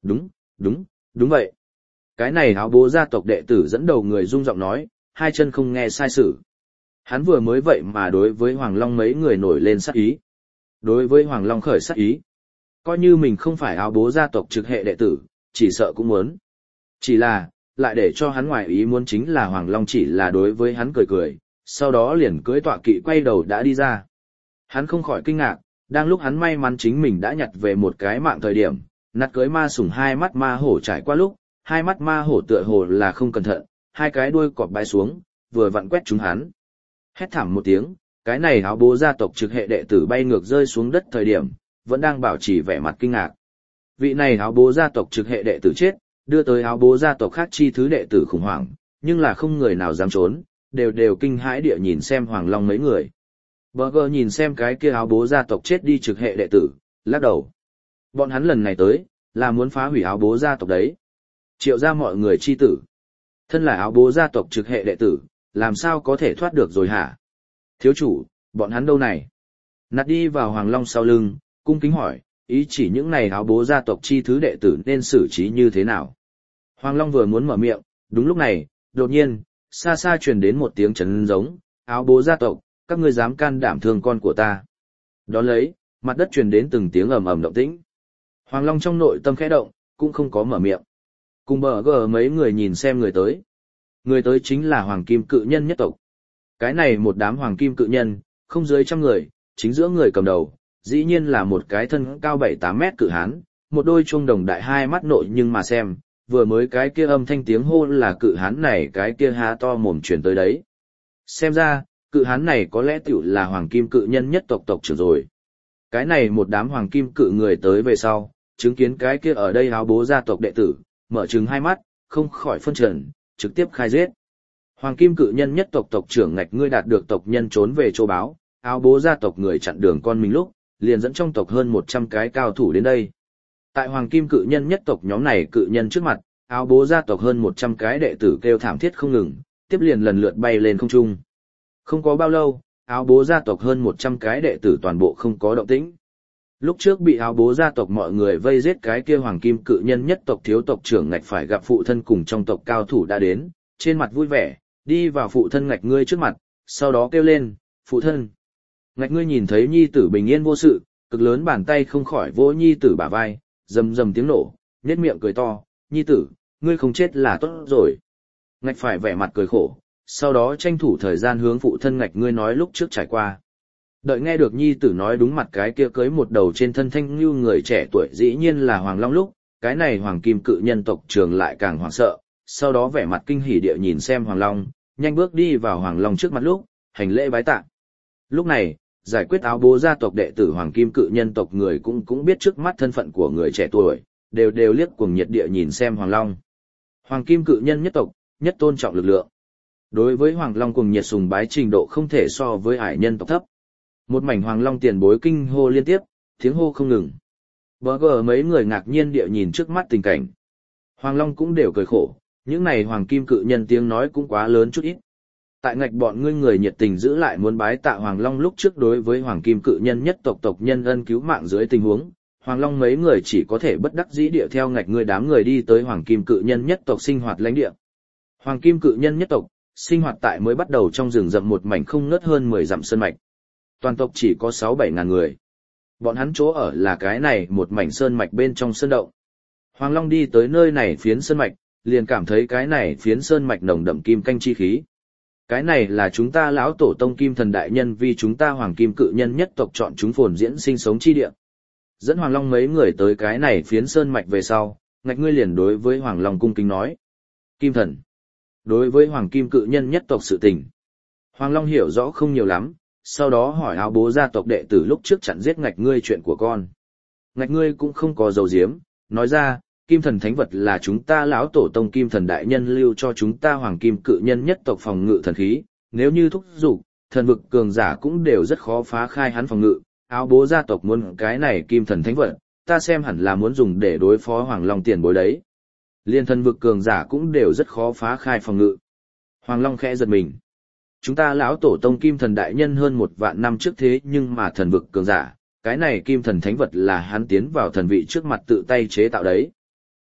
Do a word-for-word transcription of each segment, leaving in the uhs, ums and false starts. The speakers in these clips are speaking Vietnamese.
Đúng, đúng, đúng vậy. Cái này áo bố gia tộc đệ tử dẫn đầu người rung giọng nói, hai chân không nghe sai sự. Hắn vừa mới vậy mà đối với Hoàng Long mấy người nổi lên sát ý. Đối với Hoàng Long khởi sát ý. Coi như mình không phải áo bố gia tộc trực hệ đệ tử, chỉ sợ cũng muốn. Chỉ là, lại để cho hắn ngoài ý muốn chính là Hoàng Long chỉ là đối với hắn cười cười, sau đó liền cưỡi tọa kỵ quay đầu đã đi ra. Hắn không khỏi kinh ngạc, đang lúc hắn may mắn chính mình đã nhặt về một cái mạng thời điểm, nạt cưới ma sủng hai mắt ma hổ trải qua lúc, hai mắt ma hổ tựa hồ là không cẩn thận, hai cái đuôi cọp bay xuống, vừa vặn quét trúng hắn. Hét thảm một tiếng, cái này áo bố gia tộc trực hệ đệ tử bay ngược rơi xuống đất thời điểm, vẫn đang bảo trì vẻ mặt kinh ngạc. Vị này áo bố gia tộc trực hệ đệ tử chết, đưa tới áo bố gia tộc khác chi thứ đệ tử khủng hoảng, nhưng là không người nào dám trốn, đều đều kinh hãi địa nhìn xem Hoàng Long mấy người. Burger nhìn xem cái kia áo bố gia tộc chết đi trực hệ đệ tử, lắc đầu. Bọn hắn lần này tới, là muốn phá hủy áo bố gia tộc đấy. Triệu ra mọi người chi tử. Thân là áo bố gia tộc trực hệ đệ tử, làm sao có thể thoát được rồi hả? Thiếu chủ, bọn hắn đâu này? Nạt đi vào Hoàng Long sau lưng, cung kính hỏi, ý chỉ những này áo bố gia tộc chi thứ đệ tử nên xử trí như thế nào? Hoàng Long vừa muốn mở miệng, đúng lúc này, đột nhiên, xa xa truyền đến một tiếng chấn giống, áo bố gia tộc, các ngươi dám can đảm thương con của ta. Đón lấy, mặt đất truyền đến từng tiếng ầm ầm động tĩnh. Hoàng Long trong nội tâm khẽ động, cũng không có mở miệng. Cùng bờ gờ mấy người nhìn xem người tới. Người tới chính là Hoàng Kim Cự Nhân nhất tộc. Cái này một đám Hoàng Kim Cự Nhân, không dưới trăm người, chính giữa người cầm đầu, dĩ nhiên là một cái thân cao bảy tám mét cự hán, một đôi chuông đồng đại hai mắt nội nhưng mà xem, vừa mới cái kia âm thanh tiếng hô là cự hán này cái kia há to mồm truyền tới đấy. Xem ra, cự hán này có lẽ tiểu là Hoàng Kim Cự Nhân nhất tộc tộc trưởng rồi. Cái này một đám Hoàng Kim Cự người tới về sau, chứng kiến cái kia ở đây áo bố gia tộc đệ tử, mở trừng hai mắt, không khỏi phân trần, trực tiếp khai giết. Hoàng Kim Cự Nhân nhất tộc tộc trưởng ngạch ngươi đạt được tộc nhân trốn về châu báo, áo bố gia tộc người chặn đường con mình lúc, liền dẫn trong tộc hơn một trăm cái cao thủ đến đây. Tại Hoàng Kim Cự Nhân nhất tộc nhóm này cự nhân trước mặt, áo bố gia tộc hơn một trăm cái đệ tử kêu thảm thiết không ngừng, tiếp liền lần lượt bay lên không trung. Không có bao lâu, áo bố gia tộc hơn một trăm cái đệ tử toàn bộ không có động tĩnh. Lúc trước bị áo bố gia tộc mọi người vây giết cái kia Hoàng Kim Cự Nhân nhất tộc thiếu tộc trưởng ngạch phải gặp phụ thân cùng trong tộc cao thủ đã đến, trên mặt vui vẻ, đi vào phụ thân ngạch ngươi trước mặt, sau đó kêu lên, phụ thân. Ngạch ngươi nhìn thấy nhi tử bình yên vô sự, cực lớn bàn tay không khỏi vỗ nhi tử bả vai, rầm rầm tiếng nổ, nhếch miệng cười to, nhi tử, ngươi không chết là tốt rồi. Ngạch phải vẻ mặt cười khổ, sau đó tranh thủ thời gian hướng phụ thân ngạch ngươi nói lúc trước trải qua. Đợi nghe được nhi tử nói đúng mặt cái kia cưới một đầu trên thân thanh như người trẻ tuổi dĩ nhiên là Hoàng Long lúc, cái này Hoàng Kim Cự Nhân tộc trưởng lại càng hoảng sợ, sau đó vẻ mặt kinh hỉ địa nhìn xem Hoàng Long, nhanh bước đi vào Hoàng Long trước mặt lúc, hành lễ bái tạ. Lúc này, giải quyết áo bố gia tộc đệ tử Hoàng Kim Cự Nhân tộc người cũng cũng biết trước mắt thân phận của người trẻ tuổi, đều đều liếc cuồng nhiệt địa nhìn xem Hoàng Long. Hoàng Kim Cự Nhân nhất tộc, nhất tôn trọng lực lượng. Đối với Hoàng Long cuồng nhiệt sùng bái trình độ không thể so với ải nhân tộc thấp. Một mảnh Hoàng Long tiền bối kinh hô liên tiếp, tiếng hô không ngừng. Bờ gờ mấy người ngạc nhiên địa nhìn trước mắt tình cảnh. Hoàng Long cũng đều cười khổ, những này Hoàng Kim Cự Nhân tiếng nói cũng quá lớn chút ít. Tại ngạch bọn ngươi người nhiệt tình giữ lại muốn bái tạ Hoàng Long lúc trước đối với Hoàng Kim Cự Nhân nhất tộc tộc nhân ân cứu mạng dưới tình huống, Hoàng Long mấy người chỉ có thể bất đắc dĩ địa theo ngạch ngươi đám người đi tới Hoàng Kim Cự Nhân nhất tộc sinh hoạt lãnh địa. Hoàng Kim Cự Nhân nhất tộc sinh hoạt tại mới bắt đầu trong rừng rậm một mảnh không ngớt hơn mười dặm sơn mạch. Toàn tộc chỉ có sáu bảy ngàn người. Bọn hắn chỗ ở là cái này một mảnh sơn mạch bên trong sơn động. Hoàng Long đi tới nơi này phiến sơn mạch, liền cảm thấy cái này phiến sơn mạch nồng đậm kim canh chi khí. Cái này là chúng ta lão tổ tông Kim Thần đại nhân vì chúng ta Hoàng Kim Cự Nhân nhất tộc chọn chúng phồn diễn sinh sống chi địa. Dẫn Hoàng Long mấy người tới cái này phiến sơn mạch về sau, ngạch ngươi liền đối với Hoàng Long cung kính nói. Kim Thần. Đối với Hoàng Kim Cự Nhân nhất tộc sự tình. Hoàng Long hiểu rõ không nhiều lắm, sau đó hỏi áo bố gia tộc đệ tử lúc trước chặn giết ngạch ngươi chuyện của con. Ngạch ngươi cũng không có dầu diếm, nói ra, Kim Thần thánh vật là chúng ta lão tổ tông Kim Thần đại nhân lưu cho chúng ta Hoàng Kim Cự Nhân nhất tộc phòng ngự thần khí, nếu như thúc giục, thần vực cường giả cũng đều rất khó phá khai hắn phòng ngự, áo bố gia tộc muốn cái này Kim Thần thánh vật, ta xem hẳn là muốn dùng để đối phó Hoàng Long tiền bối đấy. Liên thần vực cường giả cũng đều rất khó phá khai phòng ngự. Hoàng Long khẽ giật mình. Chúng ta lão tổ tông Kim Thần đại nhân hơn một vạn năm trước thế nhưng mà thần vực cường giả, cái này Kim Thần thánh vật là hắn tiến vào thần vị trước mặt tự tay chế tạo đấy.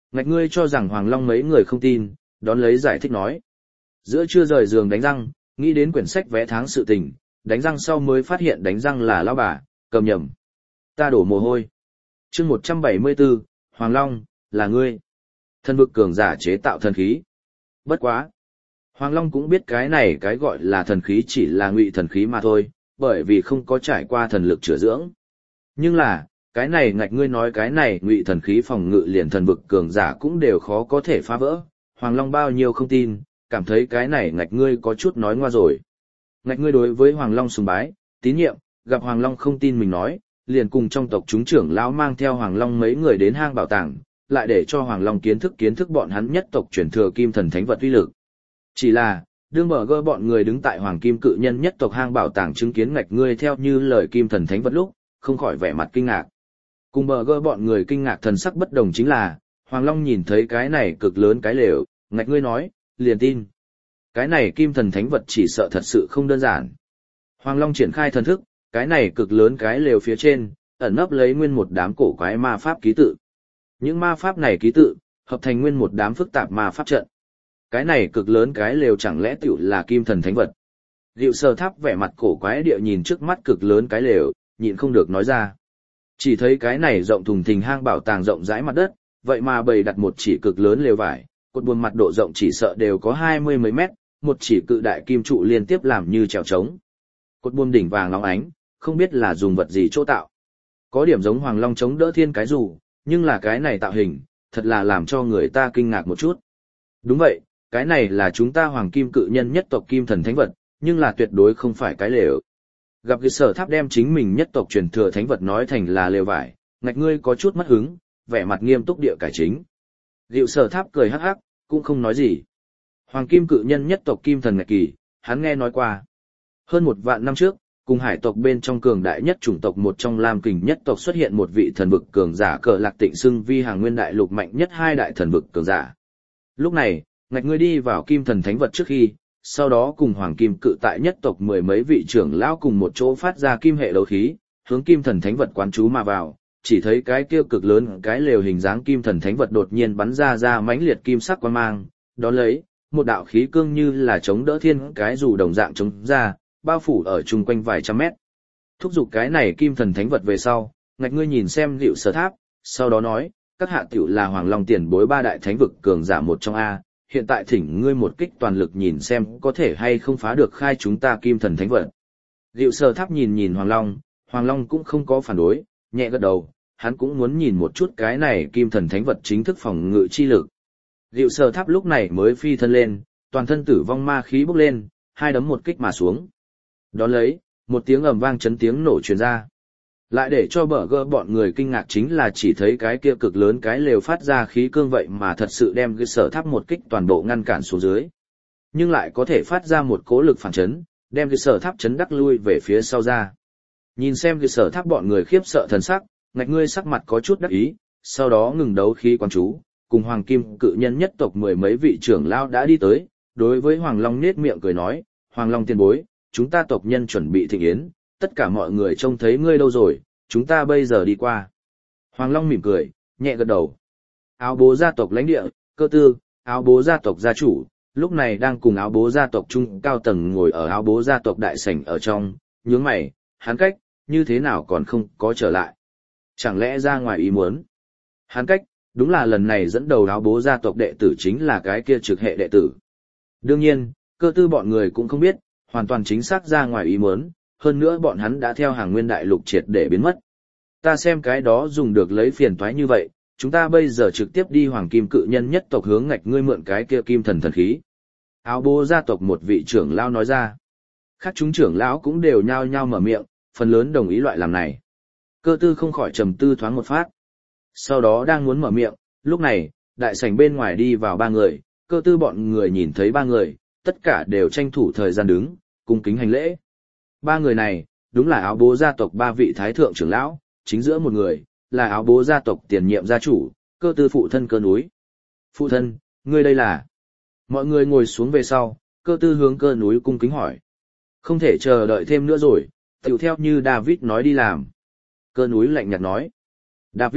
Ngạch ngươi cho rằng Hoàng Long mấy người không tin, đón lấy giải thích nói. Giữa trưa rời giường đánh răng, nghĩ đến quyển sách vẽ tháng sự tình, đánh răng sau mới phát hiện đánh răng là lão bà, cầm nhầm. Ta đổ mồ hôi. Chương một trăm bảy mươi bốn, Hoàng Long, là ngươi. Thần vực cường giả chế tạo thần khí. Bất quá. Hoàng Long cũng biết cái này cái gọi là thần khí chỉ là ngụy thần khí mà thôi, bởi vì không có trải qua thần lực chữa dưỡng. Nhưng là, cái này ngạch ngươi nói cái này ngụy thần khí phòng ngự liền thần vực cường giả cũng đều khó có thể phá vỡ. Hoàng Long bao nhiêu không tin, cảm thấy cái này ngạch ngươi có chút nói ngoa rồi. Ngạch ngươi đối với Hoàng Long sùng bái, tín nhiệm, gặp Hoàng Long không tin mình nói, liền cùng trong tộc chúng trưởng lão mang theo Hoàng Long mấy người đến hang bảo tàng, lại để cho Hoàng Long kiến thức kiến thức bọn hắn nhất tộc truyền thừa kim thần thánh vật uy lực. Chỉ là, đương bờ gơ bọn người đứng tại Hoàng Kim Cự Nhân nhất tộc hang bảo tàng chứng kiến ngạch ngươi theo như lời kim thần thánh vật lúc, không khỏi vẻ mặt kinh ngạc. Cùng bờ gơ bọn người kinh ngạc thần sắc bất đồng chính là, Hoàng Long nhìn thấy cái này cực lớn cái lều, ngạch ngươi nói, liền tin. Cái này kim thần thánh vật chỉ sợ thật sự không đơn giản. Hoàng Long triển khai thần thức, cái này cực lớn cái lều phía trên, ẩn nấp lấy nguyên một đám cổ quái ma pháp ký tự. Những ma pháp này ký tự, hợp thành nguyên một đám phức tạp ma pháp trận. Cái này cực lớn cái lều chẳng lẽ tiểu là kim thần thánh vật. Diệu Sở Tháp vẻ mặt cổ quái địa nhìn trước mắt cực lớn cái lều, nhịn không được nói ra. Chỉ thấy cái này rộng thùng thình hang bảo tàng rộng rãi mặt đất, vậy mà bày đặt một chỉ cực lớn lều vải, cột buồm mặt độ rộng chỉ sợ đều có hai mươi mấy mét, một chỉ cự đại kim trụ liên tiếp làm như trèo trống. Cột buồm đỉnh vàng óng ánh, không biết là dùng vật gì chỗ tạo. Có điểm giống Hoàng Long chống đỡ thiên cái dù, nhưng là cái này tạo hình, thật là làm cho người ta kinh ngạc một chút. Đúng vậy, cái này là chúng ta Hoàng Kim Cự Nhân nhất tộc kim thần thánh vật, nhưng là tuyệt đối không phải cái lều. Gặp cái Sở Tháp đem chính mình nhất tộc truyền thừa thánh vật nói thành là lều vải, ngạch ngươi có chút mất hứng, vẻ mặt nghiêm túc địa cải chính. Diệu Sở Tháp cười hắc hắc, cũng không nói gì. Hoàng Kim Cự Nhân nhất tộc kim thần ngạch kỳ, hắn nghe nói qua. Hơn một vạn năm trước, cùng hải tộc bên trong cường đại nhất chủng tộc một trong Lam Kình nhất tộc xuất hiện một vị thần vực cường giả cờ lạc tịnh xưng vi hàng nguyên đại lục mạnh nhất hai đại thần vực cường giả. Lúc này, ngạch ngươi đi vào kim thần thánh vật trước khi, sau đó cùng Hoàng Kim Cự tại nhất tộc mười mấy vị trưởng lão cùng một chỗ phát ra kim hệ đấu khí, hướng kim thần thánh vật quán chú mà vào, chỉ thấy cái kia cực lớn cái lều hình dáng kim thần thánh vật đột nhiên bắn ra ra mãnh liệt kim sắc quang mang, đón lấy, một đạo khí cương như là chống đỡ thiên cái dù đồng dạng chống ra, bao phủ ở chung quanh vài trăm mét. Thúc giục cái này kim thần thánh vật về sau, ngạch ngươi nhìn xem Diệu Sở Tháp, sau đó nói, các hạ tiểu là Hoàng Long tiền bối ba đại thánh vực cường giả một trong A, hiện tại thỉnh ngươi một kích toàn lực nhìn xem có thể hay không phá được khai chúng ta kim thần thánh vật. Diệu Sở Tháp nhìn nhìn Hoàng Long, Hoàng Long cũng không có phản đối, nhẹ gật đầu, hắn cũng muốn nhìn một chút cái này kim thần thánh vật chính thức phòng ngự chi lực. Diệu Sở Tháp lúc này mới phi thân lên, toàn thân tử vong ma khí bốc lên, hai đấm một kích mà xuống. Đón lấy, một tiếng ầm vang chấn tiếng nổ truyền ra. Lại để cho bờ gơ bọn người kinh ngạc chính là chỉ thấy cái kia cực lớn cái lều phát ra khí cương vậy mà thật sự đem cái Sở Tháp một kích toàn bộ ngăn cản xuống dưới. Nhưng lại có thể phát ra một cố lực phản chấn, đem cái Sở Tháp chấn đắc lui về phía sau ra. Nhìn xem cái Sở Tháp bọn người khiếp sợ thần sắc, ngạch ngươi sắc mặt có chút đắc ý, sau đó ngừng đấu khí quan chú, cùng Hoàng Kim Cự Nhân nhất tộc mười mấy vị trưởng lao đã đi tới, đối với Hoàng Long nết miệng cười nói, Hoàng Long tiền bối, chúng ta tộc nhân chuẩn bị thịnh yến, tất cả mọi người trông thấy ngươi đâu rồi, chúng ta bây giờ đi qua. Hoàng Long mỉm cười, nhẹ gật đầu. Áo bố gia tộc lãnh địa, Cơ Tư, áo bố gia tộc gia chủ, lúc này đang cùng áo bố gia tộc trung cao tầng ngồi ở áo bố gia tộc đại sảnh ở trong, nhướng mày, hắn cách, như thế nào còn không có trở lại. Chẳng lẽ ra ngoài ý muốn. Hắn cách, đúng là lần này dẫn đầu áo bố gia tộc đệ tử chính là cái kia trực hệ đệ tử. Đương nhiên, Cơ Tư bọn người cũng không biết, hoàn toàn chính xác ra ngoài ý muốn, hơn nữa bọn hắn đã theo hàng nguyên đại lục triệt để biến mất. Ta xem cái đó dùng được lấy phiền toái như vậy, chúng ta bây giờ trực tiếp đi Hoàng Kim Cự Nhân nhất tộc hướng ngạch ngươi mượn cái kia kim thần thần khí. Áo bố gia tộc một vị trưởng lão nói ra. Khác chúng trưởng lão cũng đều nhao nhao mở miệng, phần lớn đồng ý loại làm này. Cơ Tư không khỏi trầm tư thoáng một phát. Sau đó đang muốn mở miệng, lúc này, đại sảnh bên ngoài đi vào ba người, Cơ Tư bọn người nhìn thấy ba người, tất cả đều tranh thủ thời gian đứng, cung kính hành lễ. Ba người này, đúng là áo bố gia tộc ba vị thái thượng trưởng lão, chính giữa một người, là áo bố gia tộc tiền nhiệm gia chủ, Cơ Tư phụ thân Cơ Núi. Phụ thân, ngươi đây là? Mọi người ngồi xuống về sau, Cơ Tư hướng Cơ Núi cung kính hỏi. Không thể chờ đợi thêm nữa rồi, tiểu theo như David nói đi làm. Cơ Núi lạnh nhạt nói. David,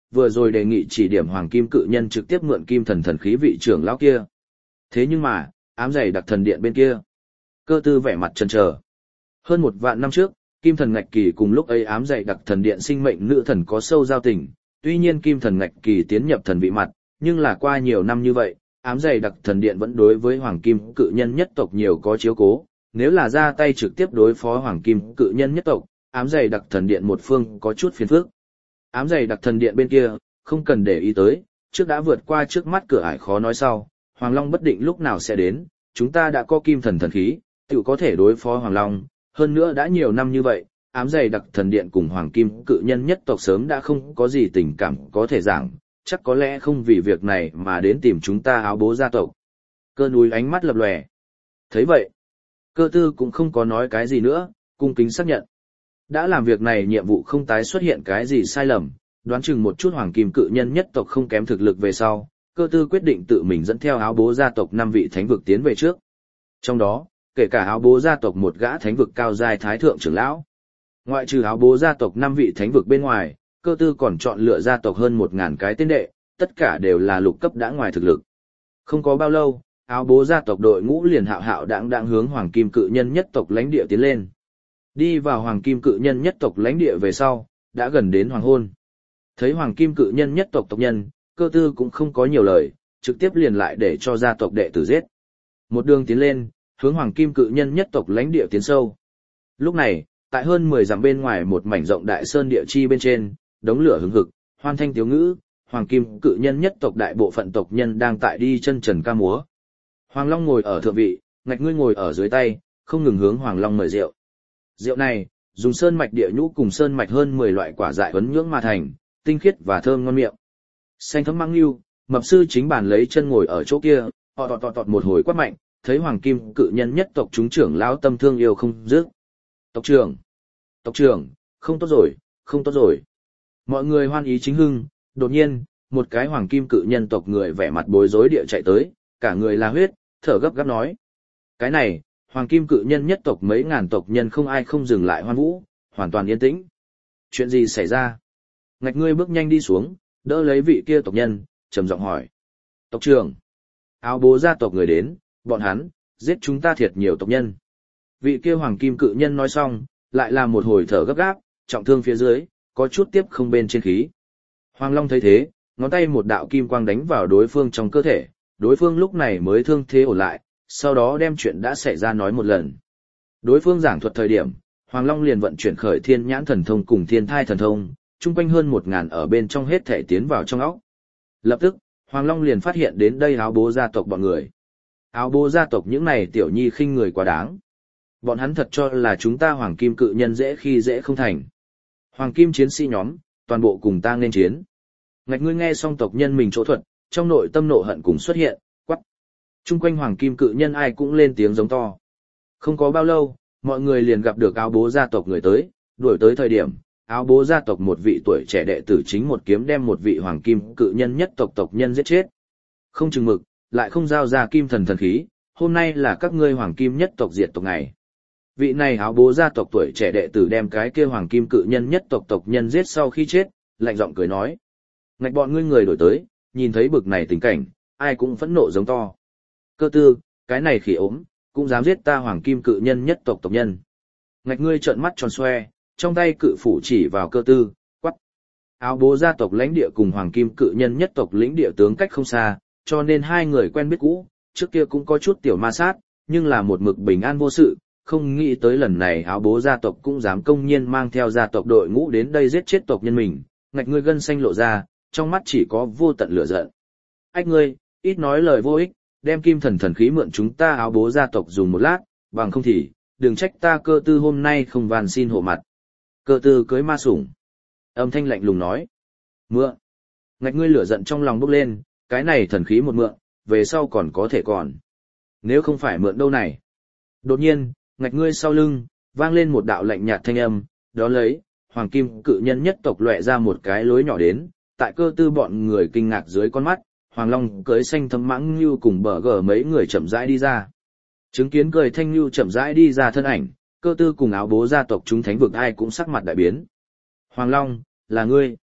vừa rồi đề nghị chỉ điểm hoàng kim cự nhân trực tiếp mượn kim thần thần khí vị trưởng lão kia. Thế nhưng mà, ám dày đặc thần điện bên kia. Cơ tư vẻ mặt chần chờ. Hơn một vạn năm trước, kim thần ngạch kỳ cùng lúc ấy ám dày đặc thần điện sinh mệnh nữ thần có sâu giao tình, tuy nhiên kim thần ngạch kỳ tiến nhập thần vị mặt, nhưng là qua nhiều năm như vậy, ám dày đặc thần điện vẫn đối với hoàng kim cự nhân nhất tộc nhiều có chiếu cố, nếu là ra tay trực tiếp đối phó hoàng kim cự nhân nhất tộc, ám dày đặc thần điện một phương có chút phiền phức. Ám dày đặc thần điện bên kia, không cần để ý tới, trước đã vượt qua trước mắt cửa ải khó nói sau, Hoàng Long bất định lúc nào sẽ đến, chúng ta đã có kim thần thần khí, tự có thể đối phó Hoàng Long, hơn nữa đã nhiều năm như vậy, ám dày đặc thần điện cùng hoàng kim cự nhân nhất tộc sớm đã không có gì tình cảm có thể giảng, chắc có lẽ không vì việc này mà đến tìm chúng ta áo bố gia tộc. Cơ núi ánh mắt lập lòe. Thấy vậy, cơ tư cũng không có nói cái gì nữa, cung kính xác nhận. Đã làm việc này nhiệm vụ không tái xuất hiện cái gì sai lầm, đoán chừng một chút hoàng kim cự nhân nhất tộc không kém thực lực về sau, cơ tư quyết định tự mình dẫn theo áo bố gia tộc năm vị thánh vực tiến về trước. Trong đó, kể cả áo bố gia tộc một gã thánh vực cao giai thái thượng trưởng lão. Ngoại trừ áo bố gia tộc năm vị thánh vực bên ngoài, cơ tư còn chọn lựa gia tộc hơn một ngàn cái tên đệ, tất cả đều là lục cấp đã ngoài thực lực. Không có bao lâu, áo bố gia tộc đội ngũ liền hạo hạo đãng đãng hướng hoàng kim cự nhân nhất tộc lãnh địa tiến lên. Đi vào hoàng kim cự nhân nhất tộc lãnh địa về sau, đã gần đến hoàng hôn. Thấy hoàng kim cự nhân nhất tộc tộc nhân, cơ tư cũng không có nhiều lời, trực tiếp liền lại để cho gia tộc đệ tử giết. Một đường tiến lên, hướng hoàng kim cự nhân nhất tộc lãnh địa tiến sâu. Lúc này, tại hơn mười dặm bên ngoài một mảnh rộng đại sơn địa chi bên trên, đống lửa hứng hực, hoan thanh tiếu ngữ, hoàng kim cự nhân nhất tộc đại bộ phận tộc nhân đang tại đi chân trần ca múa. Hoàng Long ngồi ở thượng vị, ngạch ngươi ngồi ở dưới tay, không ngừng hướng Hoàng Long mời rượu. Rượu này, dùng sơn mạch địa nhũ cùng sơn mạch hơn mười loại quả dại huấn nhưỡng mà thành, tinh khiết và thơm ngon miệng. Xanh thấm mang lưu, mập sư chính bản lấy chân ngồi ở chỗ kia, họ tọt tọt tọt một hồi quát mạnh, thấy hoàng kim cự nhân nhất tộc chúng trưởng lão tâm thương yêu không dứt. Tộc trưởng, tộc trưởng, không tốt rồi, không tốt rồi. Mọi người hoan ý chính hưng, đột nhiên, một cái hoàng kim cự nhân tộc người vẻ mặt bối rối địa chạy tới, cả người là huyết, thở gấp gáp nói. Cái này, hoàng kim cự nhân nhất tộc mấy ngàn tộc nhân không ai không dừng lại hoan vũ, hoàn toàn yên tĩnh. Chuyện gì xảy ra? Ngạch ngươi bước nhanh đi xuống, đỡ lấy vị kia tộc nhân, trầm giọng hỏi. Tộc trưởng, áo bố gia tộc người đến, bọn hắn, giết chúng ta thiệt nhiều tộc nhân. Vị kia hoàng kim cự nhân nói xong, lại là một hồi thở gấp gáp, trọng thương phía dưới, có chút tiếp không bên trên khí. Hoàng Long thấy thế, ngón tay một đạo kim quang đánh vào đối phương trong cơ thể, đối phương lúc này mới thương thế ổn lại, sau đó đem chuyện đã xảy ra nói một lần. Đối phương giảng thuật thời điểm, Hoàng Long liền vận chuyển khởi thiên nhãn thần thông cùng thiên thai thần thông, chung quanh hơn một ngàn ở bên trong hết thể tiến vào trong óc. Lập tức, Hoàng Long liền phát hiện đến đây áo bố gia tộc bọn người. Áo bố gia tộc những này tiểu nhi khinh người quá đáng. Bọn hắn thật cho là chúng ta hoàng kim cự nhân dễ khi dễ không thành. Hoàng kim chiến sĩ nhóm, toàn bộ cùng ta nên chiến. Ngạch ngươi nghe xong tộc nhân mình chỗ thuật, trong nội tâm nộ hận cùng xuất hiện, quắc. Chung quanh hoàng kim cự nhân ai cũng lên tiếng giống to. Không có bao lâu, mọi người liền gặp được áo bố gia tộc người tới, đuổi tới thời điểm, áo bố gia tộc một vị tuổi trẻ đệ tử chính một kiếm đem một vị hoàng kim cự nhân nhất tộc tộc nhân giết chết. Không chừng mực, lại không giao ra kim thần thần khí, hôm nay là các ngươi hoàng kim nhất tộc diệt tộc ngày. Vị này áo bố gia tộc tuổi trẻ đệ tử đem cái kia hoàng kim cự nhân nhất tộc tộc nhân giết sau khi chết, lạnh giọng cười nói. Ngạch bọn ngươi người đổi tới, nhìn thấy bực này tình cảnh, ai cũng phẫn nộ giống to. Cơ tư, cái này khỉ ốm, cũng dám giết ta hoàng kim cự nhân nhất tộc tộc nhân. Ngạch ngươi trợn mắt tròn xoe, trong tay cự phủ chỉ vào cơ tư, quắc. Áo bố gia tộc lãnh địa cùng hoàng kim cự nhân nhất tộc lĩnh địa tướng cách không xa, cho nên hai người quen biết cũ, trước kia cũng có chút tiểu ma sát, nhưng là một mực bình an vô sự, không nghĩ tới lần này áo bố gia tộc cũng dám công nhiên mang theo gia tộc đội ngũ đến đây giết chết tộc nhân mình, ngạch ngươi gân xanh lộ ra, trong mắt chỉ có vô tận lửa giận. Ách ngươi, ít nói lời vô ích, đem kim thần thần khí mượn chúng ta áo bố gia tộc dùng một lát, bằng không thì, đừng trách ta cơ tư hôm nay không van xin hộ mặt. Cơ tư cưới ma sủng. Âm thanh lạnh lùng nói. Mượn. Ngạch ngươi lửa giận trong lòng bốc lên, cái này thần khí một mượn, về sau còn có thể còn. Nếu không phải mượn đâu này. Đột nhiên, ngạch ngươi sau lưng, vang lên một đạo lạnh nhạt thanh âm, đó lấy, hoàng kim cự nhân nhất tộc lóe ra một cái lối nhỏ đến, tại cơ tư bọn người kinh ngạc dưới con mắt, Hoàng Long cưới xanh thấm mãng như cùng bờ gờ mấy người chậm rãi đi ra. Chứng kiến cười thanh như chậm rãi đi ra thân ảnh, cơ tư cùng áo bố gia tộc chúng thánh vực ai cũng sắc mặt đại biến. Hoàng Long, là ngươi.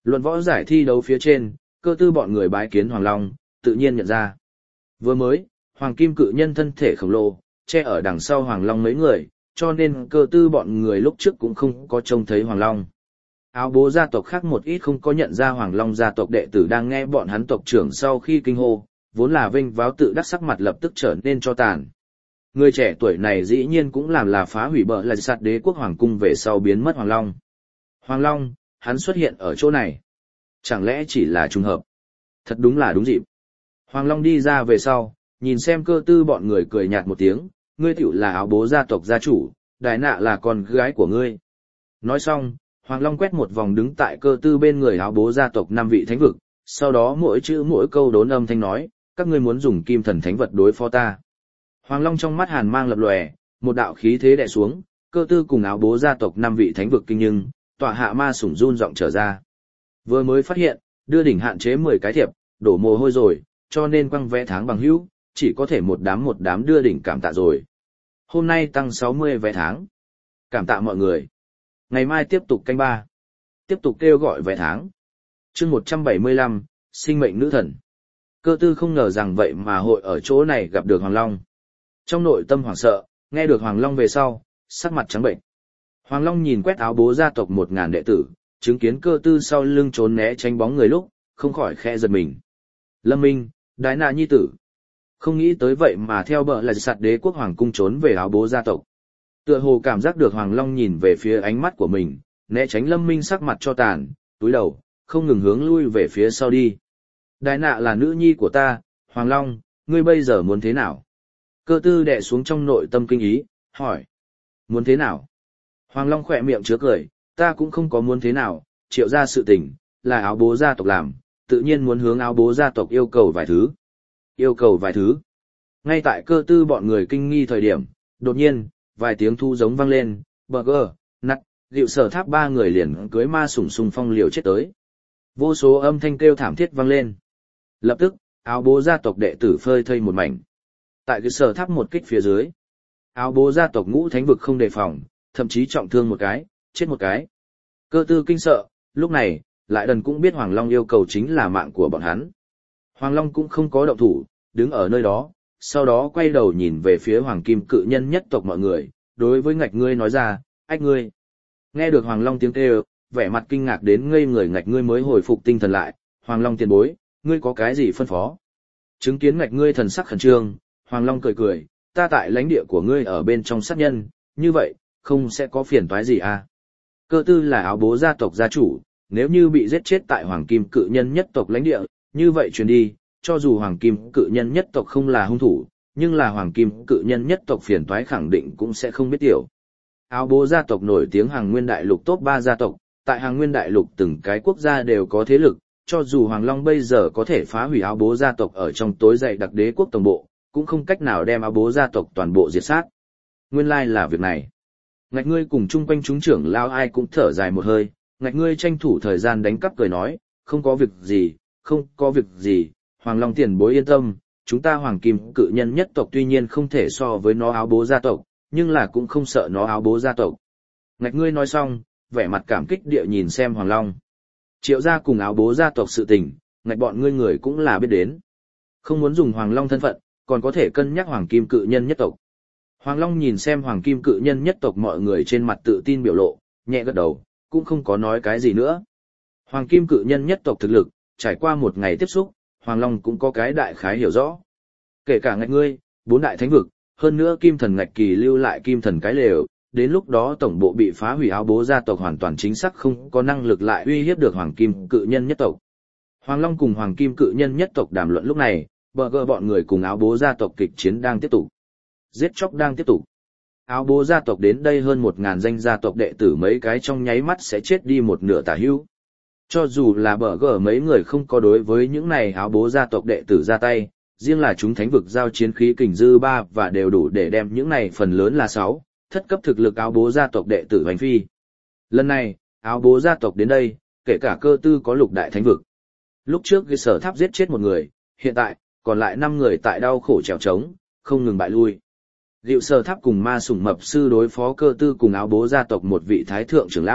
Luận võ giải thi đấu phía trên, cơ tư bọn người bái kiến Hoàng Long, tự nhiên nhận ra. Vừa mới, Hoàng Kim cự nhân thân thể khổng lồ, che ở đằng sau Hoàng Long mấy người, cho nên cơ tư bọn người lúc trước cũng không có trông thấy Hoàng Long. Áo bố gia tộc khác một ít không có nhận ra Hoàng Long gia tộc đệ tử đang nghe bọn hắn tộc trưởng sau khi kinh hô, vốn là vinh váo tự đắc sắc mặt lập tức trở nên cho tàn. Người trẻ tuổi này dĩ nhiên cũng làm là phá hủy bờ là sạt đế quốc hoàng cung về sau biến mất Hoàng Long. Hoàng Long, hắn xuất hiện ở chỗ này. Chẳng lẽ chỉ là trùng hợp? Thật đúng là đúng dịp. Hoàng Long đi ra về sau, nhìn xem cơ tư bọn người cười nhạt một tiếng, ngươi tiểu là áo bố gia tộc gia chủ, Đài Nạ là con gái của ngươi. Nói xong, Hoàng Long quét một vòng đứng tại cơ tư bên người áo bố gia tộc năm vị thánh vực, sau đó mỗi chữ mỗi câu đốn âm thanh nói, các ngươi muốn dùng kim thần thánh vật đối phó ta. Hoàng Long trong mắt hàn mang lập lòe, một đạo khí thế đè xuống, cơ tư cùng áo bố gia tộc năm vị thánh vực kinh nhưng, tọa hạ ma sủng run giọng trở ra. Vừa mới phát hiện, đưa đỉnh hạn chế mười cái thiệp, đổ mồ hôi rồi, cho nên quăng vé tháng bằng hữu, chỉ có thể một đám một đám đưa đỉnh cảm tạ rồi. Hôm nay tăng sáu mươi vé tháng. Cảm tạ mọi người. Ngày mai tiếp tục canh ba. Tiếp tục kêu gọi vé tháng. Chương một trăm bảy mươi lăm, sinh mệnh nữ thần. Cơ tư không ngờ rằng vậy mà hội ở chỗ này gặp được Hoàng Long. Trong nội tâm hoảng sợ, nghe được Hoàng Long về sau, sắc mặt trắng bệnh. Hoàng Long nhìn quét áo bố gia tộc một ngàn đệ tử, chứng kiến cơ tư sau lưng trốn né tránh bóng người lúc, không khỏi khẽ giật mình. Lâm Minh, Đái Nạ nhi tử. Không nghĩ tới vậy mà theo bờ là sạt đế quốc hoàng cung trốn về áo bố gia tộc. Tựa hồ cảm giác được Hoàng Long nhìn về phía ánh mắt của mình, né tránh Lâm Minh sắc mặt cho tàn, túi đầu, không ngừng hướng lui về phía sau đi. Đái Nạ là nữ nhi của ta, Hoàng Long, ngươi bây giờ muốn thế nào? Cơ tư đè xuống trong nội tâm kinh ý, hỏi. Muốn thế nào? Hoàng Long khỏe miệng chứa cười, ta cũng không có muốn thế nào, triệu ra sự tình, là áo bố gia tộc làm, tự nhiên muốn hướng áo bố gia tộc yêu cầu vài thứ. Yêu cầu vài thứ. Ngay tại cơ tư bọn người kinh nghi thời điểm, đột nhiên, vài tiếng thu giống vang lên, burger, nặt, liệu sở tháp ba người liền cưới ma sủng sùng phong liều chết tới. Vô số âm thanh kêu thảm thiết vang lên. Lập tức, áo bố gia tộc đệ tử phơi thây một mảnh. Tại cái sở tháp một kích phía dưới, áo bố gia tộc ngũ thánh vực không đề phòng, thậm chí trọng thương một cái, chết một cái. Cơ tư kinh sợ, lúc này, lại đần cũng biết Hoàng Long yêu cầu chính là mạng của bọn hắn. Hoàng Long cũng không có động thủ, đứng ở nơi đó, sau đó quay đầu nhìn về phía Hoàng Kim cự nhân nhất tộc mọi người, đối với ngạch ngươi nói ra, ách ngươi. Nghe được Hoàng Long tiếng kêu, vẻ mặt kinh ngạc đến ngây người ngạch ngươi mới hồi phục tinh thần lại, Hoàng Long tiền bối, ngươi có cái gì phân phó? Chứng kiến ngạch ngươi thần sắc khẩn trương, Hoàng Long cười cười, ta tại lãnh địa của ngươi ở bên trong sát nhân, như vậy, không sẽ có phiền toái gì à? Cơ tư là áo bố gia tộc gia chủ, nếu như bị giết chết tại Hoàng Kim cự nhân nhất tộc lãnh địa, như vậy truyền đi, cho dù Hoàng Kim cự nhân nhất tộc không là hung thủ, nhưng là Hoàng Kim cự nhân nhất tộc phiền toái khẳng định cũng sẽ không biết tiểu. Áo bố gia tộc nổi tiếng Hàng Nguyên Đại Lục top ba gia tộc, tại Hàng Nguyên Đại Lục từng cái quốc gia đều có thế lực, cho dù Hoàng Long bây giờ có thể phá hủy áo bố gia tộc ở trong tối dày đặc đế quốc tổng bộ, cũng không cách nào đem áo bố gia tộc toàn bộ diệt sát. Nguyên lai là việc này. Ngạch ngươi cùng chung quanh chúng trưởng lao ai cũng thở dài một hơi, ngạch ngươi tranh thủ thời gian đánh cắp cười nói, không có việc gì, không có việc gì, Hoàng Long tiền bối yên tâm, chúng ta Hoàng Kim cự nhân nhất tộc tuy nhiên không thể so với nó áo bố gia tộc, nhưng là cũng không sợ nó áo bố gia tộc. Ngạch ngươi nói xong, vẻ mặt cảm kích địa nhìn xem Hoàng Long. Triệu gia cùng áo bố gia tộc sự tình, ngạch bọn ngươi người cũng là biết đến. Không muốn dùng Hoàng Long thân phận, còn có thể cân nhắc Hoàng Kim cự nhân nhất tộc. Hoàng Long nhìn xem Hoàng Kim cự nhân nhất tộc mọi người trên mặt tự tin biểu lộ, nhẹ gật đầu, cũng không có nói cái gì nữa. Hoàng Kim cự nhân nhất tộc thực lực, trải qua một ngày tiếp xúc, Hoàng Long cũng có cái đại khái hiểu rõ. Kể cả ngạch ngươi, bốn đại thánh vực, hơn nữa Kim thần ngạch kỳ lưu lại Kim thần cái lều, đến lúc đó tổng bộ bị phá hủy áo bố gia tộc hoàn toàn chính xác không có năng lực lại uy hiếp được Hoàng Kim cự nhân nhất tộc. Hoàng Long cùng Hoàng Kim cự nhân nhất tộc đàm luận lúc này, bờ gờ bọn người cùng áo bố gia tộc kịch chiến đang tiếp tục. Giết chóc đang tiếp tục. Áo bố gia tộc đến đây hơn một ngàn danh gia tộc đệ tử mấy cái trong nháy mắt sẽ chết đi một nửa tả hữu. Cho dù là bờ gờ mấy người không có đối với những này áo bố gia tộc đệ tử ra tay, riêng là chúng thánh vực giao chiến khí kình dư ba và đều đủ để đem những này phần lớn là sáu, thất cấp thực lực áo bố gia tộc đệ tử hoành phi. Lần này, áo bố gia tộc đến đây, kể cả cơ tư có lục đại thánh vực. Lúc trước cái sở tháp giết chết một người, hiện tại, còn lại năm người tại đau khổ trèo trống, không ngừng bại lui. Diệu sở tháp cùng ma sủng mập sư đối phó cơ tư cùng áo bố gia tộc một vị thái thượng trưởng lão,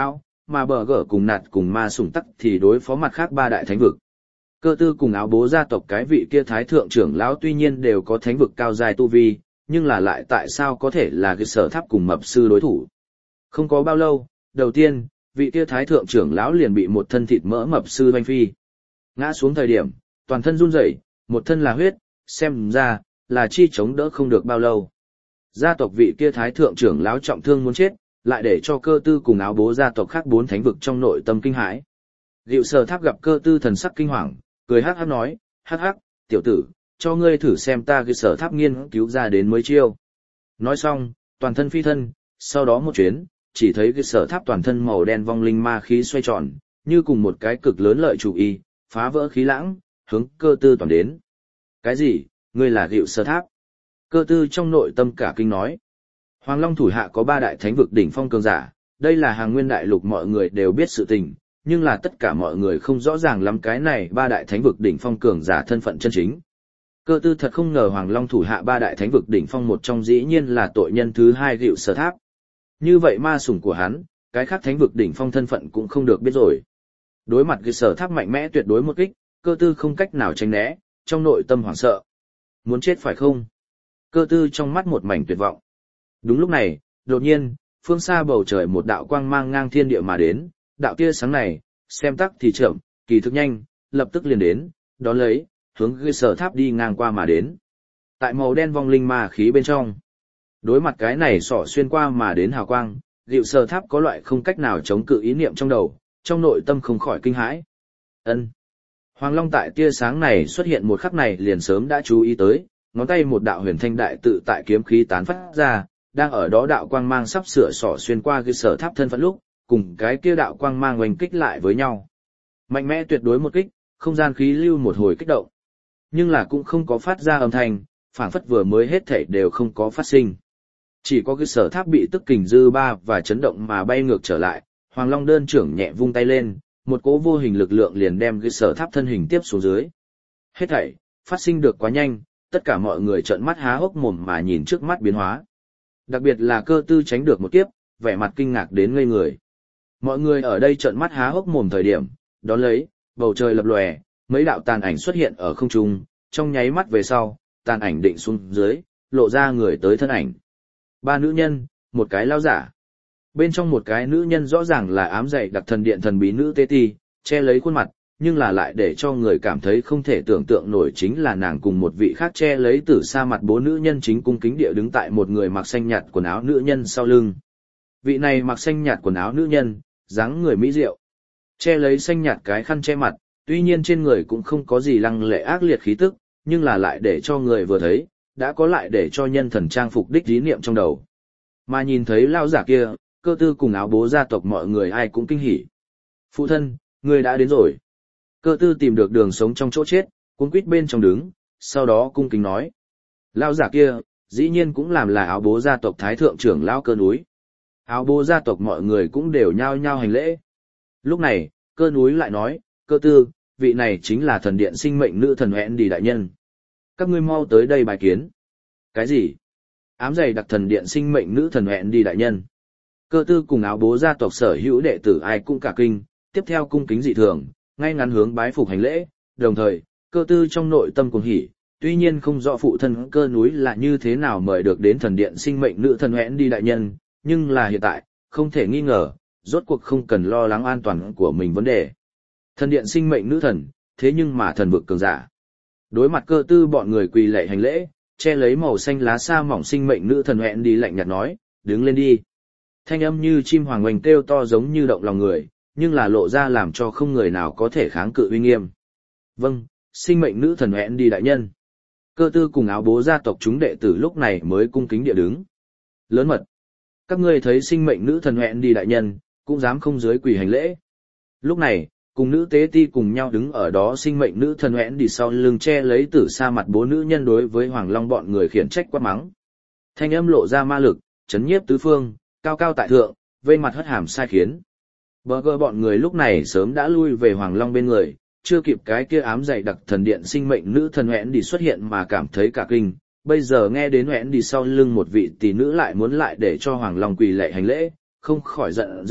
mà bờ gở cùng nạt cùng ma sủng tắc thì đối phó mặt khác ba đại thánh vực. Cơ tư cùng áo bố gia tộc cái vị kia thái thượng trưởng lão tuy nhiên đều có thánh vực cao dài tu vi, nhưng là lại tại sao có thể là cái sở tháp cùng mập sư đối thủ. Không có bao lâu, đầu tiên, vị kia thái thượng trưởng lão liền bị một thân thịt mỡ mập sư oanh phi. Ngã xuống thời điểm, toàn thân run rẩy, một thân là huyết, xem ra, là chi chống đỡ không được bao lâu. Gia tộc vị kia thái thượng trưởng lão trọng thương muốn chết, lại để cho cơ tư cùng áo bố gia tộc khác bốn thánh vực trong nội tâm kinh hãi. Diệu sở tháp gặp cơ tư thần sắc kinh hoàng, cười hắc hắc nói, hắc hắc, tiểu tử, cho ngươi thử xem ta cái sở tháp nghiên cứu ra đến mới chiêu. Nói xong, toàn thân phi thân, sau đó một chuyến, chỉ thấy cái sở tháp toàn thân màu đen vong linh ma khí xoay tròn, như cùng một cái cực lớn lợi chủ y, phá vỡ khí lãng, hướng cơ tư toàn đến. Cái gì, ngươi là Diệu sở tháp? Cơ tư trong nội tâm cả kinh nói. Hoàng Long thủ hạ có ba đại thánh vực đỉnh phong cường giả, đây là hàng nguyên đại lục mọi người đều biết sự tình, nhưng là tất cả mọi người không rõ ràng lắm cái này ba đại thánh vực đỉnh phong cường giả thân phận chân chính. Cơ tư thật không ngờ Hoàng Long thủ hạ ba đại thánh vực đỉnh phong một trong dĩ nhiên là tội nhân thứ hai Diệu sở tháp. Như vậy ma sủng của hắn, cái khác thánh vực đỉnh phong thân phận cũng không được biết rồi. Đối mặt Diệu sở tháp mạnh mẽ tuyệt đối một kích, cơ tư không cách nào tránh né, trong nội tâm hoảng sợ. Muốn chết phải không? Cơ tư trong mắt một mảnh tuyệt vọng. Đúng lúc này, đột nhiên, phương xa bầu trời một đạo quang mang ngang thiên địa mà đến, đạo tia sáng này, xem tắc thì chậm, kỳ thực nhanh, lập tức liền đến, đón lấy, hướng Diệu sở tháp đi ngang qua mà đến. Tại màu đen vong linh ma khí bên trong, đối mặt cái này xỏ xuyên qua mà đến hào quang, Diệu sở tháp có loại không cách nào chống cự ý niệm trong đầu, trong nội tâm không khỏi kinh hãi. Ân. Hoàng Long tại tia sáng này xuất hiện một khắc này liền sớm đã chú ý tới, ngón tay một đạo huyền thanh đại tự tại kiếm khí tán phát ra, đang ở đó đạo quang mang sắp sửa xỏ xuyên qua Diệu sở tháp thân phận lúc, cùng cái kia đạo quang mang oanh kích lại với nhau. Mạnh mẽ tuyệt đối một kích, không gian khí lưu một hồi kích động. Nhưng là cũng không có phát ra âm thanh, phảng phất vừa mới hết thảy đều không có phát sinh. Chỉ có Diệu sở tháp bị tức kình dư ba và chấn động mà bay ngược trở lại, Hoàng Long đơn trưởng nhẹ vung tay lên, một cỗ vô hình lực lượng liền đem Diệu sở tháp thân hình tiếp xuống dưới. Hết thảy phát sinh được quá nhanh, tất cả mọi người trợn mắt há hốc mồm mà nhìn trước mắt biến hóa. Đặc biệt là cơ tư tránh được một kiếp, vẻ mặt kinh ngạc đến ngây người. Mọi người ở đây trợn mắt há hốc mồm thời điểm, đón lấy, bầu trời lập lòe, mấy đạo tàn ảnh xuất hiện ở không trung, trong nháy mắt về sau, tàn ảnh định xuống dưới, lộ ra người tới thân ảnh. Ba nữ nhân, một cái lao giả. Bên trong một cái nữ nhân rõ ràng là ám dày đặc thần điện thần bí nữ Tế Ti, che lấy khuôn mặt, nhưng là lại để cho người cảm thấy không thể tưởng tượng nổi chính là nàng cùng một vị khác che lấy từ xa mặt bố nữ nhân chính cung kính địa đứng tại một người mặc xanh nhạt quần áo nữ nhân sau lưng. Vị này mặc xanh nhạt quần áo nữ nhân, dáng người mỹ diệu, che lấy xanh nhạt cái khăn che mặt, tuy nhiên trên người cũng không có gì lăng lệ ác liệt khí tức, nhưng là lại để cho người vừa thấy, đã có lại để cho nhân thần trang phục đích ý niệm trong đầu. Mà nhìn thấy lao giả kia, cơ tư cùng áo bố gia tộc mọi người ai cũng kinh hỉ. Phụ thân, người đã đến rồi. Cơ tư tìm được đường sống trong chỗ chết, cuống quýt bên trong đứng, sau đó cung kính nói. Lao giả kia, dĩ nhiên cũng làm là áo bố gia tộc thái thượng trưởng lão Cơ núi. Áo bố gia tộc mọi người cũng đều nhao nhao hành lễ. Lúc này, Cơ núi lại nói, cơ tư, vị này chính là thần điện sinh mệnh nữ thần hẹn đi đại nhân. Các ngươi mau tới đây bài kiến. Cái gì? Ám dày đặc thần điện sinh mệnh nữ thần hẹn đi đại nhân. Cơ tư cùng áo bố gia tộc sở hữu đệ tử ai cũng cả kinh, tiếp theo cung kính dị thường, ngay ngắn hướng bái phục hành lễ, đồng thời, cơ tư trong nội tâm cuồng hỉ, tuy nhiên không rõ phụ thân Cơ núi là như thế nào mời được đến thần điện sinh mệnh nữ thần hẹn đi đại nhân, nhưng là hiện tại, không thể nghi ngờ, rốt cuộc không cần lo lắng an toàn của mình vấn đề. Thần điện sinh mệnh nữ thần, thế nhưng mà thần vực cường giả. Đối mặt cơ tư bọn người quỳ lạy hành lễ, che lấy màu xanh lá sa mỏng sinh mệnh nữ thần hẹn đi lạnh nhạt nói, đứng lên đi. Thanh âm như chim hoàng oanh kêu to giống như động lòng người, nhưng là lộ ra làm cho không người nào có thể kháng cự uy nghiêm. Vâng, sinh mệnh nữ thần hẹn đi đại nhân. Cơ tư cùng áo bố gia tộc chúng đệ tử lúc này mới cung kính địa đứng. Lớn mật. Các ngươi thấy sinh mệnh nữ thần hẹn đi đại nhân, cũng dám không dưới quỳ hành lễ. Lúc này, cùng nữ Tế Ti cùng nhau đứng ở đó sinh mệnh nữ thần hẹn đi sau lưng che lấy tử xa mặt bố nữ nhân đối với Hoàng Long bọn người khiển trách quát mắng. Thanh âm lộ ra ma lực, chấn nhiếp tứ phương, cao cao tại thượng, vây mặt hất hàm sai khiến. Bờ gơ bọn người lúc này sớm đã lui về Hoàng Long bên người, chưa kịp cái kia ám dày đặc thần điện sinh mệnh nữ thần hẹn đi xuất hiện mà cảm thấy cả kinh. Bây giờ nghe đến hẹn đi sau lưng một vị tỷ nữ lại muốn lại để cho Hoàng Long quỳ lạy hành lễ, không khỏi giận dữ,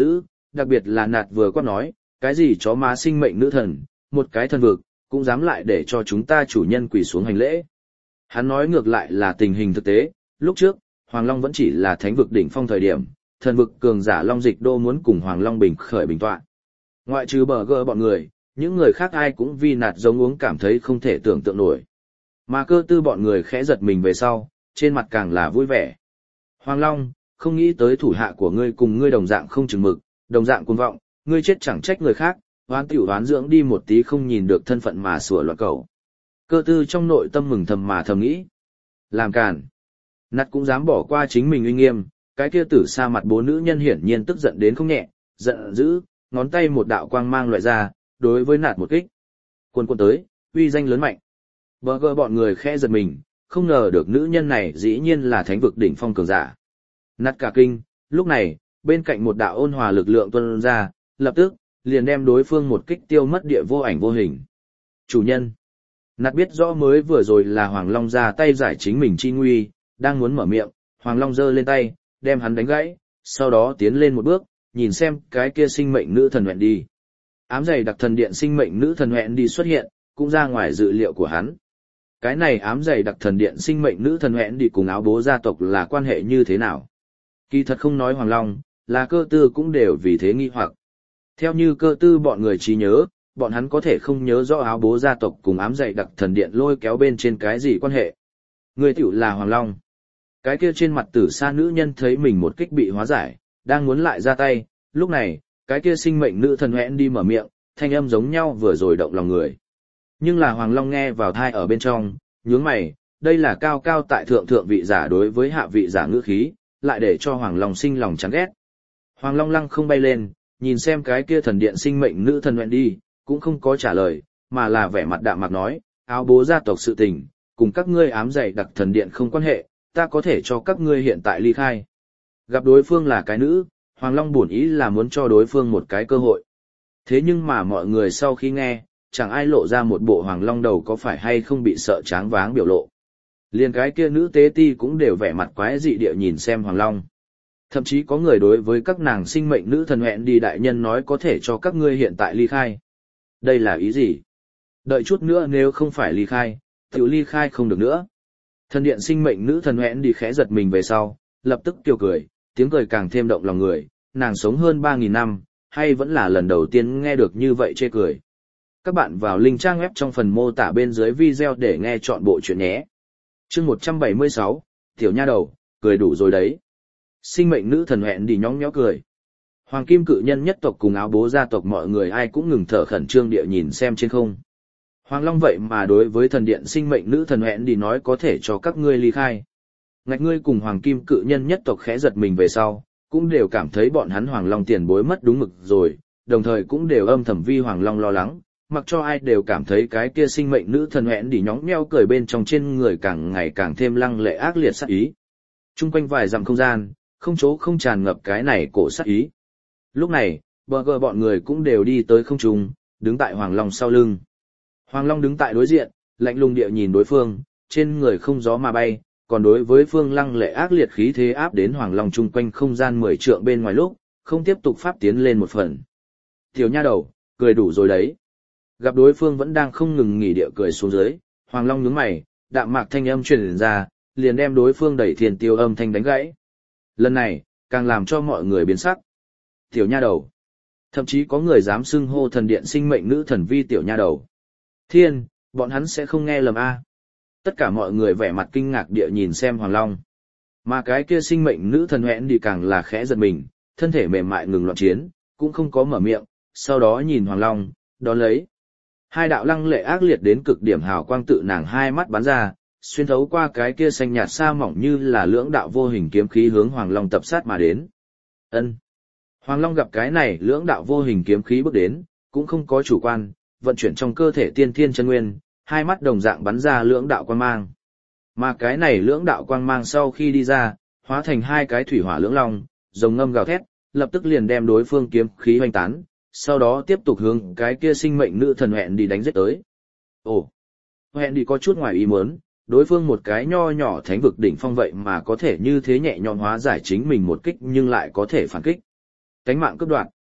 đặc biệt là nạt vừa quát nói, cái gì chó má sinh mệnh nữ thần, một cái thần vực, cũng dám lại để cho chúng ta chủ nhân quỳ xuống hành lễ. Hắn nói ngược lại là tình hình thực tế, lúc trước, Hoàng Long vẫn chỉ là thánh vực đỉnh phong thời điểm, thần vực cường giả Long Dịch Đô muốn cùng Hoàng Long bình khởi bình tọa. Ngoại trừ bờ gơ bọn người, những người khác ai cũng vì nạt giống uống cảm thấy không thể tưởng tượng nổi. Mà cơ tư bọn người khẽ giật mình về sau, trên mặt càng là vui vẻ. Hoàng Long, không nghĩ tới thủ hạ của ngươi cùng ngươi đồng dạng không chừng mực, đồng dạng cuồng vọng, ngươi chết chẳng trách người khác, hoán tiểu hoán dưỡng đi một tí không nhìn được thân phận mà sủa loạn cầu. Cơ tư trong nội tâm mừng thầm mà thầm nghĩ. Làm càn. Nạt cũng dám bỏ qua chính mình uy nghiêm, cái kia tử xa mặt bố nữ nhân hiển nhiên tức giận đến không nhẹ, giận dữ, ngón tay một đạo quang mang loại ra, đối với nạt một kích. Quân quân tới, uy danh lớn mạnh. Bờ gơ bọn người khẽ giật mình, không ngờ được nữ nhân này dĩ nhiên là thánh vực đỉnh phong cường giả. Nạt cả kinh, lúc này, bên cạnh một đạo ôn hòa lực lượng tuôn ra, lập tức, liền đem đối phương một kích tiêu mất địa vô ảnh vô hình. Chủ nhân. Nạt biết rõ mới vừa rồi là Hoàng Long ra tay giải chính mình chi nguy, đang muốn mở miệng, Hoàng Long giơ lên tay, đem hắn đánh gãy, sau đó tiến lên một bước, nhìn xem cái kia sinh mệnh nữ thần hẹn đi. Ám dày đặc thần điện sinh mệnh nữ thần hẹn đi xuất hiện, cũng ra ngoài dự liệu của hắn. Cái này ám dày đặc thần điện sinh mệnh nữ thần hẹn đi cùng áo bố gia tộc là quan hệ như thế nào? Kỳ thật không nói Hoàng Long, là cơ tư cũng đều vì thế nghi hoặc. Theo như cơ tư bọn người trí nhớ, bọn hắn có thể không nhớ rõ áo bố gia tộc cùng ám dày đặc thần điện lôi kéo bên trên cái gì quan hệ. Người tiểu là Hoàng Long. Cái kia trên mặt tử sa nữ nhân thấy mình một kích bị hóa giải, đang muốn lại ra tay, lúc này, cái kia sinh mệnh nữ thần hẹn đi mở miệng, thanh âm giống nhau vừa rồi động lòng người. Nhưng là Hoàng Long nghe vào thai ở bên trong, nhướng mày, đây là cao cao tại thượng thượng vị giả đối với hạ vị giả ngữ khí, lại để cho Hoàng Long sinh lòng chán ghét. Hoàng Long lăng không bay lên, nhìn xem cái kia thần điện sinh mệnh nữ thần hẹn đi, cũng không có trả lời, mà là vẻ mặt đạm mạc nói, áo bố gia tộc sự tình, cùng các ngươi ám dày đặc thần điện không quan hệ, ta có thể cho các ngươi hiện tại ly khai. Gặp đối phương là cái nữ, Hoàng Long bổn ý là muốn cho đối phương một cái cơ hội. Thế nhưng mà mọi người sau khi nghe, chẳng ai lộ ra một bộ Hoàng Long đầu có phải hay không bị sợ tráng váng biểu lộ. Liền cái kia nữ tế ti cũng đều vẻ mặt quái dị địa nhìn xem Hoàng Long. Thậm chí có người đối với các nàng sinh mệnh nữ thần hẹn đi đại nhân nói có thể cho các ngươi hiện tại ly khai. Đây là ý gì? Đợi chút nữa nếu không phải ly khai, tiểu ly khai không được nữa. Thần điện sinh mệnh nữ thần hẹn đi khẽ giật mình về sau, lập tức tiêu cười, tiếng cười càng thêm động lòng người, nàng sống hơn ba nghìn năm, hay vẫn là lần đầu tiên nghe được như vậy chê cười. Các bạn vào link trang web trong phần mô tả bên dưới video để nghe chọn bộ chuyện nhé. Chương một trăm bảy mươi sáu, tiểu nha đầu, cười đủ rồi đấy. Sinh mệnh nữ thần hẹn đi nhóng nhó cười. Hoàng kim cự nhân nhất tộc cùng áo bố gia tộc mọi người ai cũng ngừng thở khẩn trương địa nhìn xem trên không. Hoàng Long vậy mà đối với thần điện sinh mệnh nữ thần hẹn đi nói có thể cho các ngươi ly khai. Ngạch ngươi cùng hoàng kim cự nhân nhất tộc khẽ giật mình về sau, cũng đều cảm thấy bọn hắn Hoàng Long tiền bối mất đúng mực rồi, đồng thời cũng đều âm thầm vi Hoàng Long lo lắng, mặc cho ai đều cảm thấy cái kia sinh mệnh nữ thần hẹn đi nhóng nheo cười bên trong trên người càng ngày càng thêm lăng lệ ác liệt sát ý. Trung quanh vài dặm không gian, không chỗ không tràn ngập cái này cổ sát ý. Lúc này, bờ gờ bọn người cũng đều đi tới không trung, đứng tại Hoàng Long sau lưng. Hoàng Long đứng tại đối diện, lạnh lùng địa nhìn đối phương, trên người không gió mà bay, còn đối với phương lăng lệ ác liệt khí thế áp đến Hoàng Long chung quanh không gian mười trượng bên ngoài lúc, không tiếp tục pháp tiến lên một phần. Tiểu nha đầu, cười đủ rồi đấy. Gặp đối phương vẫn đang không ngừng nghỉ địa cười xuống dưới, Hoàng Long nhướng mày, đạm mạc thanh âm truyền ra, liền đem đối phương đẩy thiền tiêu âm thanh đánh gãy. Lần này, càng làm cho mọi người biến sắc. Tiểu nha đầu. Thậm chí có người dám xưng hô thần điện sinh mệnh nữ thần vi tiểu nha đầu. Thiên, bọn hắn sẽ không nghe lầm a. Tất cả mọi người vẻ mặt kinh ngạc địa nhìn xem Hoàng Long. Mà cái kia sinh mệnh nữ thần hẹn đi càng là khẽ giật mình, thân thể mềm mại ngừng loạn chiến, cũng không có mở miệng, sau đó nhìn Hoàng Long, đón lấy. Hai đạo lăng lệ ác liệt đến cực điểm hào quang tự nàng hai mắt bắn ra, xuyên thấu qua cái kia xanh nhạt sa mỏng như là lưỡng đạo vô hình kiếm khí hướng Hoàng Long tập sát mà đến. Ân. Hoàng Long gặp cái này lưỡng đạo vô hình kiếm khí bước đến, cũng không có chủ quan, vận chuyển trong cơ thể tiên thiên chân nguyên, hai mắt đồng dạng bắn ra lưỡng đạo quang mang. Mà cái này lưỡng đạo quang mang sau khi đi ra, hóa thành hai cái thủy hỏa lưỡng long, rồng ngâm gào thét, lập tức liền đem đối phương kiếm khí hoành tán, sau đó tiếp tục hướng cái kia sinh mệnh nữ thần hẹn đi đánh giết tới. Ồ, hẹn đi có chút ngoài ý muốn, đối phương một cái nho nhỏ thánh vực đỉnh phong vậy mà có thể như thế nhẹ nhõm hóa giải chính mình một kích nhưng lại có thể phản kích. Cánh mạng cướp đoạt.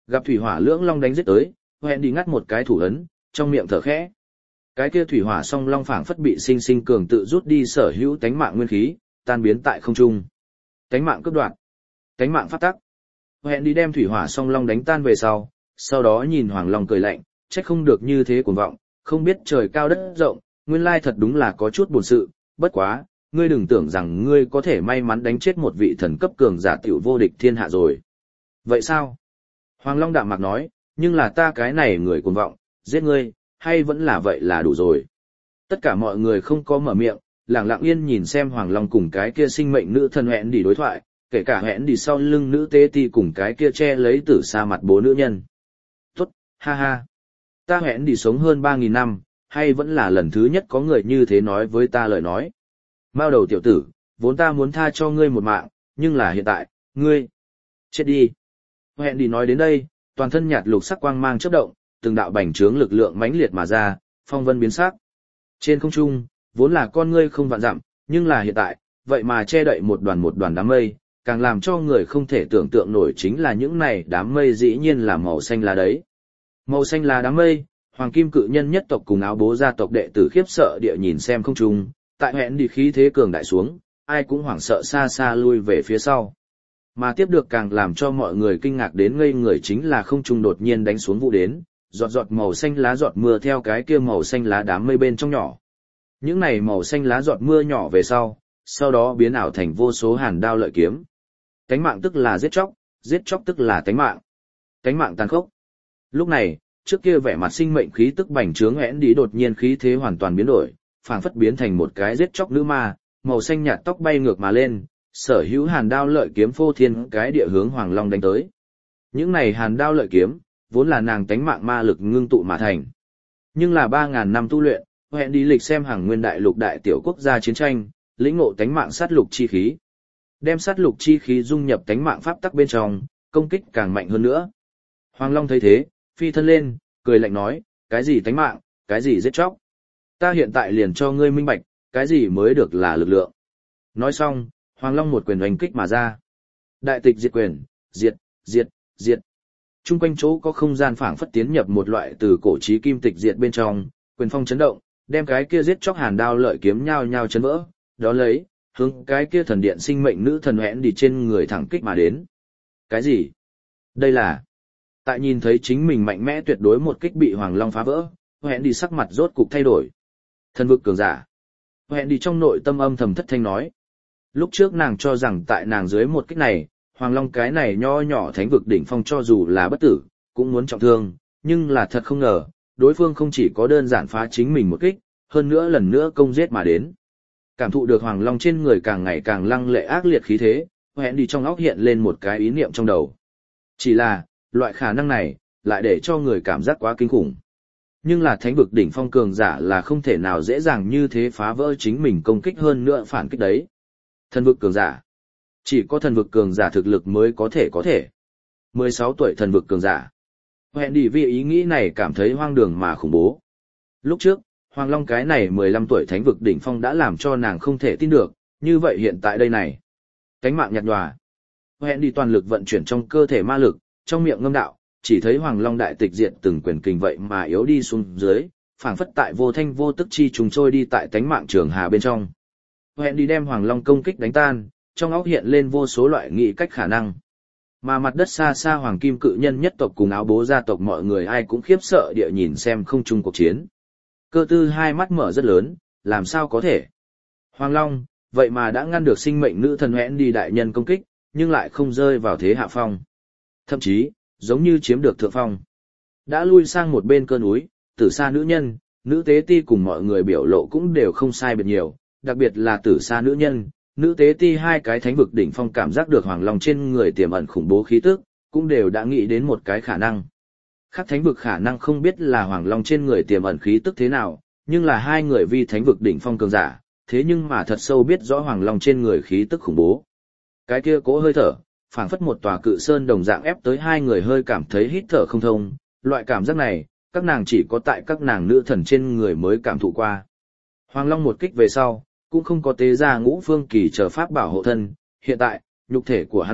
Gặp thủy hỏa lưỡng long đánh giết tới, hẹn đi ngắt một cái thủ ấn, trong miệng thở khẽ. Cái kia thủy hỏa song long phảng phất bị sinh sinh cường tự rút đi sở hữu tánh mạng nguyên khí, tan biến tại không trung. Tánh mạng cướp đoạt, tánh mạng phát tắc. Hẹn đi đem thủy hỏa song long đánh tan về sau, sau đó nhìn Hoàng Long cười lạnh, trách không được như thế cuồng vọng, không biết trời cao đất rộng, nguyên lai thật đúng là có chút buồn sự, bất quá, ngươi đừng tưởng rằng ngươi có thể may mắn đánh chết một vị thần cấp cường giả tiểu vô địch thiên hạ rồi. Vậy sao? Hoàng Long đạm mạc nói, nhưng là ta cái này người cuồng vọng, giết ngươi, hay vẫn là vậy là đủ rồi. Tất cả mọi người không có mở miệng, lặng lặng yên nhìn xem Hoàng Long cùng cái kia sinh mệnh nữ thần hẹn đi đối thoại, kể cả hẹn đi sau lưng nữ tế ti cùng cái kia che lấy tử xa mặt bố nữ nhân. Tốt, ha ha. Ta hẹn đi sống hơn ba nghìn năm, hay vẫn là lần thứ nhất có người như thế nói với ta lời nói. Mao đầu tiểu tử, vốn ta muốn tha cho ngươi một mạng, nhưng là hiện tại, ngươi, chết đi. Hẹn đi nói đến đây, toàn thân nhạt lục sắc quang mang chớp động, từng đạo bành trướng lực lượng mãnh liệt mà ra, phong vân biến sắc. Trên không trung, vốn là con ngươi không vạn dặm, nhưng là hiện tại, vậy mà che đậy một đoàn một đoàn đám mây, càng làm cho người không thể tưởng tượng nổi chính là những này đám mây dĩ nhiên là màu xanh lá đấy. Màu xanh lá đám mây, Hoàng Kim Cự Nhân nhất tộc cùng áo bố gia tộc đệ tử khiếp sợ địa nhìn xem không trung, tại hẹn đi khí thế cường đại xuống, ai cũng hoảng sợ xa xa lui về phía sau. Mà tiếp được càng làm cho mọi người kinh ngạc đến ngây người chính là không trung đột nhiên đánh xuống vụ đến, giọt giọt màu xanh lá giọt mưa theo cái kia màu xanh lá đám mây bên trong nhỏ. Những này màu xanh lá giọt mưa nhỏ về sau, sau đó biến ảo thành vô số hàn đao lợi kiếm. Tánh mạng tức là giết chóc, giết chóc tức là tánh mạng. Tánh mạng tàn khốc. Lúc này, trước kia vẻ mặt sinh mệnh khí tức bành trướng hẽn đi đột nhiên khí thế hoàn toàn biến đổi, phảng phất biến thành một cái giết chóc nữ ma, màu xanh nhạt tóc bay ngược mà lên, sở hữu hàn đao lợi kiếm phô thiên cái địa hướng Hoàng Long đánh tới. Những này hàn đao lợi kiếm, vốn là nàng tánh mạng ma lực ngưng tụ mà thành. Nhưng là ba ngàn năm tu luyện, hẹn đi lịch xem hàng nguyên đại lục đại tiểu quốc gia chiến tranh, lĩnh ngộ tánh mạng sát lục chi khí. Đem sát lục chi khí dung nhập tánh mạng pháp tắc bên trong, công kích càng mạnh hơn nữa. Hoàng Long thấy thế, phi thân lên, cười lạnh nói, cái gì tánh mạng, cái gì giết chóc. Ta hiện tại liền cho ngươi minh bạch, cái gì mới được là lực lượng. Nói xong, Hoàng Long một quyền oanh kích mà ra. Đại tịch diệt quyền, diệt, diệt, diệt. Trung quanh chỗ có không gian phảng phất tiến nhập một loại từ cổ chí kim tịch diệt bên trong, quyền phong chấn động, đem cái kia giết chóc hàn đao lợi kiếm nhao nhao chấn vỡ, đó lấy, hướng cái kia thần điện sinh mệnh nữ thần hẹn đi trên người thẳng kích mà đến. Cái gì? Đây là... Tại nhìn thấy chính mình mạnh mẽ tuyệt đối một kích bị Hoàng Long phá vỡ, hẹn đi sắc mặt rốt cục thay đổi. Thần vực cường giả. Hẹn đi trong nội tâm âm thầm thất thanh nói. Lúc trước nàng cho rằng tại nàng dưới một kích này, Hoàng Long cái này nho nhỏ thánh vực đỉnh phong cho dù là bất tử, cũng muốn trọng thương, nhưng là thật không ngờ, đối phương không chỉ có đơn giản phá chính mình một kích, hơn nữa lần nữa công giết mà đến. Cảm thụ được Hoàng Long trên người càng ngày càng lăng lệ ác liệt khí thế, hẹn đi trong óc hiện lên một cái ý niệm trong đầu. Chỉ là, loại khả năng này, lại để cho người cảm giác quá kinh khủng. Nhưng là thánh vực đỉnh phong cường giả là không thể nào dễ dàng như thế phá vỡ chính mình công kích hơn nữa phản kích đấy. Thần vực cường giả. Chỉ có thần vực cường giả thực lực mới có thể có thể. mười sáu tuổi thần vực cường giả. Hẹn đi vì ý nghĩ này cảm thấy hoang đường mà khủng bố. Lúc trước, Hoàng Long cái này mười lăm tuổi thánh vực đỉnh phong đã làm cho nàng không thể tin được, như vậy hiện tại đây này. Cánh mạng nhạt nhòa. Hẹn đi toàn lực vận chuyển trong cơ thể ma lực, trong miệng ngâm đạo, chỉ thấy Hoàng Long đại tịch diệt từng quyền kình vậy mà yếu đi xuống dưới, phảng phất tại vô thanh vô tức chi trùng trôi đi tại tánh mạng trường hà bên trong. Hẹn đi đem Hoàng Long công kích đánh tan, trong óc hiện lên vô số loại nghị cách khả năng. Mà mặt đất xa xa Hoàng Kim Cự Nhân nhất tộc cùng áo bố gia tộc mọi người ai cũng khiếp sợ địa nhìn xem không chung cuộc chiến. Cơ tư hai mắt mở rất lớn, làm sao có thể? Hoàng Long, vậy mà đã ngăn được sinh mệnh nữ thần hẹn đi đại nhân công kích, nhưng lại không rơi vào thế hạ phong. Thậm chí, giống như chiếm được thượng phong. Đã lui sang một bên cơ núi, tử sa nữ nhân, nữ tế ti cùng mọi người biểu lộ cũng đều không sai biệt nhiều, đặc biệt là tử sa nữ nhân, nữ tế ti hai cái thánh vực đỉnh phong cảm giác được Hoàng Long trên người tiềm ẩn khủng bố khí tức, cũng đều đã nghĩ đến một cái khả năng. Khác thánh vực khả năng không biết là Hoàng Long trên người tiềm ẩn khí tức thế nào, nhưng là hai người vi thánh vực đỉnh phong cường giả, thế nhưng mà thật sâu biết rõ Hoàng Long trên người khí tức khủng bố. Cái kia cố hơi thở, phảng phất một tòa cự sơn đồng dạng ép tới hai người hơi cảm thấy hít thở không thông, loại cảm giác này, các nàng chỉ có tại các nàng nữ thần trên người mới cảm thụ qua. Hoàng Long một kích về sau, cũng không có tế ra ngũ phương kỳ chờ pháp bảo hộ thân, hiện tại, nhục thể của hắn mạnh,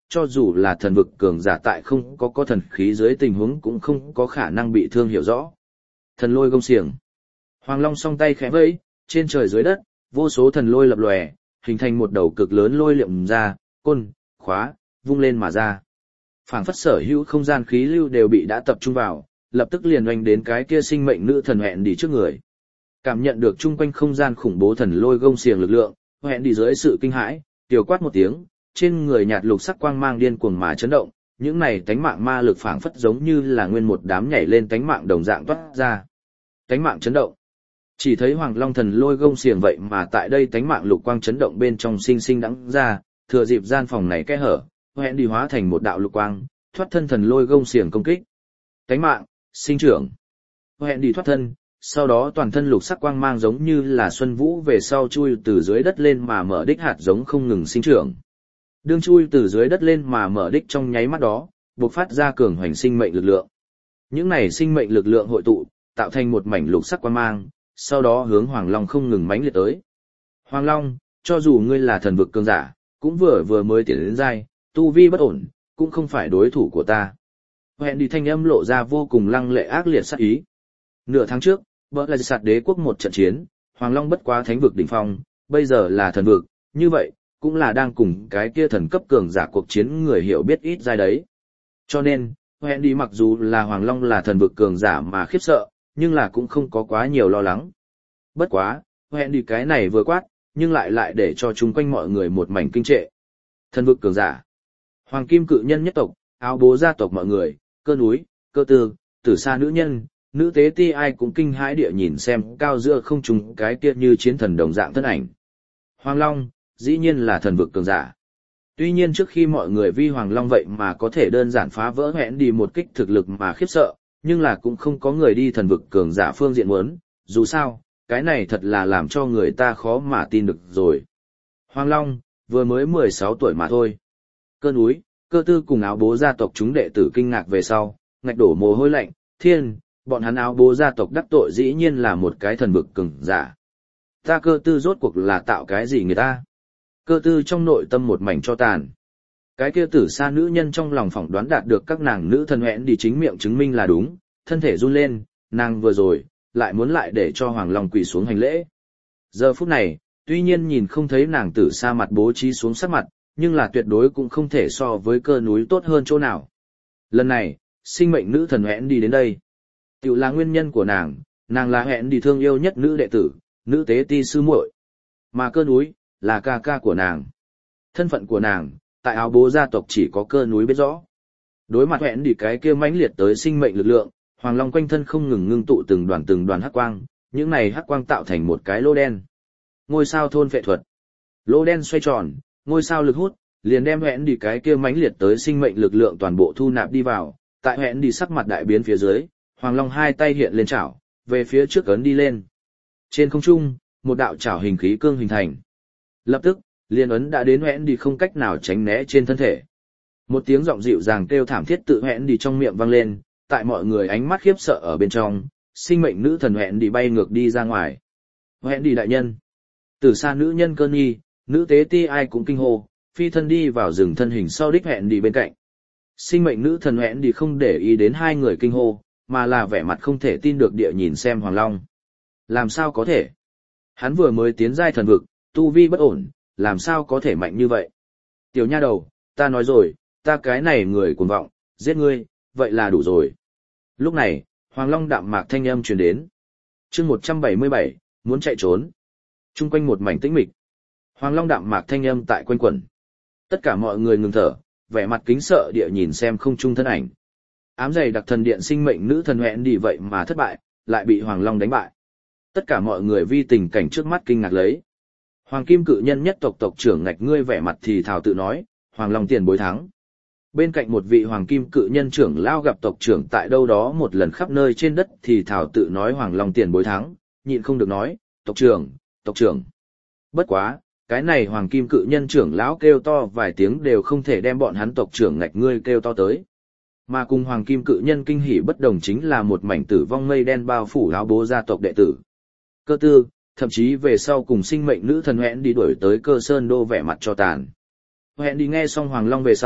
cho dù là thần vực cường giả tại không có có thần khí dưới tình huống cũng không có khả năng bị thương hiểu rõ. Thần lôi gông xiềng. Hoàng Long song tay khẽ vẫy, trên trời dưới đất, vô số thần lôi lập lòe, hình thành một đầu cực lớn lôi liệm ra, côn, khóa, vung lên mà ra. Phảng phất sở hữu không gian khí lưu đều bị đã tập trung vào, lập tức liền oanh đến cái kia sinh mệnh nữ thần hẹn đi trước người. Cảm nhận được chung quanh không gian khủng bố thần lôi gông xiềng lực lượng, hẹn đi dưới sự kinh hãi, tiểu quát một tiếng, trên người nhạt lục sắc quang mang điên cuồng mà chấn động, những này tánh mạng ma lực phảng phất giống như là nguyên một đám nhảy lên tánh mạng đồng dạng toát ra. Tánh mạng chấn động. Chỉ thấy Hoàng Long thần lôi gông xiềng vậy mà tại đây tánh mạng lục quang chấn động bên trong sinh sinh đãng ra, thừa dịp gian phòng này kẽ hở, hẹn đi hóa thành một đạo lục quang, thoát thân thần lôi gông xiềng công kích. Tánh mạng, sinh trưởng. Hẹn đi thoát thân, sau đó toàn thân lục sắc quang mang giống như là xuân vũ về sau chui từ dưới đất lên mà mở đích hạt giống không ngừng sinh trưởng. Đương chui từ dưới đất lên mà mở đích trong nháy mắt đó, bộc phát ra cường hoành sinh mệnh lực lượng. Những này sinh mệnh lực lượng hội tụ, tạo thành một mảnh lục sắc quang mang, sau đó hướng Hoàng Long không ngừng mãnh liệt tới. Hoàng Long, cho dù ngươi là thần vực cường giả, cũng vừa vừa mới tiến đến giai, tu vi bất ổn, cũng không phải đối thủ của ta. Hẹn đi thanh âm lộ ra vô cùng lăng lệ ác liệt sát ý. Nửa tháng trước, vợ là sạt đế quốc một trận chiến, Hoàng Long bất quá thánh vực đỉnh phong, bây giờ là thần vực, như vậy, cũng là đang cùng cái kia thần cấp cường giả cuộc chiến người hiểu biết ít giai đấy. Cho nên, hẹn đi mặc dù là Hoàng Long là thần vực cường giả mà khiếp sợ, nhưng là cũng không có quá nhiều lo lắng. Bất quá, hẹn đi cái này vừa quát, nhưng lại lại để cho chúng quanh mọi người một mảnh kinh trệ. Thần vực cường giả, Hoàng Kim cự nhân nhất tộc, áo bố gia tộc mọi người, cơ núi, cơ tư, tử sa nữ nhân, nữ tế ti ai cũng kinh hãi địa nhìn xem cao giữa không trung cái kia như chiến thần đồng dạng thân ảnh. Hoàng Long, dĩ nhiên là thần vực cường giả. Tuy nhiên trước khi mọi người vi Hoàng Long vậy mà có thể đơn giản phá vỡ hẹn đi một kích thực lực mà khiếp sợ, nhưng là cũng không có người đi thần vực cường giả phương diện muốn, dù sao, cái này thật là làm cho người ta khó mà tin được rồi. Hoàng Long, vừa mới mười sáu tuổi mà thôi. Cơ núi, cơ tư cùng áo bố gia tộc chúng đệ tử kinh ngạc về sau, ngạch đổ mồ hôi lạnh, thiên, bọn hắn áo bố gia tộc đắc tội dĩ nhiên là một cái thần vực cường giả. Ta cơ tư rốt cuộc là tạo cái gì người ta? Cơ tư trong nội tâm một mảnh cho tàn. Cái kia tử sa nữ nhân trong lòng phỏng đoán đạt được các nàng nữ thần hẹn đi chính miệng chứng minh là đúng, thân thể run lên, nàng vừa rồi, lại muốn lại để cho Hoàng Long quỳ xuống hành lễ. Giờ phút này, tuy nhiên nhìn không thấy nàng tử sa mặt bố trí xuống sắc mặt, nhưng là tuyệt đối cũng không thể so với cơ núi tốt hơn chỗ nào. Lần này, sinh mệnh nữ thần hẹn đi đến đây. Tiểu là nguyên nhân của nàng, nàng là hẹn đi thương yêu nhất nữ đệ tử, nữ tế ti sư muội, mà cơ núi, là ca ca của nàng. Thân phận của nàng, tại áo bố gia tộc chỉ có cơ núi biết rõ. Đối mặt hẹn đi cái kia mãnh liệt tới sinh mệnh lực lượng, Hoàng Long quanh thân không ngừng ngưng tụ từng đoàn từng đoàn hắc quang, những này hắc quang tạo thành một cái lỗ đen. Ngôi sao thôn phệ thuật. Lỗ đen xoay tròn, ngôi sao lực hút, liền đem hẹn đi cái kia mãnh liệt tới sinh mệnh lực lượng toàn bộ thu nạp đi vào. Tại hẹn đi sắc mặt đại biến phía dưới, Hoàng Long hai tay hiện lên chảo, về phía trước ấn đi lên. Trên không trung, một đạo chảo hình khí cương hình thành. Lập tức, liên ấn đã đến hẹn đi không cách nào tránh né trên thân thể. Một tiếng giọng dịu dàng kêu thảm thiết tự hẹn đi trong miệng vang lên, tại mọi người ánh mắt khiếp sợ ở bên trong, sinh mệnh nữ thần hẹn đi bay ngược đi ra ngoài. Hẹn đi đại nhân. Từ xa nữ nhân cơ nhi, nữ tế ti ai cũng kinh hô, phi thân đi vào rừng thân hình sau đích hẹn đi bên cạnh. Sinh mệnh nữ thần hẹn đi không để ý đến hai người kinh hô, mà là vẻ mặt không thể tin được địa nhìn xem Hoàng Long. Làm sao có thể? Hắn vừa mới tiến giai thần vực, tu vi bất ổn, làm sao có thể mạnh như vậy? Tiểu nha đầu, ta nói rồi, ta cái này người cuồng vọng, giết ngươi, vậy là đủ rồi. Lúc này, Hoàng Long đạm mạc thanh âm truyền đến. Chương một trăm bảy mươi bảy, muốn chạy trốn. Trung quanh một mảnh tĩnh mịch. Hoàng Long đạm mạc thanh âm tại quanh quẩn. Tất cả mọi người ngừng thở, vẻ mặt kính sợ địa nhìn xem không trung thân ảnh. Ám dày đặc thần điện sinh mệnh nữ thần hẹn đi vậy mà thất bại, lại bị Hoàng Long đánh bại. Tất cả mọi người vi tình cảnh trước mắt kinh ngạc lấy. Hoàng Kim cự nhân nhất tộc tộc trưởng ngạch ngươi vẻ mặt thì thào tự nói, Hoàng Long tiền bối thắng. Bên cạnh một vị Hoàng Kim cự nhân trưởng lao gặp tộc trưởng tại đâu đó một lần khắp nơi trên đất thì thào tự nói Hoàng Long tiền bối thắng, nhịn không được nói, tộc trưởng, tộc trưởng. Bất quá, cái này Hoàng Kim cự nhân trưởng lão kêu to vài tiếng đều không thể đem bọn hắn tộc trưởng ngạch ngươi kêu to tới. Mà cùng Hoàng Kim cự nhân kinh hỉ bất đồng chính là một mảnh tử vong mây đen bao phủ áo bố gia tộc đệ tử. Cơ tư, thậm chí về sau cùng sinh mệnh nữ thần hẹn đi đuổi tới cơ sơn đô vẻ mặt cho tàn. Hẹn đi nghe xong Hoàng Long về sau,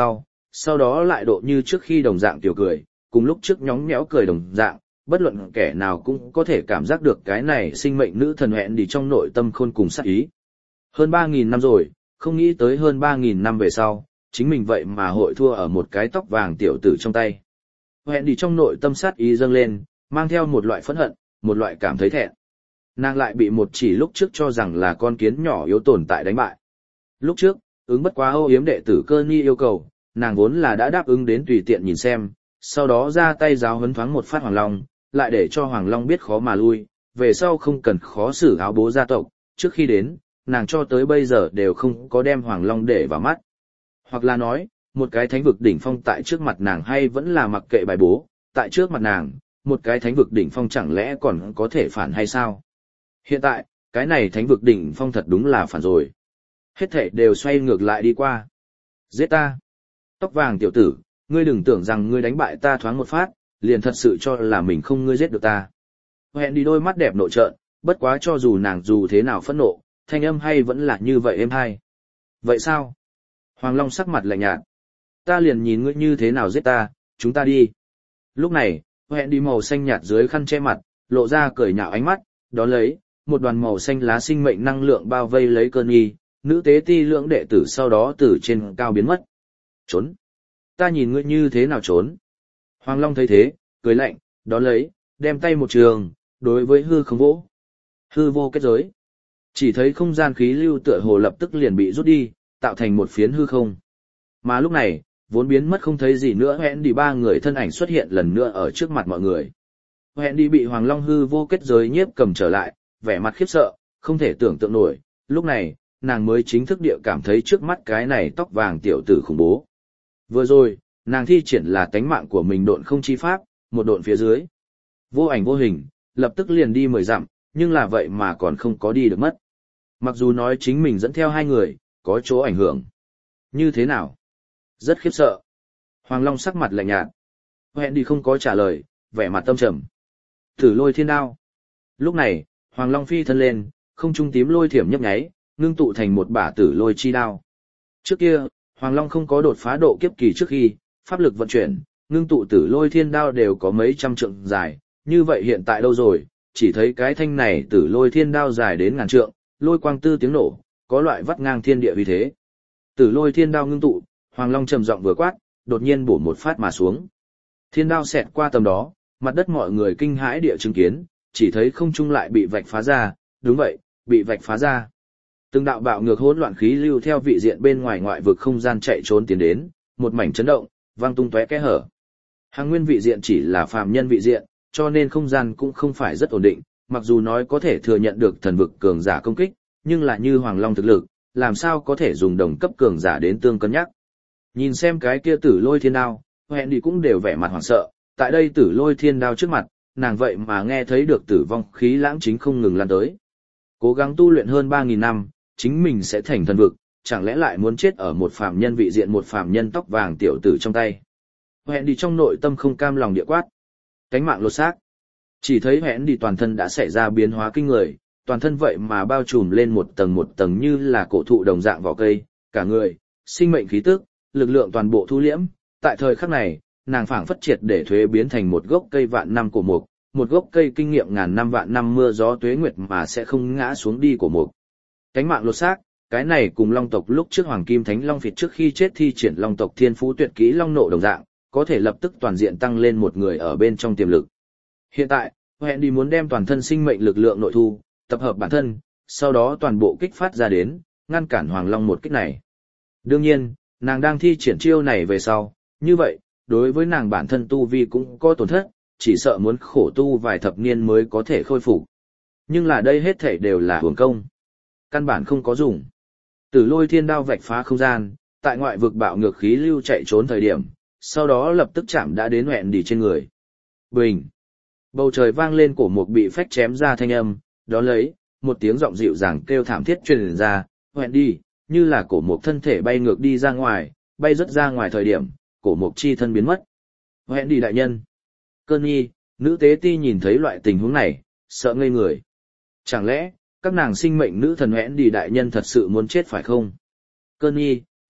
sau đó lại độ như trước khi đồng dạng tiểu cười, cùng lúc trước nhóng nhẽo cười đồng dạng, bất luận kẻ nào cũng có thể cảm giác được cái này sinh mệnh nữ thần hẹn đi trong nội tâm khôn cùng sát ý. Hơn ba nghìn năm rồi, không nghĩ tới hơn ba nghìn năm về sau, chính mình vậy mà hội thua ở một cái tóc vàng tiểu tử trong tay. Hẹn đi trong nội tâm sát ý dâng lên, mang theo một loại phẫn hận, một loại cảm thấy thẹn. Nàng lại bị một chỉ lúc trước cho rằng là con kiến nhỏ yếu tồn tại đánh bại. Lúc trước, ứng bất quá âu yếm đệ tử Cơ Ni yêu cầu, nàng vốn là đã đáp ứng đến tùy tiện nhìn xem, sau đó ra tay giáo huấn thoáng một phát Hoàng Long, lại để cho Hoàng Long biết khó mà lui, về sau không cần khó xử áo bố gia tộc, trước khi đến, nàng cho tới bây giờ đều không có đem Hoàng Long để vào mắt. Hoặc là nói, một cái thánh vực đỉnh phong tại trước mặt nàng hay vẫn là mặc kệ bài bố, tại trước mặt nàng, một cái thánh vực đỉnh phong chẳng lẽ còn có thể phản hay sao? Hiện tại, cái này thánh vực đỉnh phong thật đúng là phản rồi. Hết thảy đều xoay ngược lại đi qua. Giết ta! Tóc vàng tiểu tử, ngươi đừng tưởng rằng ngươi đánh bại ta thoáng một phát, liền thật sự cho là mình không ngươi giết được ta. Hẹn đi đôi mắt đẹp nộ trợn, bất quá cho dù nàng dù thế nào phẫn nộ, thanh âm hay vẫn là như vậy êm hay. Vậy sao? Hoàng Long sắc mặt lạnh nhạt. Ta liền nhìn ngươi như thế nào giết ta, chúng ta đi. Lúc này, hẹn đi màu xanh nhạt dưới khăn che mặt, lộ ra cười nhạo ánh mắt, đó lấy, một đoàn màu xanh lá sinh mệnh năng lượng bao vây lấy Cơ Ni, nữ tế ti lưỡng đệ tử sau đó từ trên cao biến mất. Trốn! Ta nhìn ngươi như thế nào trốn? Hoàng Long thấy thế, cười lạnh, đó lấy, đem tay một trường, đối với hư không vỗ. Hư vô kết giới. Chỉ thấy không gian khí lưu tựa hồ lập tức liền bị rút đi, tạo thành một phiến hư không. Mà lúc này, vốn biến mất không thấy gì nữa hẹn đi ba người thân ảnh xuất hiện lần nữa ở trước mặt mọi người. Hẹn đi bị Hoàng Long hư vô kết giới nhiếp cầm trở lại, vẻ mặt khiếp sợ, không thể tưởng tượng nổi, lúc này, nàng mới chính thức địa cảm thấy trước mắt cái này tóc vàng tiểu tử khủng bố. Vừa rồi, nàng thi triển là tánh mạng của mình độn không chi pháp, một độn phía dưới. Vô ảnh vô hình, lập tức liền đi mười dặm, nhưng là vậy mà còn không có đi được mất. Mặc dù nói chính mình dẫn theo hai người, có chỗ ảnh hưởng. Như thế nào? Rất khiếp sợ. Hoàng Long sắc mặt lạnh nhạt. Hẹn đi không có trả lời, vẻ mặt tâm trầm. Tử lôi thiên đao. Lúc này, Hoàng Long phi thân lên, không trung tím lôi thiểm nhấp nháy, ngưng tụ thành một bả tử lôi chi đao. Trước kia, Hoàng Long không có đột phá độ kiếp kỳ trước khi, pháp lực vận chuyển, ngưng tụ tử lôi thiên đao đều có mấy trăm trượng dài, như vậy hiện tại đâu rồi, chỉ thấy cái thanh này tử lôi thiên đao dài đến ngàn trượng, lôi quang tư tiếng nổ, có loại vắt ngang thiên địa vì thế. Tử lôi thiên đao ngưng tụ, Hoàng Long trầm giọng vừa quát, đột nhiên bổ một phát mà xuống. Thiên đao xẹt qua tầm đó, mặt đất mọi người kinh hãi địa chứng kiến, chỉ thấy không trung lại bị vạch phá ra, đúng vậy, bị vạch phá ra. Từng đạo bạo ngược hỗn loạn khí lưu theo vị diện bên ngoài ngoại vực không gian chạy trốn tiến đến, một mảnh chấn động, vang tung tóe kẽ hở. Hàng nguyên vị diện chỉ là phàm nhân vị diện, cho nên không gian cũng không phải rất ổn định, mặc dù nói có thể thừa nhận được thần vực cường giả công kích, nhưng là như Hoàng Long thực lực, làm sao có thể dùng đồng cấp cường giả đến tương cân nhắc. Nhìn xem cái kia tử lôi thiên đao, hẹn đi cũng đều vẻ mặt hoảng sợ, tại đây tử lôi thiên đao trước mặt, nàng vậy mà nghe thấy được tử vong khí lãng chính không ngừng lan tới. Cố gắng tu luyện hơn ba nghìn năm, chính mình sẽ thành thần vực, chẳng lẽ lại muốn chết ở một phàm nhân vị diện một phàm nhân tóc vàng tiểu tử trong tay. Hẹn đi trong nội tâm không cam lòng địa quát. Cánh mạng lột xác. Chỉ thấy hẹn đi toàn thân đã xảy ra biến hóa kinh người, toàn thân vậy mà bao trùm lên một tầng một tầng như là cổ thụ đồng dạng vỏ cây, cả người, sinh mệnh khí tức, lực lượng toàn bộ thu liễm. Tại thời khắc này, nàng phảng phất triệt để thuế biến thành một gốc cây vạn năm cổ mục, một gốc cây kinh nghiệm ngàn năm vạn năm mưa gió tuế nguyệt mà sẽ không ngã xuống đi cổ mục. Cánh mạng lột xác, cái này cùng Long tộc lúc trước Hoàng Kim Thánh Long Việt trước khi chết thi triển Long tộc thiên phú tuyệt kỹ Long nộ đồng dạng, có thể lập tức toàn diện tăng lên một người ở bên trong tiềm lực. Hiện tại, hẹn đi muốn đem toàn thân sinh mệnh lực lượng nội thu, tập hợp bản thân, sau đó toàn bộ kích phát ra đến, ngăn cản Hoàng Long một kích này. Đương nhiên, nàng đang thi triển chiêu này về sau, như vậy, đối với nàng bản thân tu vi cũng có tổn thất, chỉ sợ muốn khổ tu vài thập niên mới có thể khôi phục. Nhưng là đây hết thảy đều là hưởng công. Căn bản không có dùng. Tử lôi thiên đao vạch phá không gian, tại ngoại vực bạo ngược khí lưu chạy trốn thời điểm, sau đó lập tức chạm đã đến hẹn đi trên người. Bình! Bầu trời vang lên cổ mục bị phách chém ra thanh âm, đó lấy, một tiếng giọng dịu dàng kêu thảm thiết truyền ra, hẹn đi, như là cổ mục thân thể bay ngược đi ra ngoài, bay rất ra ngoài thời điểm, cổ mục chi thân biến mất. Hẹn đi đại nhân! Cơ Ni, nữ tế ti nhìn thấy loại tình huống này, sợ ngây người. Chẳng lẽ, các nàng sinh mệnh nữ thần hẹn đi đại nhân thật sự muốn chết phải không? Cơ Ni,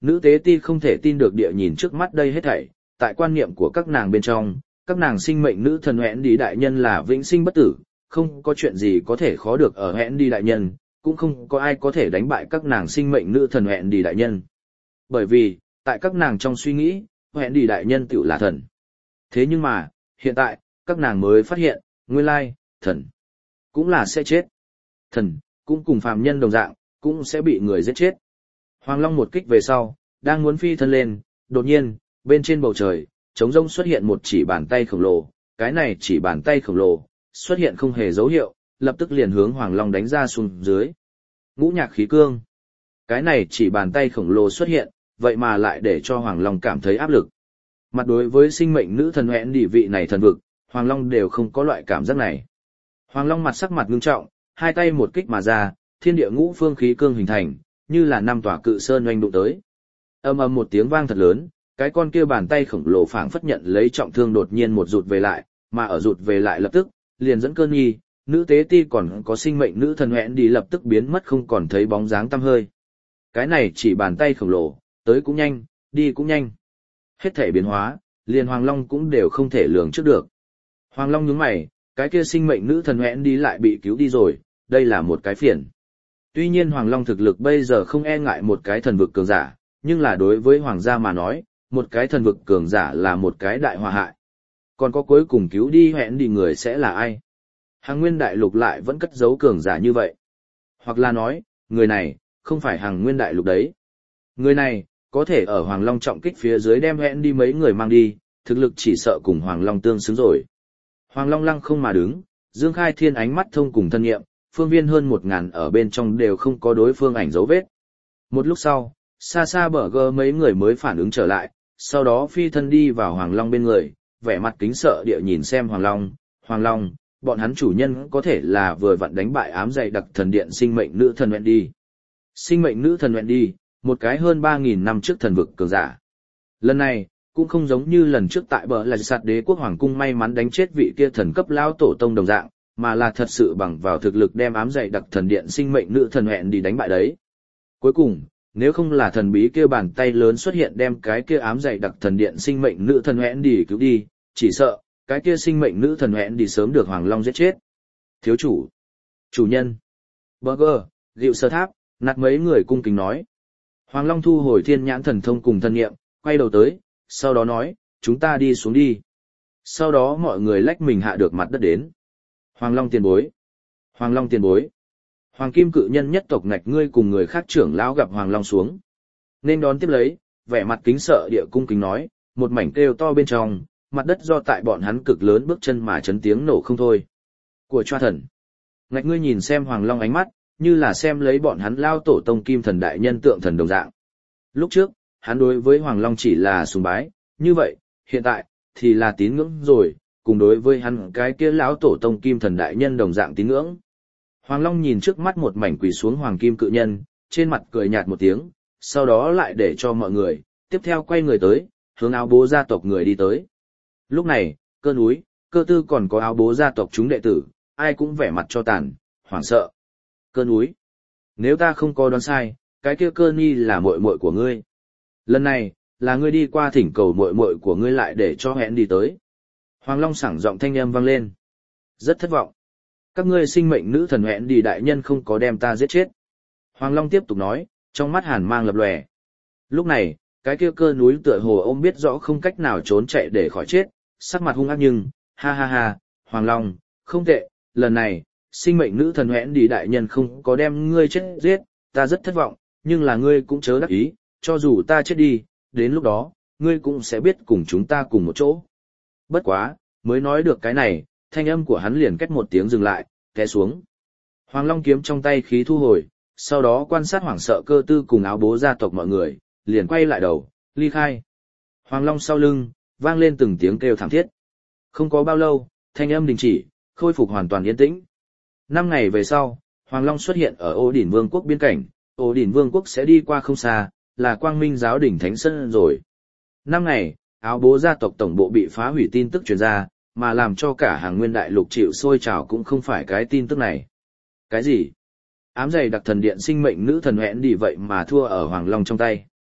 Nữ tế ti không thể tin được địa nhìn trước mắt đây hết thảy, tại quan niệm của các nàng bên trong, các nàng sinh mệnh nữ thần hẹn đi đại nhân là vĩnh sinh bất tử, không có chuyện gì có thể khó được ở hẹn đi đại nhân, cũng không có ai có thể đánh bại các nàng sinh mệnh nữ thần hẹn đi đại nhân. Bởi vì, tại các nàng trong suy nghĩ, hẹn đi đại nhân tựu là thần. Thế nhưng mà, hiện tại, các nàng mới phát hiện, nguyên lai, thần, cũng là sẽ chết. Thần, cũng cùng phàm nhân đồng dạng, cũng sẽ bị người giết chết. Hoàng Long một kích về sau, đang muốn phi thân lên, đột nhiên, bên trên bầu trời, trống rông xuất hiện một chỉ bàn tay khổng lồ, cái này chỉ bàn tay khổng lồ, xuất hiện không hề dấu hiệu, lập tức liền hướng Hoàng Long đánh ra xuống dưới. Ngũ nhạc khí cương. Cái này chỉ bàn tay khổng lồ xuất hiện, vậy mà lại để cho Hoàng Long cảm thấy áp lực. Mặt đối với sinh mệnh nữ thần hẹn địa vị này thần vực, Hoàng Long đều không có loại cảm giác này. Hoàng Long mặt sắc mặt ngưng trọng, hai tay một kích mà ra, thiên địa ngũ phương khí cương hình thành, như là năm tòa cự sơn oanh đụng tới. Ầm ầm một tiếng vang thật lớn, cái con kia bàn tay khổng lồ phảng phất nhận lấy trọng thương đột nhiên một rụt về lại, mà ở rụt về lại lập tức, liền dẫn cơn nghi, nữ tế ti còn có sinh mệnh nữ thần hẹn đi lập tức biến mất không còn thấy bóng dáng tăm hơi. Cái này chỉ bàn tay khổng lồ, tới cũng nhanh, đi cũng nhanh. Hết thể biến hóa, liền Hoàng Long cũng đều không thể lường trước được. Hoàng Long nhướng mày, cái kia sinh mệnh nữ thần hẹn đi lại bị cứu đi rồi, đây là một cái phiền. Tuy nhiên Hoàng Long thực lực bây giờ không e ngại một cái thần vực cường giả, nhưng là đối với Hoàng gia mà nói, một cái thần vực cường giả là một cái đại hòa hại. Còn có cuối cùng cứu đi hẹn đi người sẽ là ai? Hàng nguyên đại lục lại vẫn cất giấu cường giả như vậy. Hoặc là nói, người này, không phải hàng nguyên đại lục đấy. Người này, có thể ở Hoàng Long trọng kích phía dưới đem hẹn đi mấy người mang đi, thực lực chỉ sợ cùng Hoàng Long tương xứng rồi. Hoàng Long lăng không mà đứng, dương khai thiên ánh mắt thông cùng thân nghiệm, phương viên hơn một ngàn ở bên trong đều không có đối phương ảnh dấu vết. Một lúc sau, xa xa bờ gơ mấy người mới phản ứng trở lại, sau đó phi thân đi vào Hoàng Long bên người, vẻ mặt kính sợ địa nhìn xem Hoàng Long. Hoàng Long, bọn hắn chủ nhân có thể là vừa vặn đánh bại ám dày đặc thần điện sinh mệnh nữ thần Wendy. Sinh mệnh nữ thần Wendy, một cái hơn ba nghìn năm trước thần vực cường giả. Lần này, cũng không giống như lần trước tại bờ là sạt đế quốc hoàng cung may mắn đánh chết vị kia thần cấp lão tổ tông đồng dạng, mà là thật sự bằng vào thực lực đem ám dày đặc thần điện sinh mệnh nữ thần hẹn đi đánh bại đấy. Cuối cùng, nếu không là thần bí kia bàn tay lớn xuất hiện đem cái kia ám dày đặc thần điện sinh mệnh nữ thần hẹn đi cứu đi, chỉ sợ, cái kia sinh mệnh nữ thần hẹn đi sớm được Hoàng Long giết chết. Thiếu chủ, chủ nhân, Burger, Diệu Sơ Tháp, nạt mấy người cung kính nói. Hoàng Long thu hồi thiên nhãn thần thông cùng thân nghiệm, quay đầu tới, sau đó nói, chúng ta đi xuống đi. Sau đó mọi người lách mình hạ được mặt đất đến. Hoàng Long tiền bối. Hoàng Long tiền bối. Hoàng Kim cự nhân nhất tộc ngạch ngươi cùng người khác trưởng lão gặp Hoàng Long xuống. Nên đón tiếp lấy, vẻ mặt kính sợ địa cung kính nói, một mảnh kêu to bên trong, mặt đất do tại bọn hắn cực lớn bước chân mà chấn tiếng nổ không thôi. Của choa thần. Ngạch ngươi nhìn xem Hoàng Long ánh mắt, như là xem lấy bọn hắn lao tổ tông kim thần đại nhân tượng thần đồng dạng. Lúc trước, hắn đối với Hoàng Long chỉ là sùng bái, như vậy, hiện tại, thì là tín ngưỡng rồi, cùng đối với hắn cái kia lão tổ tông kim thần đại nhân đồng dạng tín ngưỡng. Hoàng Long nhìn trước mắt một mảnh quỳ xuống hoàng kim cự nhân, trên mặt cười nhạt một tiếng, sau đó lại để cho mọi người, tiếp theo quay người tới, hướng áo bố gia tộc người đi tới. Lúc này, cơ núi, cơ tư còn có áo bố gia tộc chúng đệ tử, ai cũng vẻ mặt cho tàn, hoảng sợ. Cơ núi, nếu ta không có đoán sai, cái kia cơ ni là muội muội của ngươi. Lần này, là ngươi đi qua thỉnh cầu muội muội của ngươi lại để cho hẹn đi tới. Hoàng Long sảng giọng thanh âm vang lên. Rất thất vọng. Các ngươi sinh mệnh nữ thần hẹn đi đại nhân không có đem ta giết chết. Hoàng Long tiếp tục nói, trong mắt hàn mang lập lòe. Lúc này, cái kia cơ núi tựa hồ ôm biết rõ không cách nào trốn chạy để khỏi chết, sắc mặt hung ác nhưng, ha ha ha, Hoàng Long, không tệ, lần này, sinh mệnh nữ thần hẹn đi đại nhân không có đem ngươi chết giết, ta rất thất vọng, nhưng là ngươi cũng chớ đắc ý, cho dù ta chết đi, đến lúc đó, ngươi cũng sẽ biết cùng chúng ta cùng một chỗ. Bất quá, mới nói được cái này, thanh âm của hắn liền cách một tiếng dừng lại, té xuống. Hoàng Long kiếm trong tay khí thu hồi, sau đó quan sát hoảng sợ cơ tư cùng áo bố gia tộc mọi người, liền quay lại đầu, ly khai. Hoàng Long sau lưng, vang lên từng tiếng kêu thảm thiết. Không có bao lâu, thanh âm đình chỉ, khôi phục hoàn toàn yên tĩnh. Năm ngày về sau, Hoàng Long xuất hiện ở Ô Đỉnh Vương quốc biên cảnh, Ô Đỉnh Vương quốc sẽ đi qua không xa, là Quang Minh giáo đỉnh Thánh Sơn rồi. Năm ngày, áo bố gia tộc tổng bộ bị phá hủy tin tức truyền ra, mà làm cho cả hàng nguyên đại lục chịu sôi trào cũng không phải cái tin tức này. Cái gì? Ám dày đặc thần điện sinh mệnh nữ thần hẹn đi vậy mà thua ở Hoàng Long trong tay.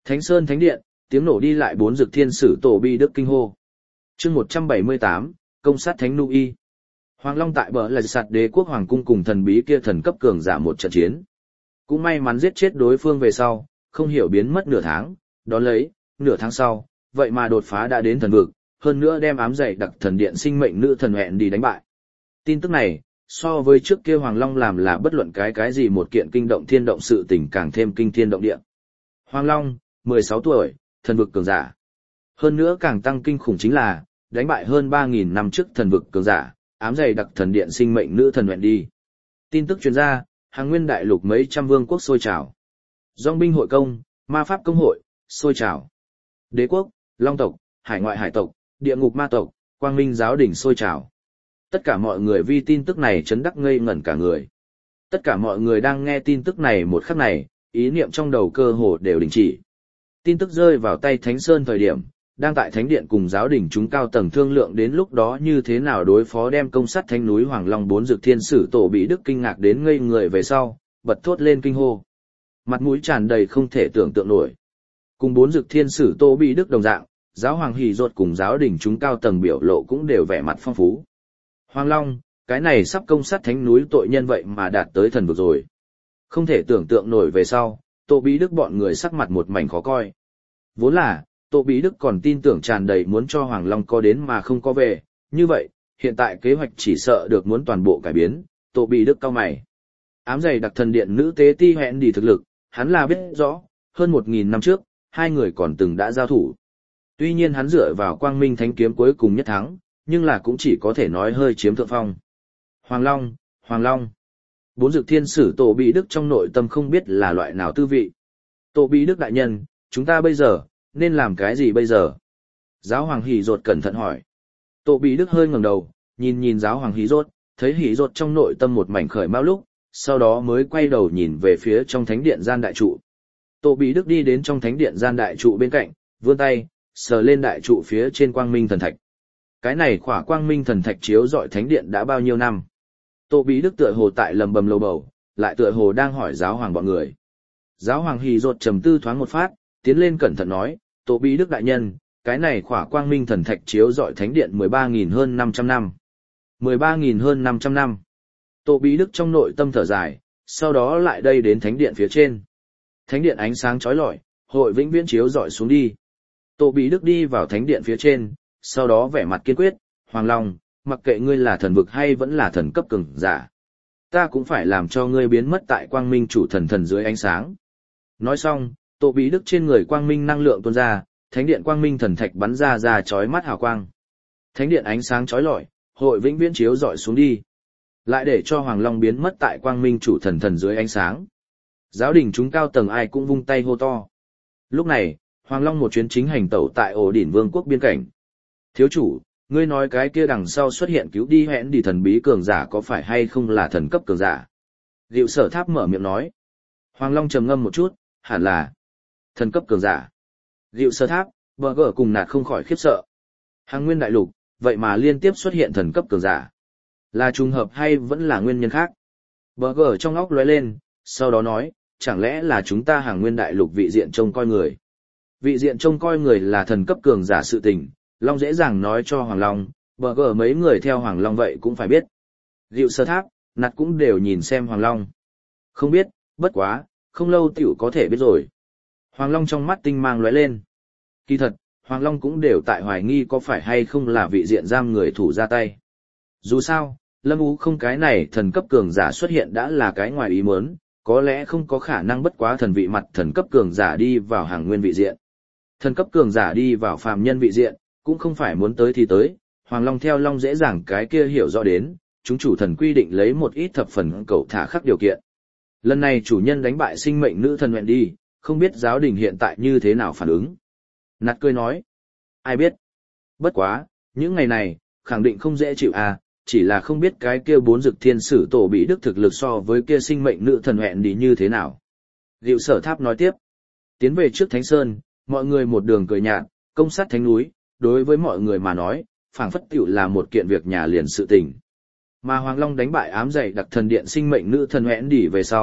Thánh Sơn Thánh Điện, tiếng nổ đi lại bốn dực thiên sử tổ bi đức kinh hô. Chương một trăm bảy mươi tám, công sát Thánh Nu Y. Hoàng Long tại bờ là sạt đế quốc hoàng cung cùng thần bí kia thần cấp cường giả một trận chiến. Cũng may mắn giết chết đối phương về sau, không hiểu biến mất nửa tháng, đón lấy, nửa tháng sau, vậy mà đột phá đã đến thần vực, hơn nữa đem ám dày đặc thần điện sinh mệnh nữ thần hẹn đi đánh bại. Tin tức này, so với trước kia Hoàng Long làm là bất luận cái cái gì một kiện kinh động thiên động sự tình càng thêm kinh thiên động địa. Hoàng Long, mười sáu tuổi, thần vực cường giả. Hơn nữa càng tăng kinh khủng chính là, đánh bại hơn ba nghìn năm trước thần vực cường giả, ám dày đặc thần điện sinh mệnh nữ thần hẹn đi. Tin tức truyền ra, hàng nguyên đại lục mấy trăm vương quốc sôi trào. Dòng binh hội công, ma pháp công hội, sôi trào. Đế quốc, long tộc, hải ngoại hải tộc, địa ngục ma tộc, quang minh giáo đỉnh sôi trào. Tất cả mọi người vì tin tức này chấn đắc ngây ngẩn cả người. Tất cả mọi người đang nghe tin tức này một khắc này, ý niệm trong đầu cơ hồ đều đình chỉ. Tin tức rơi vào tay Thánh Sơn thời điểm, đang tại Thánh Điện cùng giáo đỉnh chúng cao tầng thương lượng đến lúc đó như thế nào đối phó đem công sát Thánh núi Hoàng Long bốn dược thiên sử tổ bị đức kinh ngạc đến ngây người về sau, bật thốt lên kinh hô. Mặt mũi tràn đầy không thể tưởng tượng nổi. Cùng bốn dược thiên sử tổ bị đức đồng dạng, giáo hoàng hỉ rột cùng giáo đỉnh chúng cao tầng biểu lộ cũng đều vẻ mặt phong phú. Hoàng Long, cái này sắp công sát Thánh núi tội nhân vậy mà đạt tới thần vực rồi. Không thể tưởng tượng nổi về sau, Tô Bí Đức bọn người sắc mặt một mảnh khó coi. Vốn là, Tô Bí Đức còn tin tưởng tràn đầy muốn cho Hoàng Long có đến mà không có về, như vậy, hiện tại kế hoạch chỉ sợ được muốn toàn bộ cải biến, Tô Bí Đức cau mày. Ám dày đặc thần điện nữ tế ti hẹn đi thực lực, hắn là biết rõ, hơn một nghìn năm trước, hai người còn từng đã giao thủ. Tuy nhiên hắn dựa vào quang minh thánh kiếm cuối cùng nhất thắng, nhưng là cũng chỉ có thể nói hơi chiếm thượng phong. Hoàng Long, Hoàng Long. Bốn dược thiên sử Tổ Bí Đức trong nội tâm không biết là loại nào tư vị. Tổ Bí Đức đại nhân, chúng ta bây giờ, nên làm cái gì bây giờ? Giáo hoàng Hỉ Rột cẩn thận hỏi. Tổ Bí Đức hơi ngẩng đầu, nhìn nhìn giáo hoàng Hỉ Rột, thấy Hỉ Rột trong nội tâm một mảnh khởi mao lúc, sau đó mới quay đầu nhìn về phía trong thánh điện gian đại trụ. Tổ Bí Đức đi đến trong thánh điện gian đại trụ bên cạnh, vươn tay, sờ lên đại trụ phía trên quang minh thần thạch. Cái này khỏa quang minh thần thạch chiếu rọi thánh điện đã bao nhiêu năm? Tô Bí Đức tựa hồ tại lầm bầm lầu bầu, lại tựa hồ đang hỏi giáo hoàng bọn người. Giáo hoàng Hỉ Rột trầm tư thoáng một phát, tiến lên cẩn thận nói, Tô Bí Đức đại nhân, cái này khỏa quang minh thần thạch chiếu rọi thánh điện mười ba nghìn hơn năm trăm năm. mười ba nghìn hơn năm trăm năm. Tô Bí Đức trong nội tâm thở dài, sau đó lại đây đến thánh điện phía trên. Thánh điện ánh sáng chói lọi, hội vĩnh viễn chiếu rọi xuống đi. Tô Bí Đức đi vào thánh điện phía trên, sau đó vẻ mặt kiên quyết, Hoàng Long, mặc kệ ngươi là thần vực hay vẫn là thần cấp cường giả, ta cũng phải làm cho ngươi biến mất tại quang minh chủ thần thần dưới ánh sáng. Nói xong, Tô Bí Đức trên người quang minh năng lượng tuôn ra, thánh điện quang minh thần thạch bắn ra ra chói mắt hào quang. Thánh điện ánh sáng chói lọi, hội vĩnh viễn chiếu rọi xuống đi, lại để cho Hoàng Long biến mất tại quang minh chủ thần thần dưới ánh sáng. Giáo đình chúng cao tầng ai cũng vung tay hô to. Lúc này, Hoàng Long một chuyến chính hành tẩu tại ổ đỉnh vương quốc biên cảnh. Thiếu chủ, ngươi nói cái kia đằng sau xuất hiện cứu đi hẹn đi thần bí cường giả có phải hay không là thần cấp cường giả? Diệu Sở Tháp mở miệng nói. Hoàng Long trầm ngâm một chút, hẳn là thần cấp cường giả. Diệu Sở Tháp, bờ gở cùng nạt không khỏi khiếp sợ. Hàng nguyên đại lục, vậy mà liên tiếp xuất hiện thần cấp cường giả. Là trùng hợp hay vẫn là nguyên nhân khác? Bờ gở trong óc lóe lên, sau đó nói, chẳng lẽ là chúng ta hàng nguyên đại lục vị diện trông coi người? Vị diện trông coi người là thần cấp cường giả sự tình, Long dễ dàng nói cho Hoàng Long, bờ gờ mấy người theo Hoàng Long vậy cũng phải biết. Diệu Sở Tháp, nạt cũng đều nhìn xem Hoàng Long. Không biết, bất quá, không lâu tiểu có thể biết rồi. Hoàng Long trong mắt tinh mang lóe lên. Kỳ thật, Hoàng Long cũng đều tại hoài nghi có phải hay không là vị diện giam người thủ ra tay. Dù sao, Lâm Ú không cái này thần cấp cường giả xuất hiện đã là cái ngoài ý muốn, có lẽ không có khả năng bất quá thần vị mặt thần cấp cường giả đi vào hàng nguyên vị diện. Thần cấp cường giả đi vào phàm nhân vị diện, cũng không phải muốn tới thì tới, Hoàng Long theo Long dễ dàng cái kia hiểu rõ đến, chúng chủ thần quy định lấy một ít thập phần cậu thả khắc điều kiện. Lần này chủ nhân đánh bại sinh mệnh nữ thần nguyện đi, không biết giáo đình hiện tại như thế nào phản ứng. Nạt cười nói, ai biết. Bất quá, những ngày này, khẳng định không dễ chịu à, chỉ là không biết cái kia bốn dực thiên sử tổ bị đức thực lực so với kia sinh mệnh nữ thần nguyện đi như thế nào. Diệu Sở Tháp nói tiếp, tiến về trước Thánh Sơn, mọi người một đường cười nhạt, công sát thánh núi, đối với mọi người mà nói, phảng phất tiểu là một kiện việc nhà liền sự tình. Mà Hoàng Long đánh bại ám dày đặc thần điện sinh mệnh nữ thần hẹn đỉ về sau,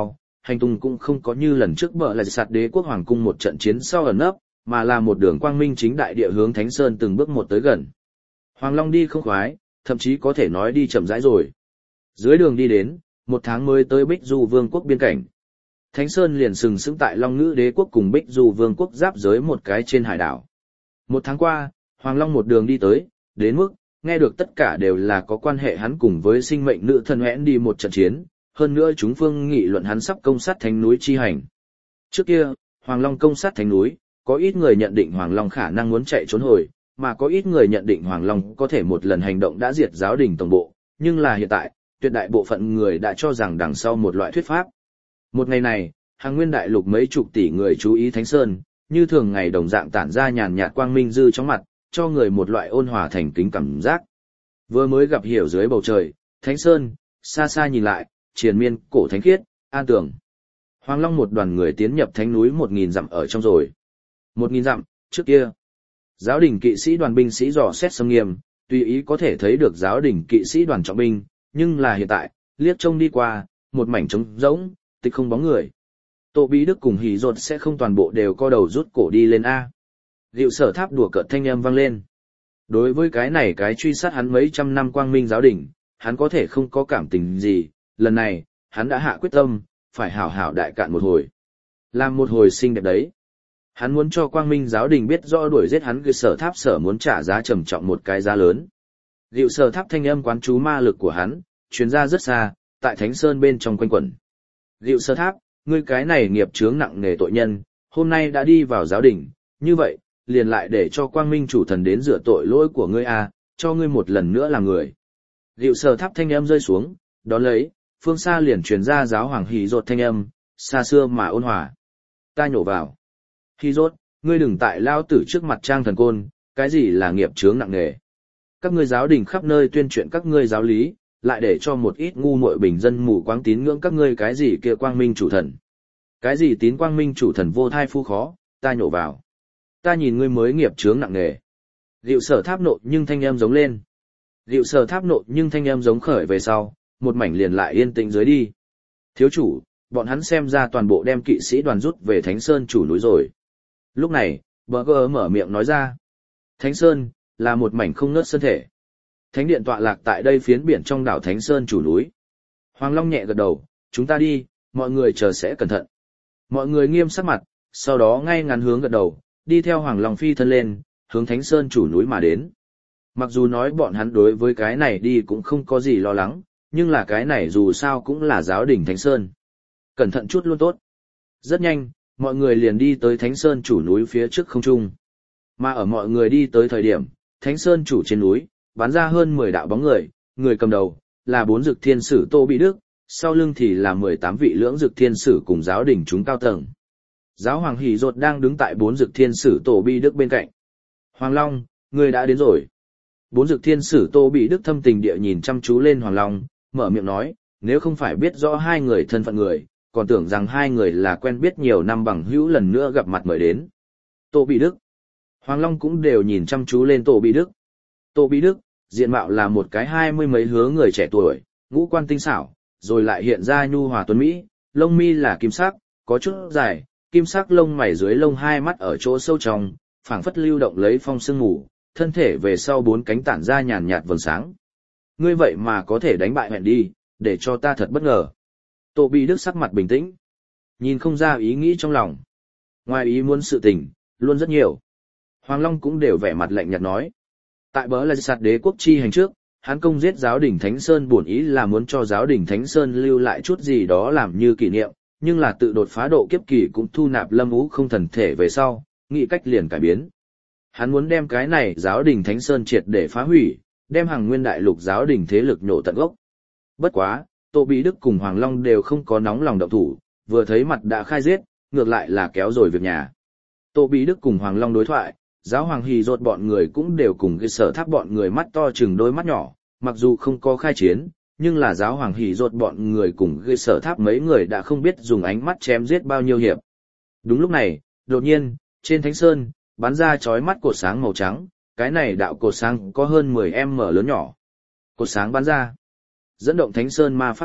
hành tung cũng không có như lần trước bờ lại sạt đế quốc hoàng cung một trận chiến sau ẩn nấp, mà là một đường quang minh chính đại địa hướng Thánh Sơn từng bước một tới gần. Hoàng Long đi không khoái, thậm chí có thể nói đi chậm rãi rồi. Dưới đường đi đến, một tháng mới tới Bích Du Vương quốc biên cảnh. Thánh Sơn liền sừng sững tại Long Ngữ đế quốc cùng Bích Du Vương quốc giáp giới một cái trên hải đảo. Một tháng qua, Hoàng Long một đường đi tới, đến mức, nghe được tất cả đều là có quan hệ hắn cùng với sinh mệnh nữ thần hẽn đi một trận chiến, hơn nữa chúng phương nghị luận hắn sắp công sát thánh núi chi hành. Trước kia, Hoàng Long công sát thánh núi, có ít người nhận định Hoàng Long khả năng muốn chạy trốn hồi, mà có ít người nhận định Hoàng Long có thể một lần hành động đã diệt giáo đình tổng bộ, nhưng là hiện tại, tuyệt đại bộ phận người đã cho rằng đằng sau một loại thuyết pháp. Một ngày này, hàng nguyên đại lục mấy chục tỷ người chú ý Thánh Sơn, như thường ngày đồng dạng tản ra nhàn nhạt quang minh dư trong mặt, cho người một loại ôn hòa thành kính cảm giác. Vừa mới gặp hiểu dưới bầu trời, Thánh Sơn, xa xa nhìn lại, triền miên, cổ thánh khiết, an tường. Hoàng Long một đoàn người tiến nhập thánh núi một nghìn dặm ở trong rồi. Một nghìn dặm, trước kia. Giáo đình kỵ sĩ đoàn binh sĩ dò xét xâm nghiêm, tùy ý có thể thấy được giáo đình kỵ sĩ đoàn trọng binh, nhưng là hiện tại, liếc trông đi qua, một mảnh trống rỗng, tịch không bóng người. Tô Bí Đức cùng Hỉ Rột sẽ không toàn bộ đều co đầu rút cổ đi lên A. Diệu Sở Tháp đùa cợt thanh âm vang lên. Đối với cái này cái truy sát hắn mấy trăm năm quang minh giáo đình, hắn có thể không có cảm tình gì, lần này, hắn đã hạ quyết tâm, phải hảo hảo đại cạn một hồi. Làm một hồi xinh đẹp đấy. Hắn muốn cho quang minh giáo đình biết rõ đuổi giết hắn cái Sở Tháp sở muốn trả giá trầm trọng một cái giá lớn. Diệu Sở Tháp thanh âm quán chú ma lực của hắn, truyền ra rất xa, tại Thánh Sơn bên trong quanh quẩn. Diệu Sở Tháp, ngươi cái này nghiệp chướng nặng nề tội nhân, hôm nay đã đi vào giáo đình, như vậy, liền lại để cho quang minh chủ thần đến rửa tội lỗi của ngươi a, cho ngươi một lần nữa làm người. Diệu Sở Tháp thanh âm rơi xuống, đón lấy, phương xa liền truyền ra giáo hoàng Hỉ Rột thanh âm, xa xưa mà ôn hòa. Ta nhổ vào. Hỉ Rột, ngươi đừng tại lao tử trước mặt trang thần côn, cái gì là nghiệp chướng nặng nề. Các ngươi giáo đình khắp nơi tuyên truyền các ngươi giáo lý, lại để cho một ít ngu muội bình dân mù quáng tín ngưỡng các ngươi cái gì kia quang minh chủ thần. Cái gì tín quang minh chủ thần vô thai phu khó, ta nhổ vào. Ta nhìn ngươi mới nghiệp chướng nặng nề. Diệu Sở Tháp nộ nhưng thanh âm giống lên. Diệu Sở Tháp nộ nhưng thanh âm giống khởi về sau, một mảnh liền lại yên tĩnh dưới đi. Thiếu chủ, bọn hắn xem ra toàn bộ đem kỵ sĩ đoàn rút về Thánh Sơn chủ núi rồi. Lúc này, bờ gờ mở miệng nói ra. Thánh Sơn, là một mảnh không ngớt sơn thể. Thánh điện tọa lạc tại đây phiến biển trong đảo Thánh Sơn chủ núi. Hoàng Long nhẹ gật đầu, chúng ta đi, mọi người chờ sẽ cẩn thận. Mọi người nghiêm sắc mặt, sau đó ngay ngắn hướng gật đầu, đi theo Hoàng Long phi thân lên, hướng Thánh Sơn chủ núi mà đến. Mặc dù nói bọn hắn đối với cái này đi cũng không có gì lo lắng, nhưng là cái này dù sao cũng là giáo đình Thánh Sơn. Cẩn thận chút luôn tốt. Rất nhanh, mọi người liền đi tới Thánh Sơn chủ núi phía trước không trung. Mà ở mọi người đi tới thời điểm, Thánh Sơn chủ trên núi, bắn ra hơn mười đạo bóng người, người cầm đầu, là bốn dực thiên sử Tô Bị Đức, sau lưng thì là mười tám vị lưỡng dực thiên sử cùng giáo đình chúng cao tầng. Giáo hoàng Hỉ Rột đang đứng tại bốn dực thiên sử Tô Bị Đức bên cạnh. Hoàng Long, người đã đến rồi. Bốn dực thiên sử Tô Bị Đức thâm tình địa nhìn chăm chú lên Hoàng Long, mở miệng nói, nếu không phải biết rõ hai người thân phận người, còn tưởng rằng hai người là quen biết nhiều năm bằng hữu lần nữa gặp mặt mời đến. Tô Bị Đức. Hoàng Long cũng đều nhìn chăm chú lên Tô Bị Đức. Tô Bị Đức, diện mạo là một cái hai mươi mấy hứa người trẻ tuổi, ngũ quan tinh xảo, rồi lại hiện ra nhu hòa tuấn mỹ, lông mi là kim sắc, có chút dài, kim sắc lông mày dưới lông hai mắt ở chỗ sâu trong, phảng phất lưu động lấy phong sương ngủ, thân thể về sau bốn cánh tản ra nhàn nhạt vầng sáng. Ngươi vậy mà có thể đánh bại hẹn đi, để cho ta thật bất ngờ. Tô Bị Đức sắc mặt bình tĩnh, nhìn không ra ý nghĩ trong lòng. Ngoài ý muốn sự tình, luôn rất nhiều. Hoàng Long cũng đều vẻ mặt lạnh nhạt nói. Tại bờ là sạt đế quốc chi hành trước, hắn công giết giáo đình Thánh Sơn bổn ý là muốn cho giáo đình Thánh Sơn lưu lại chút gì đó làm như kỷ niệm, nhưng là tự đột phá độ kiếp kỳ cũng thu nạp lâm ú không thần thể về sau, nghĩ cách liền cải biến. Hắn muốn đem cái này giáo đình Thánh Sơn triệt để phá hủy, đem hàng nguyên đại lục giáo đình thế lực nhổ tận gốc. Bất quá, Tô Bị Đức cùng Hoàng Long đều không có nóng lòng động thủ, vừa thấy mặt đã khai giết, ngược lại là kéo rồi việc nhà. Tô Bị Đức cùng Hoàng Long đối thoại, giáo hoàng Hỉ Rột bọn người cũng đều cùng cái Sở Tháp bọn người mắt to chừng đôi mắt nhỏ, mặc dù không có khai chiến, nhưng là giáo hoàng Hỉ Rột bọn người cùng cái Sở Tháp mấy người đã không biết dùng ánh mắt chém giết bao nhiêu hiệp. Đúng lúc này, đột nhiên, trên Thánh Sơn, bắn ra chói mắt cột sáng màu trắng, cái này đạo cột sáng có hơn mười em mở lớn nhỏ. Cột sáng bắn ra, dẫn động Thánh Sơn ma pháp trận,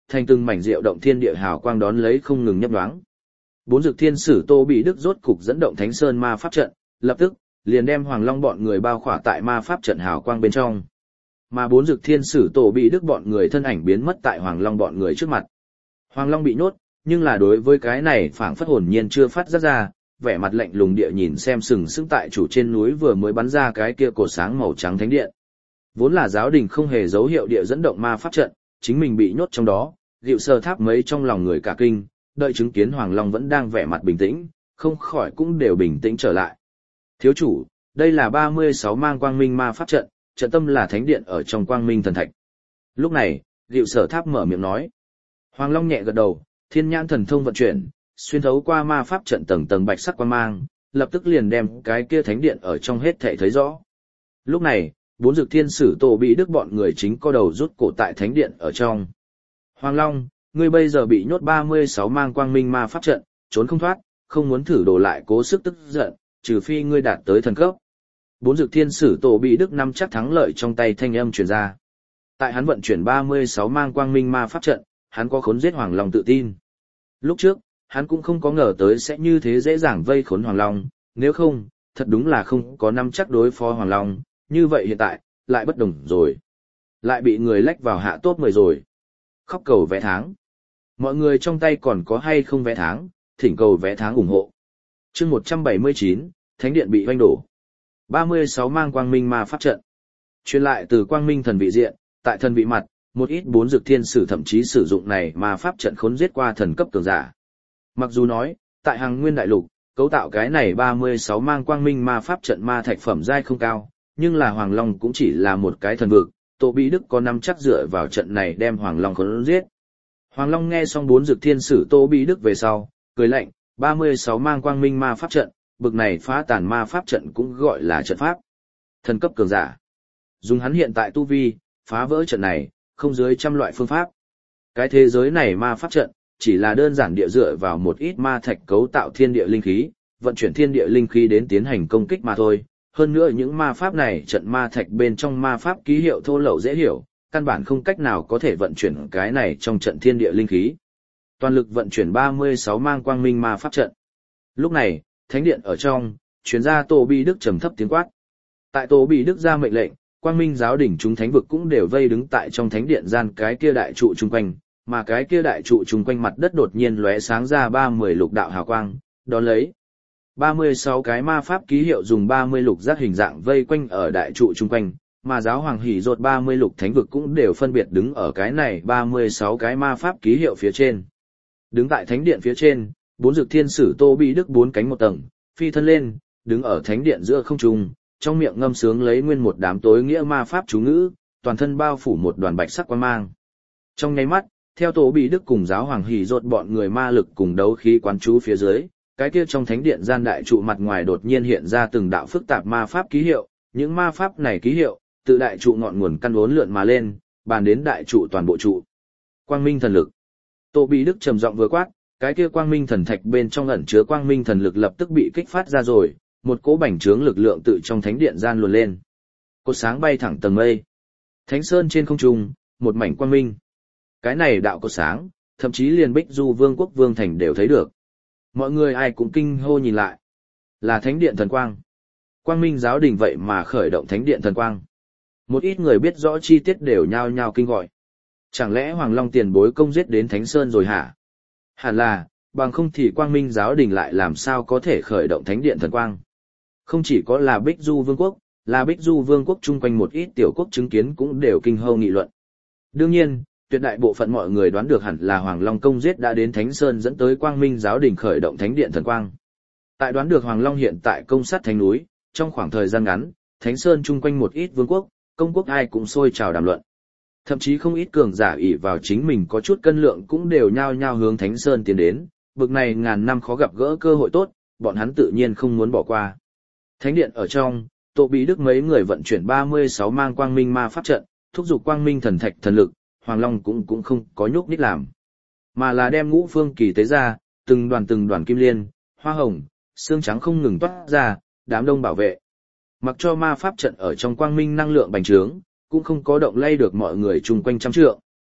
thành từng mảnh diệu động thiên địa hào quang đón lấy không ngừng nhấp nhoáng. Bốn Dực Thiên Sử Tô Bị Đức rốt cục dẫn động Thánh Sơn ma pháp trận, lập tức liền đem Hoàng Long bọn người bao khỏa tại ma pháp trận hào quang bên trong. Mà Bốn Dực Thiên Sử Tô Bị Đức bọn người thân ảnh biến mất tại Hoàng Long bọn người trước mặt. Hoàng Long bị nhốt, nhưng là đối với cái này phảng phất hồn nhiên chưa phát giác ra, vẻ mặt lạnh lùng địa nhìn xem sừng sững tại chủ trên núi vừa mới bắn ra cái kia cột sáng màu trắng thánh điện. Vốn là giáo đình không hề dấu hiệu địa dẫn động ma pháp trận, chính mình bị nhốt trong đó, Diệu Sơ Tháp mấy trong lòng người cả kinh, đợi chứng kiến Hoàng Long vẫn đang vẻ mặt bình tĩnh, không khỏi cũng đều bình tĩnh trở lại. Thiếu chủ, đây là ba mươi sáu mang quang minh ma pháp trận, trận tâm là thánh điện ở trong quang minh thần thạch. Lúc này, Diệu Sở Tháp mở miệng nói. Hoàng Long nhẹ gật đầu, thiên nhãn thần thông vận chuyển, xuyên thấu qua ma pháp trận tầng tầng bạch sắc quang mang, lập tức liền đem cái kia thánh điện ở trong hết thảy thấy rõ. Lúc này, Bốn Dực Thiên Sử Tổ Bị Đức bọn người chính co đầu rút cổ tại thánh điện ở trong. Hoàng Long, ngươi bây giờ bị nhốt ba mươi sáu mang quang minh ma pháp trận, trốn không thoát, không muốn thử đổ lại cố sức tức giận, trừ phi ngươi đạt tới thần cấp. Bốn Dực Thiên Sử Tổ Bị Đức nắm chắc thắng lợi trong tay thanh âm truyền ra. Tại hắn vận chuyển ba mươi sáu mang quang minh ma pháp trận, hắn có khốn giết Hoàng Long tự tin. Lúc trước, hắn cũng không có ngờ tới sẽ như thế dễ dàng vây khốn Hoàng Long, nếu không, thật đúng là không có nắm chắc đối phó Hoàng Long, như vậy hiện tại, lại bất đồng rồi. Lại bị người lách vào hạ top mười rồi. Khóc cầu vé tháng. Mọi người trong tay còn có hay không vé tháng, thỉnh cầu vé tháng ủng hộ. Chương một trăm bảy mươi chín, Thánh điện bị hoanh đổ. ba mươi sáu mang quang minh ma pháp trận. Truyền lại từ quang minh thần vị diện, tại thần vị mặt, một ít bốn dực thiên sử thậm chí sử dụng này ma pháp trận khốn giết qua thần cấp cường giả. Mặc dù nói, tại hàng nguyên đại lục, cấu tạo cái này ba mươi sáu mang quang minh ma pháp trận ma thạch phẩm giai không cao, nhưng là Hoàng Long cũng chỉ là một cái thần vực, Tô Bị Đức có nắm chắc dựa vào trận này đem Hoàng Long khốn giết. Hoàng Long nghe xong bốn dực thiên sử Tô Bị Đức về sau, cười lạnh, ba mươi sáu mang quang minh ma pháp trận, bực này phá tàn ma pháp trận cũng gọi là trận pháp. Thần cấp cường giả. Dùng hắn hiện tại tu vi, phá vỡ trận này, không dưới trăm loại phương pháp. Cái thế giới này ma pháp trận, chỉ là đơn giản địa dựa vào một ít ma thạch cấu tạo thiên địa linh khí, vận chuyển thiên địa linh khí đến tiến hành công kích mà thôi. Hơn nữa những ma pháp này trận ma thạch bên trong ma pháp ký hiệu thô lậu dễ hiểu, căn bản không cách nào có thể vận chuyển cái này trong trận thiên địa linh khí. Toàn lực vận chuyển ba mươi sáu mang quang minh ma pháp trận. Lúc này, thánh điện ở trong, chuyên gia Tô Bị Đức trầm thấp tiếng quát. Tại Tô Bị Đức ra mệnh lệnh, quang minh giáo đỉnh chúng thánh vực cũng đều vây đứng tại trong thánh điện gian cái kia đại trụ chung quanh, mà cái kia đại trụ chung quanh mặt đất đột nhiên lóe sáng ra ba mươi lục đạo hào quang, đón lấy ba mươi sáu cái ma pháp ký hiệu dùng ba mươi lục giác hình dạng vây quanh ở đại trụ chung quanh, mà giáo hoàng hỉ rột ba mươi lục thánh vực cũng đều phân biệt đứng ở cái này ba mươi sáu cái ma pháp ký hiệu phía trên. Đứng tại thánh điện phía trên, bốn dực thiên sử Tô Bị Đức bốn cánh một tầng, phi thân lên, đứng ở thánh điện giữa không trung, trong miệng ngâm sướng lấy nguyên một đám tối nghĩa ma pháp chú ngữ, toàn thân bao phủ một đoàn bạch sắc quang mang. Trong nháy mắt, theo Tô Bị Đức cùng giáo hoàng hỉ rột bọn người ma lực cùng đấu khí quán chú phía dưới, cái kia trong thánh điện gian đại trụ mặt ngoài đột nhiên hiện ra từng đạo phức tạp ma pháp ký hiệu, những ma pháp này ký hiệu, từ đại trụ ngọn nguồn căn uốn lượn mà lên, bàn đến đại trụ toàn bộ trụ. Quang minh thần lực. Tô Bị Đức trầm giọng vừa quát, cái kia quang minh thần thạch bên trong ẩn chứa quang minh thần lực lập tức bị kích phát ra rồi, một cỗ bành trướng lực lượng tự trong thánh điện gian luồn lên. Cột sáng bay thẳng tầng mây. Thánh sơn trên không trung, một mảnh quang minh. Cái này đạo cột sáng, thậm chí liền Bích Du Vương quốc Vương Thành đều thấy được. Mọi người ai cũng kinh hô nhìn lại. Là thánh điện thần quang. Quang minh giáo đình vậy mà khởi động thánh điện thần quang. Một ít người biết rõ chi tiết đều nhao nhao kinh gọi. Chẳng lẽ Hoàng Long tiền bối công giết đến Thánh Sơn rồi hả? Hẳn là, bằng không thì quang minh giáo đình lại làm sao có thể khởi động thánh điện thần quang. Không chỉ có là Bích Du Vương quốc, là Bích Du Vương quốc chung quanh một ít tiểu quốc chứng kiến cũng đều kinh hô nghị luận. Đương nhiên, tuyệt đại bộ phận mọi người đoán được hẳn là Hoàng Long công giết đã đến Thánh Sơn dẫn tới quang minh giáo đình khởi động thánh điện thần quang. Tại đoán được Hoàng Long hiện tại công sát thánh núi, trong khoảng thời gian ngắn, Thánh Sơn chung quanh một ít vương quốc, công quốc ai cũng sôi trào đàm luận. Thậm chí không ít cường giả ỷ vào chính mình có chút cân lượng cũng đều nhao nhao hướng Thánh Sơn tiến đến, bực này ngàn năm khó gặp gỡ cơ hội tốt, bọn hắn tự nhiên không muốn bỏ qua. Thánh điện ở trong, Tô Bị Đức mấy người vận chuyển ba mươi sáu mang quang minh ma pháp trận, thúc giục quang minh thần thạch thần lực, Hoàng Long cũng cũng không có nhúc nhích làm, mà là đem ngũ phương kỳ tế ra, từng đoàn từng đoàn kim liên, hoa hồng, xương trắng không ngừng toát ra, đám đông bảo vệ. Mặc cho ma pháp trận ở trong quang minh năng lượng bành trướng, cũng không có động lay được mọi người chung quanh trăm trượng.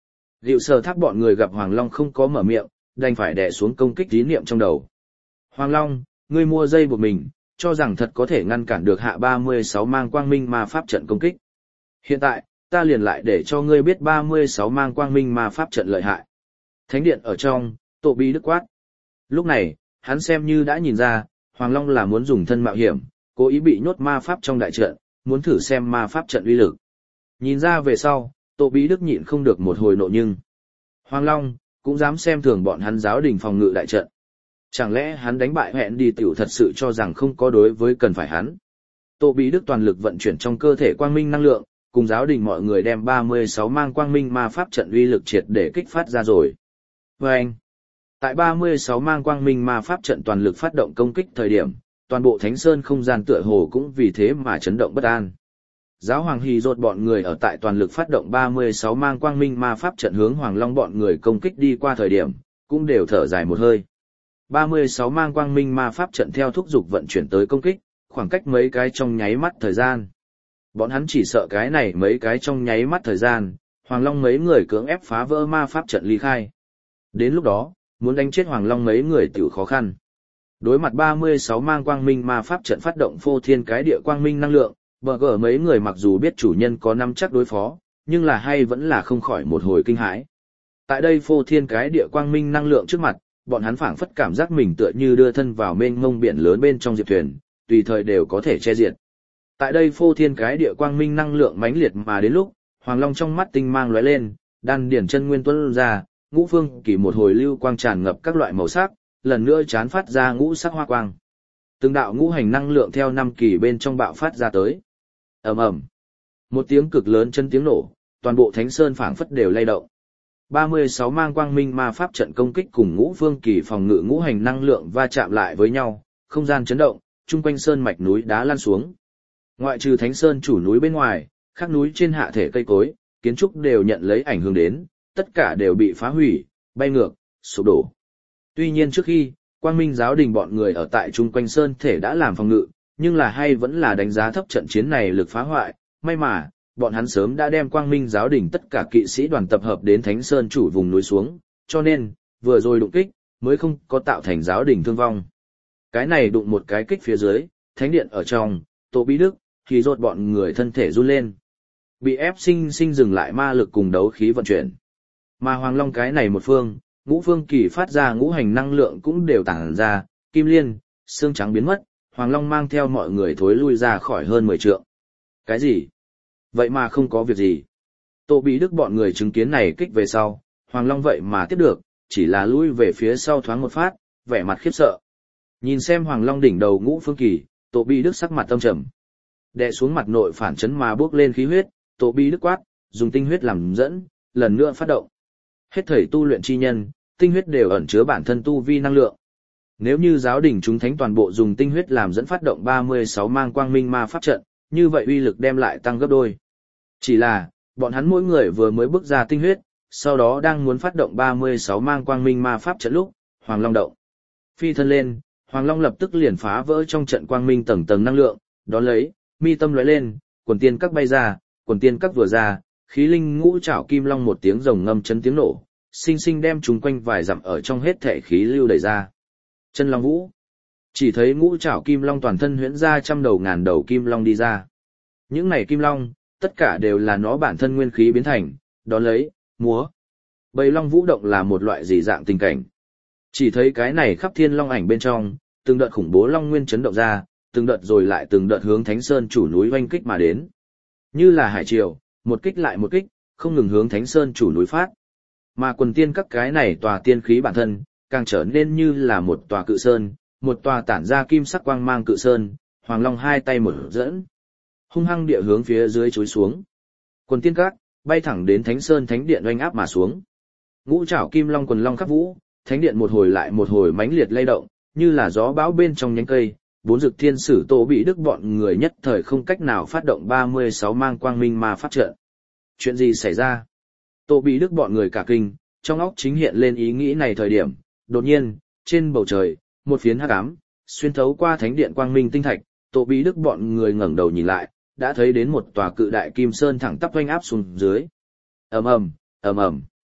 Diệu Sở Thác bọn người gặp Hoàng Long không có mở miệng, đành phải đè xuống công kích ý niệm trong đầu. Hoàng Long, ngươi mua dây buộc mình, cho rằng thật có thể ngăn cản được hạ ba mươi sáu mang quang minh ma pháp trận công kích. Hiện tại, ta liền lại để cho ngươi biết ba mươi sáu mang quang minh ma pháp trận lợi hại. Thánh điện ở trong, Tô Bí Đức quát. Lúc này, hắn xem như đã nhìn ra, Hoàng Long là muốn dùng thân mạo hiểm, cố ý bị nhốt ma pháp trong đại trận, muốn thử xem ma pháp trận uy lực. Nhìn ra về sau, Tô Bí Đức nhịn không được một hồi nộ nhưng. Hoàng Long, cũng dám xem thường bọn hắn giáo đình phòng ngự đại trận. Chẳng lẽ hắn đánh bại hẹn đi tiểu thật sự cho rằng không có đối với cần phải hắn. Tô Bí Đức toàn lực vận chuyển trong cơ thể quang minh năng lượng, cùng giáo đình mọi người đem ba mươi sáu mang quang minh ma pháp trận uy lực triệt để kích phát ra rồi. Và anh, tại ba mươi sáu mang quang minh ma pháp trận toàn lực phát động công kích thời điểm, toàn bộ Thánh Sơn không gian tựa hồ cũng vì thế mà chấn động bất an. Giáo hoàng Hì Rột bọn người ở tại toàn lực phát động ba mươi sáu mang quang minh ma pháp trận hướng Hoàng Long bọn người công kích đi qua thời điểm, cũng đều thở dài một hơi. ba mươi sáu mang quang minh ma pháp trận theo thúc dục vận chuyển tới công kích, khoảng cách mấy cái trong nháy mắt thời gian. Bọn hắn chỉ sợ cái này mấy cái trong nháy mắt thời gian, Hoàng Long mấy người cưỡng ép phá vỡ ma pháp trận ly khai. Đến lúc đó, muốn đánh chết Hoàng Long mấy người tiểu khó khăn. Đối mặt ba mươi sáu mang quang minh ma pháp trận phát động phô thiên cái địa quang minh năng lượng, bờ gở mấy người mặc dù biết chủ nhân có nắm chắc đối phó, nhưng là hay vẫn là không khỏi một hồi kinh hãi. Tại đây phô thiên cái địa quang minh năng lượng trước mặt, bọn hắn phảng phất cảm giác mình tựa như đưa thân vào mênh mông biển lớn bên trong diệp thuyền, tùy thời đều có thể che diệt. Tại đây phô thiên cái địa quang minh năng lượng mãnh liệt mà đến lúc, Hoàng Long trong mắt tinh mang lóe lên, đan điển chân nguyên tuôn ra, ngũ phương kỳ một hồi lưu quang tràn ngập các loại màu sắc, lần nữa chán phát ra ngũ sắc hoa quang. Từng đạo ngũ hành năng lượng theo năm kỳ bên trong bạo phát ra tới. Ầm ầm. Một tiếng cực lớn chân tiếng nổ, toàn bộ Thánh Sơn phảng phất đều lay động. ba mươi sáu mang quang minh ma pháp trận công kích cùng ngũ phương kỳ phòng ngự ngũ hành năng lượng va chạm lại với nhau, không gian chấn động, chung quanh sơn mạch núi đá lăn xuống. Ngoại trừ Thánh Sơn chủ núi bên ngoài, các núi trên hạ thể cây cối, kiến trúc đều nhận lấy ảnh hưởng đến, tất cả đều bị phá hủy, bay ngược, sụp đổ. Tuy nhiên trước khi, Quang Minh giáo đình bọn người ở tại chung quanh sơn thể đã làm phòng ngự, nhưng là hay vẫn là đánh giá thấp trận chiến này lực phá hoại, may mà, bọn hắn sớm đã đem Quang Minh giáo đình tất cả kỵ sĩ đoàn tập hợp đến Thánh Sơn chủ vùng núi xuống, cho nên, vừa rồi đụng kích, mới không có tạo thành giáo đình thương vong. Cái này đụng một cái kích phía dưới, thánh điện ở trong, Tô Bí Đức, thì rột bọn người thân thể run lên. Bị ép sinh sinh dừng lại ma lực cùng đấu khí vận chuyển. Mà Hoàng Long cái này một phương, ngũ phương kỳ phát ra ngũ hành năng lượng cũng đều tản ra, kim liên, xương trắng biến mất, Hoàng Long mang theo mọi người thối lui ra khỏi hơn mười trượng. Cái gì? Vậy mà không có việc gì. Tô Bí Đức bọn người chứng kiến này kích về sau, Hoàng Long vậy mà tiếp được, chỉ là lui về phía sau thoáng một phát, vẻ mặt khiếp sợ. Nhìn xem Hoàng Long đỉnh đầu ngũ phương kỳ, Tô Bí Đức sắc mặt tâm trầm. Đè xuống mặt nội phản chấn mà bước lên khí huyết, Tô Bí Đức quát, dùng tinh huyết làm dẫn, lần nữa phát động. Hết thảy tu luyện chi nhân, tinh huyết đều ẩn chứa bản thân tu vi năng lượng. Nếu như giáo đình chúng thánh toàn bộ dùng tinh huyết làm dẫn phát động ba mươi sáu mang quang minh ma pháp trận, như vậy uy lực đem lại tăng gấp đôi. Chỉ là, bọn hắn mỗi người vừa mới bước ra tinh huyết, sau đó đang muốn phát động ba mươi sáu mang quang minh ma pháp trận lúc, Hoàng Long động. Phi thân lên, Hoàng Long lập tức liền phá vỡ trong trận quang minh tầng tầng năng lượng, đón lấy, mi tâm lóe lên, quần tiên các bay ra, quần tiên các vừa ra, khí linh ngũ trảo kim long một tiếng rồng ngâm chấn tiếng nổ, sinh sinh đem chúng quanh vài dặm ở trong hết thể khí lưu đẩy ra. Chân long vũ. Chỉ thấy ngũ trảo kim long toàn thân huyễn ra trăm đầu ngàn đầu kim long đi ra. Những này kim long, tất cả đều là nó bản thân nguyên khí biến thành, đón lấy, múa. Bầy long vũ động là một loại dị dạng tình cảnh. Chỉ thấy cái này khắp thiên long ảnh bên trong, từng đợt khủng bố long nguyên chấn động ra, từng đợt rồi lại từng đợt hướng Thánh Sơn chủ núi oanh kích mà đến. Như là hải triều, một kích lại một kích, không ngừng hướng Thánh Sơn chủ núi phát. Mà quần tiên các cái này tòa tiên khí bản thân, càng trở nên như là một tòa cự sơn, một tòa tản ra kim sắc quang mang cự sơn, Hoàng Long hai tay mở dẫn. Hung hăng địa hướng phía dưới chối xuống. Quần tiên các, bay thẳng đến Thánh Sơn Thánh Điện oanh áp mà xuống. Ngũ trảo kim long quần long khắp vũ, Thánh Điện một hồi lại một hồi mãnh liệt lay động, như là gió bão bên trong nhánh cây. Bốn dực thiên sử Tô Bí Đức bọn người nhất thời không cách nào phát động ba mươi sáu mang quang minh ma pháp trận. Chuyện gì xảy ra? Tô Bí Đức bọn người cả kinh, trong óc chính hiện lên ý nghĩ này thời điểm, đột nhiên, trên bầu trời, một phiến hắc ám, xuyên thấu qua thánh điện quang minh tinh thạch, Tô Bí Đức bọn người ngẩng đầu nhìn lại, đã thấy đến một tòa cự đại kim sơn thẳng tắp oanh áp xuống dưới. Ầm ầm, ầm ầm.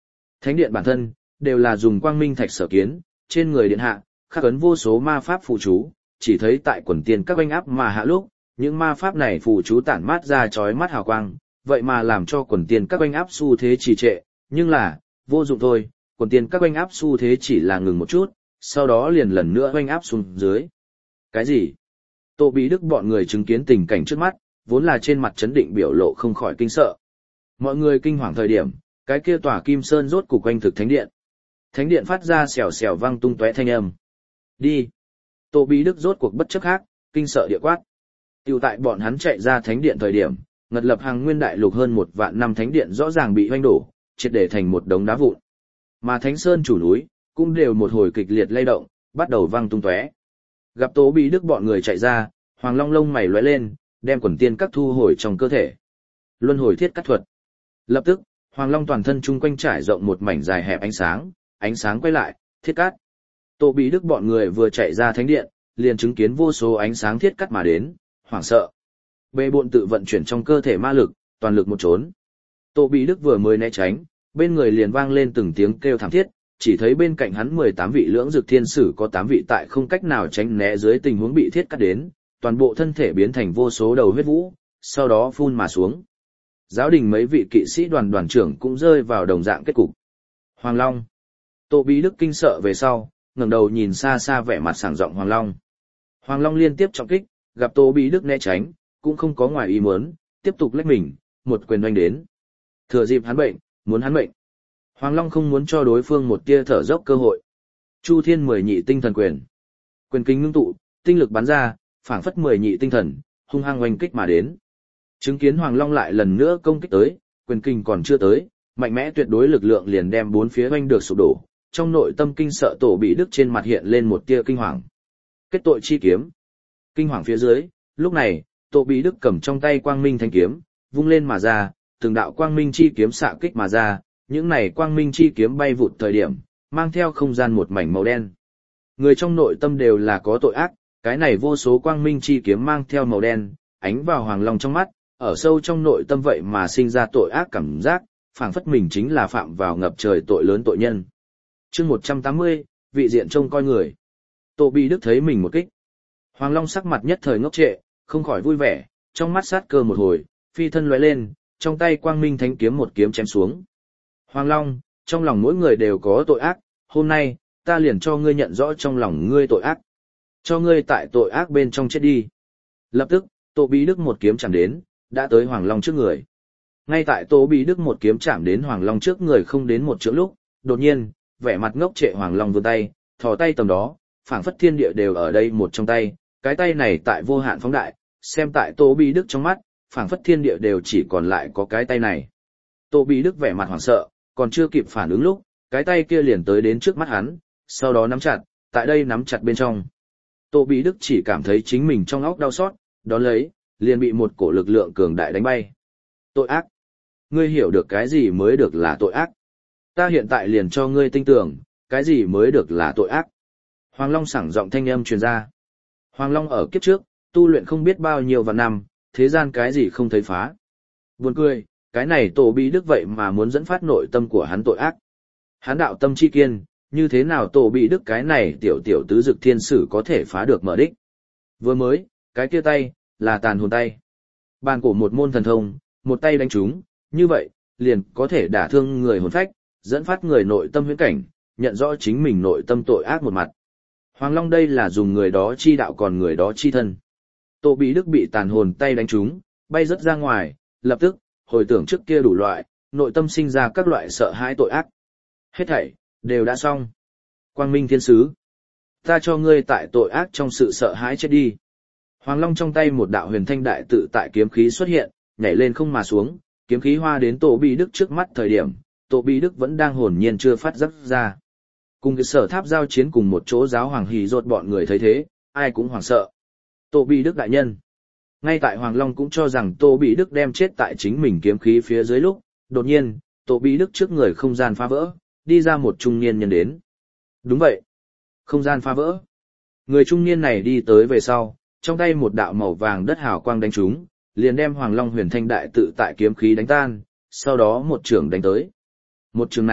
Thánh điện bản thân, đều là dùng quang minh thạch sở kiến, trên người điện hạ, khắc ấn vô số ma pháp phù chú, chỉ thấy tại quần tiền các oanh áp mà hạ lúc, những ma pháp này phù chú tản mát ra chói mắt hào quang, vậy mà làm cho quần tiền các oanh áp xu thế trì trệ, nhưng là, vô dụng thôi, quần tiền các oanh áp xu thế chỉ là ngừng một chút, sau đó liền lần nữa oanh áp xuống dưới. Cái gì? Tô Bí Đức bọn người chứng kiến tình cảnh trước mắt, vốn là trên mặt chấn định biểu lộ không khỏi kinh sợ. Mọi người kinh hoàng thời điểm, cái kia tòa kim sơn rốt cục quanh thực thánh điện. Thánh điện phát ra xèo xèo vang tung tóe thanh âm. Đi. Tô Bí Đức rốt cuộc bất chấp khác, kinh sợ địa quát. Tiểu tại bọn hắn chạy ra thánh điện thời điểm, ngật lập hàng nguyên đại lục hơn một vạn năm thánh điện rõ ràng bị hoanh đổ, triệt để thành một đống đá vụn. Mà thánh sơn chủ núi, cũng đều một hồi kịch liệt lay động, bắt đầu vang tung tóe. Gặp Tô Bí Đức bọn người chạy ra, Hoàng Long lông mày lóe lên, đem quần tiên các thu hồi trong cơ thể. Luân hồi thiết cắt thuật. Lập tức, Hoàng Long toàn thân chung quanh trải rộng một mảnh dài hẹp ánh sáng, ánh sáng quay lại, thiết cắt. Tô Bí Đức bọn người vừa chạy ra thánh điện, liền chứng kiến vô số ánh sáng thiết cắt mà đến, hoảng sợ. Bệ bộn tự vận chuyển trong cơ thể ma lực, toàn lực một trốn. Tô Bí Đức vừa mới né tránh, bên người liền vang lên từng tiếng kêu thảm thiết, chỉ thấy bên cạnh hắn mười tám vị lưỡng dược thiên sử có tám vị tại không cách nào tránh né dưới tình huống bị thiết cắt đến, toàn bộ thân thể biến thành vô số đầu huyết vũ, sau đó phun mà xuống. Giáo đình mấy vị kỵ sĩ đoàn đoàn trưởng cũng rơi vào đồng dạng kết cục. Hoàng Long. Tô Bí Đức kinh sợ về sau, ngẩng đầu nhìn xa xa vẻ mặt sảng giọng Hoàng Long. Hoàng Long liên tiếp trọng kích, gặp Tô Bí Đức né tránh, cũng không có ngoài ý muốn, tiếp tục lách mình, một quyền oanh đến. Thừa dịp hắn bệnh, muốn hắn bệnh. Hoàng Long không muốn cho đối phương một tia thở dốc cơ hội. Chu Thiên mười nhị tinh thần quyền. Quyền kinh ngưng tụ, tinh lực bắn ra, phảng phất mười nhị tinh thần, hung hăng oanh kích mà đến. Chứng kiến Hoàng Long lại lần nữa công kích tới, quyền kinh còn chưa tới, mạnh mẽ tuyệt đối lực lượng liền đem bốn phía oanh được sụp đổ, trong nội tâm kinh sợ Tổ Bí Đức trên mặt hiện lên một tia kinh hoàng. Kết tội chi kiếm. Kinh hoàng phía dưới, lúc này, Tổ Bí Đức cầm trong tay quang minh thanh kiếm, vung lên mà ra, từng đạo quang minh chi kiếm xạ kích mà ra, những này quang minh chi kiếm bay vụt thời điểm, mang theo không gian một mảnh màu đen. Người trong nội tâm đều là có tội ác, cái này vô số quang minh chi kiếm mang theo màu đen, ánh vào Hoàng Long trong mắt, ở sâu trong nội tâm vậy mà sinh ra tội ác cảm giác, phảng phất mình chính là phạm vào ngập trời tội lớn tội nhân. Chương một trăm tám mươi, vị diện trông coi người. Tô Bí Đức thấy mình một kích. Hoàng Long sắc mặt nhất thời ngốc trệ, không khỏi vui vẻ, trong mắt sát cơ một hồi, phi thân lóe lên, trong tay quang minh thánh kiếm một kiếm chém xuống. Hoàng Long, trong lòng mỗi người đều có tội ác, hôm nay, ta liền cho ngươi nhận rõ trong lòng ngươi tội ác. Cho ngươi tại tội ác bên trong chết đi. Lập tức, Tô Bí Đức một kiếm chạm đến, đã tới Hoàng Long trước người. Ngay tại Tô Bí Đức một kiếm chạm đến Hoàng Long trước người không đến một chữ lúc, đột nhiên, vẻ mặt ngốc trệ Hoàng Long vươn tay, thò tay tầm đó, phảng phất thiên địa đều ở đây một trong tay, cái tay này tại vô hạn phóng đại, xem tại Tô Bí Đức trong mắt, phảng phất thiên địa đều chỉ còn lại có cái tay này. Tô Bí Đức vẻ mặt hoảng sợ, còn chưa kịp phản ứng lúc, cái tay kia liền tới đến trước mắt hắn, sau đó nắm chặt, tại đây nắm chặt bên trong. Tô Bí Đức chỉ cảm thấy chính mình trong óc đau xót, đón lấy, liền bị một cổ lực lượng cường đại đánh bay. Tội ác. Ngươi hiểu được cái gì mới được là tội ác. Ta hiện tại liền cho ngươi tinh tưởng, cái gì mới được là tội ác. Hoàng Long sảng giọng thanh âm truyền ra. Hoàng Long ở kiếp trước, tu luyện không biết bao nhiêu vạn năm, thế gian cái gì không thấy phá. Buồn cười, cái này Tô Bí Đức vậy mà muốn dẫn phát nội tâm của hắn tội ác. Hắn đạo tâm chi kiên, như thế nào Tô Bí Đức cái này tiểu tiểu tứ dực thiên sử có thể phá được mở đích. Vừa mới, cái kia tay, là tàn hồn tay. Bàn cổ một môn thần thông, một tay đánh trúng, như vậy, liền có thể đả thương người hồn phách, dẫn phát người nội tâm huyễn cảnh, nhận rõ chính mình nội tâm tội ác một mặt. Hoàng Long đây là dùng người đó chi đạo còn người đó chi thân. Tô Bí Đức bị tàn hồn tay đánh trúng, bay rất ra ngoài, lập tức, hồi tưởng trước kia đủ loại, nội tâm sinh ra các loại sợ hãi tội ác. Hết thảy, đều đã xong. Quang Minh Thiên Sứ. Ta cho ngươi tại tội ác trong sự sợ hãi chết đi. Hoàng Long trong tay một đạo huyền thanh đại tự tại kiếm khí xuất hiện, nhảy lên không mà xuống, kiếm khí hoa đến Tô Bí Đức trước mắt thời điểm, Tô Bí Đức vẫn đang hồn nhiên chưa phát giác ra. Cùng cái sở tháp giao chiến cùng một chỗ giáo hoàng hỉ rột bọn người thấy thế, ai cũng hoảng sợ. Tô Bí Đức đại nhân. Ngay tại Hoàng Long cũng cho rằng Tô Bí Đức đem chết tại chính mình kiếm khí phía dưới lúc, đột nhiên, Tô Bí Đức trước người không gian phá vỡ, đi ra một trung niên nhân đến. Đúng vậy. Không gian phá vỡ. Người trung niên này đi tới về sau, trong tay một đạo màu vàng đất hào quang đánh trúng, liền đem Hoàng Long huyền thanh đại tự tại kiếm khí đánh tan, sau đó một trường đánh tới. Một trường này,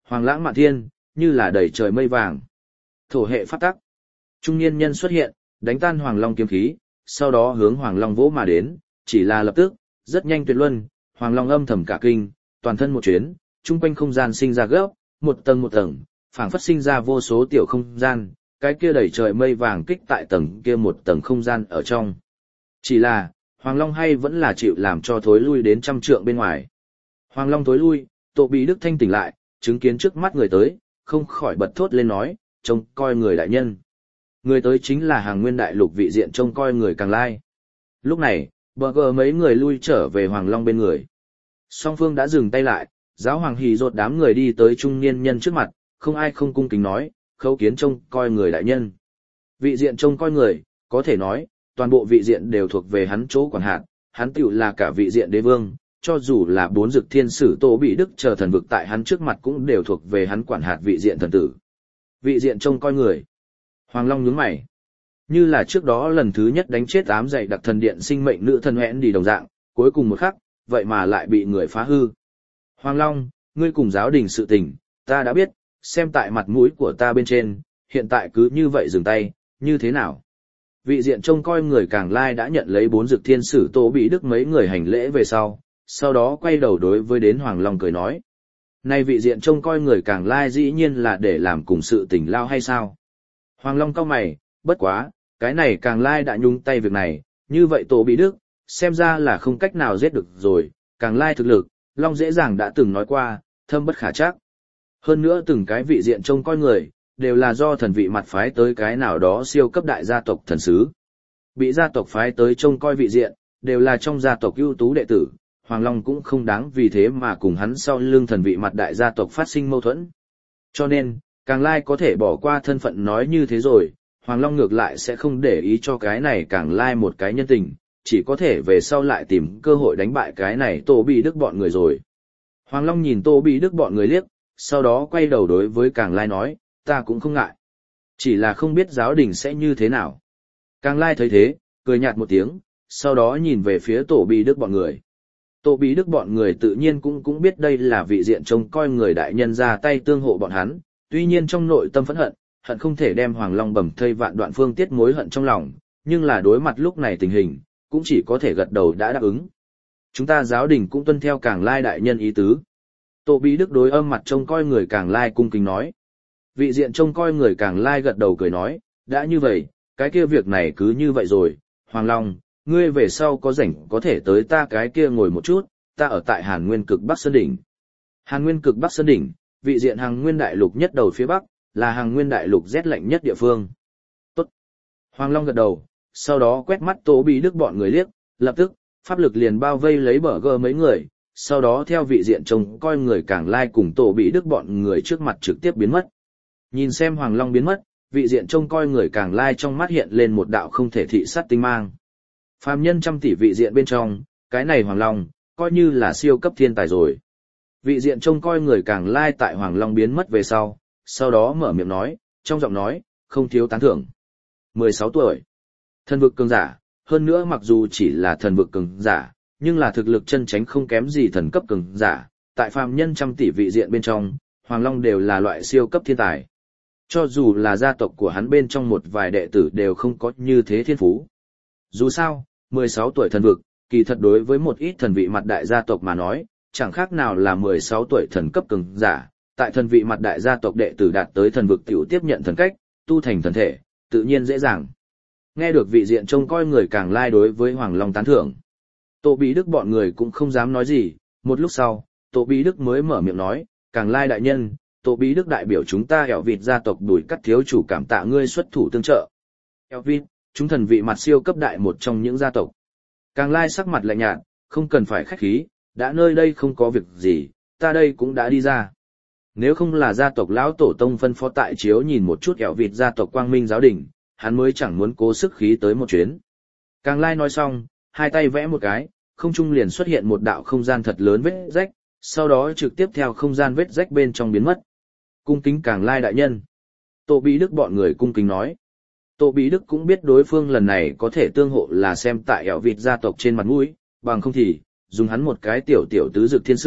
Hoàng lãng mạn thiên, như là đầy trời mây vàng. Thổ hệ pháp tắc. Trung niên nhân xuất hiện, đánh tan Hoàng Long kiếm khí, sau đó hướng Hoàng Long vỗ mà đến, chỉ là lập tức, rất nhanh tuyệt luân, Hoàng Long âm thầm cả kinh, toàn thân một chuyến, chung quanh không gian sinh ra gấp, một tầng một tầng, phảng phất sinh ra vô số tiểu không gian, cái kia đầy trời mây vàng kích tại tầng kia một tầng không gian ở trong. Chỉ là, Hoàng Long hay vẫn là chịu làm cho thối lui đến trăm trượng bên ngoài. Hoàng Long thối lui, Tổ Bị Đức thanh tỉnh lại, chứng kiến trước mắt người tới, không khỏi bật thốt lên nói, trông coi người đại nhân. Người tới chính là Hàng Nguyên đại lục vị diện trông coi người Càng Lai. Lúc này, bờ gờ mấy người lui trở về Hoàng Long bên người. Song phương đã dừng tay lại, giáo hoàng hì rột đám người đi tới trung niên nhân trước mặt, không ai không cung kính nói, khấu kiến trông coi người đại nhân. Vị diện trông coi người, có thể nói, toàn bộ vị diện đều thuộc về hắn chỗ quản hạt, hắn tựu là cả vị diện đế vương, cho dù là bốn dực thiên sử Tô Bị Đức chờ thần vực tại hắn trước mặt cũng đều thuộc về hắn quản hạt vị diện thần tử. Vị diện trông coi người. Hoàng Long nhướng mày. Như là trước đó lần thứ nhất đánh chết ám dạy đặc thần điện sinh mệnh nữ thần hẹn đi đồng dạng, cuối cùng một khắc, vậy mà lại bị người phá hư. Hoàng Long, ngươi cùng giáo đình sự tình, ta đã biết, xem tại mặt mũi của ta bên trên, hiện tại cứ như vậy dừng tay, như thế nào? Vị diện trông coi người Càng Lai đã nhận lấy bốn dực thiên sử Tô Bị Đức mấy người hành lễ về sau, sau đó quay đầu đối với đến Hoàng Long cười nói. Này vị diện trông coi người Càng Lai dĩ nhiên là để làm cùng sự tình lao hay sao? Hoàng Long cau mày, bất quá, cái này Càng Lai đã nhúng tay việc này, như vậy Tô Bị Đức, xem ra là không cách nào giết được rồi, Càng Lai thực lực, Long dễ dàng đã từng nói qua, thâm bất khả trắc. Hơn nữa từng cái vị diện trông coi người, đều là do thần vị mặt phái tới cái nào đó siêu cấp đại gia tộc thần sứ. Bị gia tộc phái tới trông coi vị diện, đều là trong gia tộc ưu tú đệ tử, Hoàng Long cũng không đáng vì thế mà cùng hắn sau lưng thần vị mặt đại gia tộc phát sinh mâu thuẫn. Cho nên, Càng Lai có thể bỏ qua thân phận nói như thế rồi, Hoàng Long ngược lại sẽ không để ý cho cái này Càng Lai một cái nhân tình, chỉ có thể về sau lại tìm cơ hội đánh bại cái này Tô Bị Đức bọn người rồi. Hoàng Long nhìn Tô Bị Đức bọn người liếc, sau đó quay đầu đối với Càng Lai nói, ta cũng không ngại. Chỉ là không biết giáo đình sẽ như thế nào. Càng Lai thấy thế, cười nhạt một tiếng, sau đó nhìn về phía Tổ Bị Đức bọn người. Tổ Bị Đức bọn người tự nhiên cũng cũng biết đây là vị diện trông coi người đại nhân ra tay tương hộ bọn hắn, tuy nhiên trong nội tâm phẫn hận, hận không thể đem Hoàng Long bầm thây vạn đoạn phương tiết mối hận trong lòng, nhưng là đối mặt lúc này tình hình, cũng chỉ có thể gật đầu đã đáp ứng. Chúng ta giáo đình cũng tuân theo Càng Lai đại nhân ý tứ. Tổ Bị Đức đối âm mặt trông coi người Càng Lai cung kính nói. Vị diện trông coi người Càng Lai gật đầu cười nói, đã như vậy, cái kia việc này cứ như vậy rồi, Hoàng Long, ngươi về sau có rảnh có thể tới ta cái kia ngồi một chút, ta ở tại Hàn Nguyên cực Bắc Sơn Đỉnh. Hàn Nguyên cực Bắc Sơn Đỉnh, vị diện Hàn Nguyên đại lục nhất đầu phía Bắc, là Hàn Nguyên đại lục rét lạnh nhất địa phương. Tốt. Hoàng Long gật đầu, sau đó quét mắt Tổ Bị Đức bọn người liếc, lập tức, pháp lực liền bao vây lấy bờ gờ mấy người, sau đó theo vị diện trông coi người Càng Lai cùng Tổ Bị Đức bọn người trước mặt trực tiếp biến mất. Nhìn xem Hoàng Long biến mất, vị diện trông coi người Càng Lai trong mắt hiện lên một đạo không thể thị sát tinh mang. Phàm nhân trăm tỷ vị diện bên trong, cái này Hoàng Long, coi như là siêu cấp thiên tài rồi. Vị diện trông coi người Càng Lai tại Hoàng Long biến mất về sau, sau đó mở miệng nói, trong giọng nói, không thiếu tán thưởng. mười sáu tuổi. Thần vực cường giả, hơn nữa mặc dù chỉ là thần vực cường giả, nhưng là thực lực chân chánh không kém gì thần cấp cường giả, tại phàm nhân trăm tỷ vị diện bên trong, Hoàng Long đều là loại siêu cấp thiên tài. Cho dù là gia tộc của hắn bên trong một vài đệ tử đều không có như thế thiên phú. Dù sao, mười sáu tuổi thần vực, kỳ thật đối với một ít thần vị mặt đại gia tộc mà nói, chẳng khác nào là mười sáu tuổi thần cấp cường giả, tại thần vị mặt đại gia tộc đệ tử đạt tới thần vực tiểu tiếp nhận thần cách, tu thành thần thể, tự nhiên dễ dàng. Nghe được vị diện trông coi người Càng Lai đối với Hoàng Long tán thưởng. Tổ Bị Đức bọn người cũng không dám nói gì, một lúc sau, Tổ Bị Đức mới mở miệng nói, Càng Lai đại nhân, Tổ Bị Đức đại biểu chúng ta ẻo vịt gia tộc đuổi cắt thiếu chủ cảm tạ ngươi xuất thủ tương trợ. Ẻo vịt, chúng thần vị mặt siêu cấp đại một trong những gia tộc. Càng Lai sắc mặt lạnh nhạt, không cần phải khách khí, đã nơi đây không có việc gì, ta đây cũng đã đi ra. Nếu không là gia tộc lão tổ tông phân phó tại chiếu nhìn một chút ẻo vịt gia tộc Quang Minh giáo đình, hắn mới chẳng muốn cố sức khí tới một chuyến. Càng Lai nói xong, hai tay vẽ một cái, không trung liền xuất hiện một đạo không gian thật lớn vết rách, sau đó trực tiếp theo không gian vết rách bên trong biến mất. Cung kính Càng Lai đại nhân. Tổ Bị Đức bọn người cung kính nói. Tổ Bị Đức cũng biết đối phương lần này có thể tương hộ là xem tại ẻo vịt gia tộc trên mặt mũi, bằng không thì, dùng hắn một cái tiểu tiểu tứ dực thiên sử,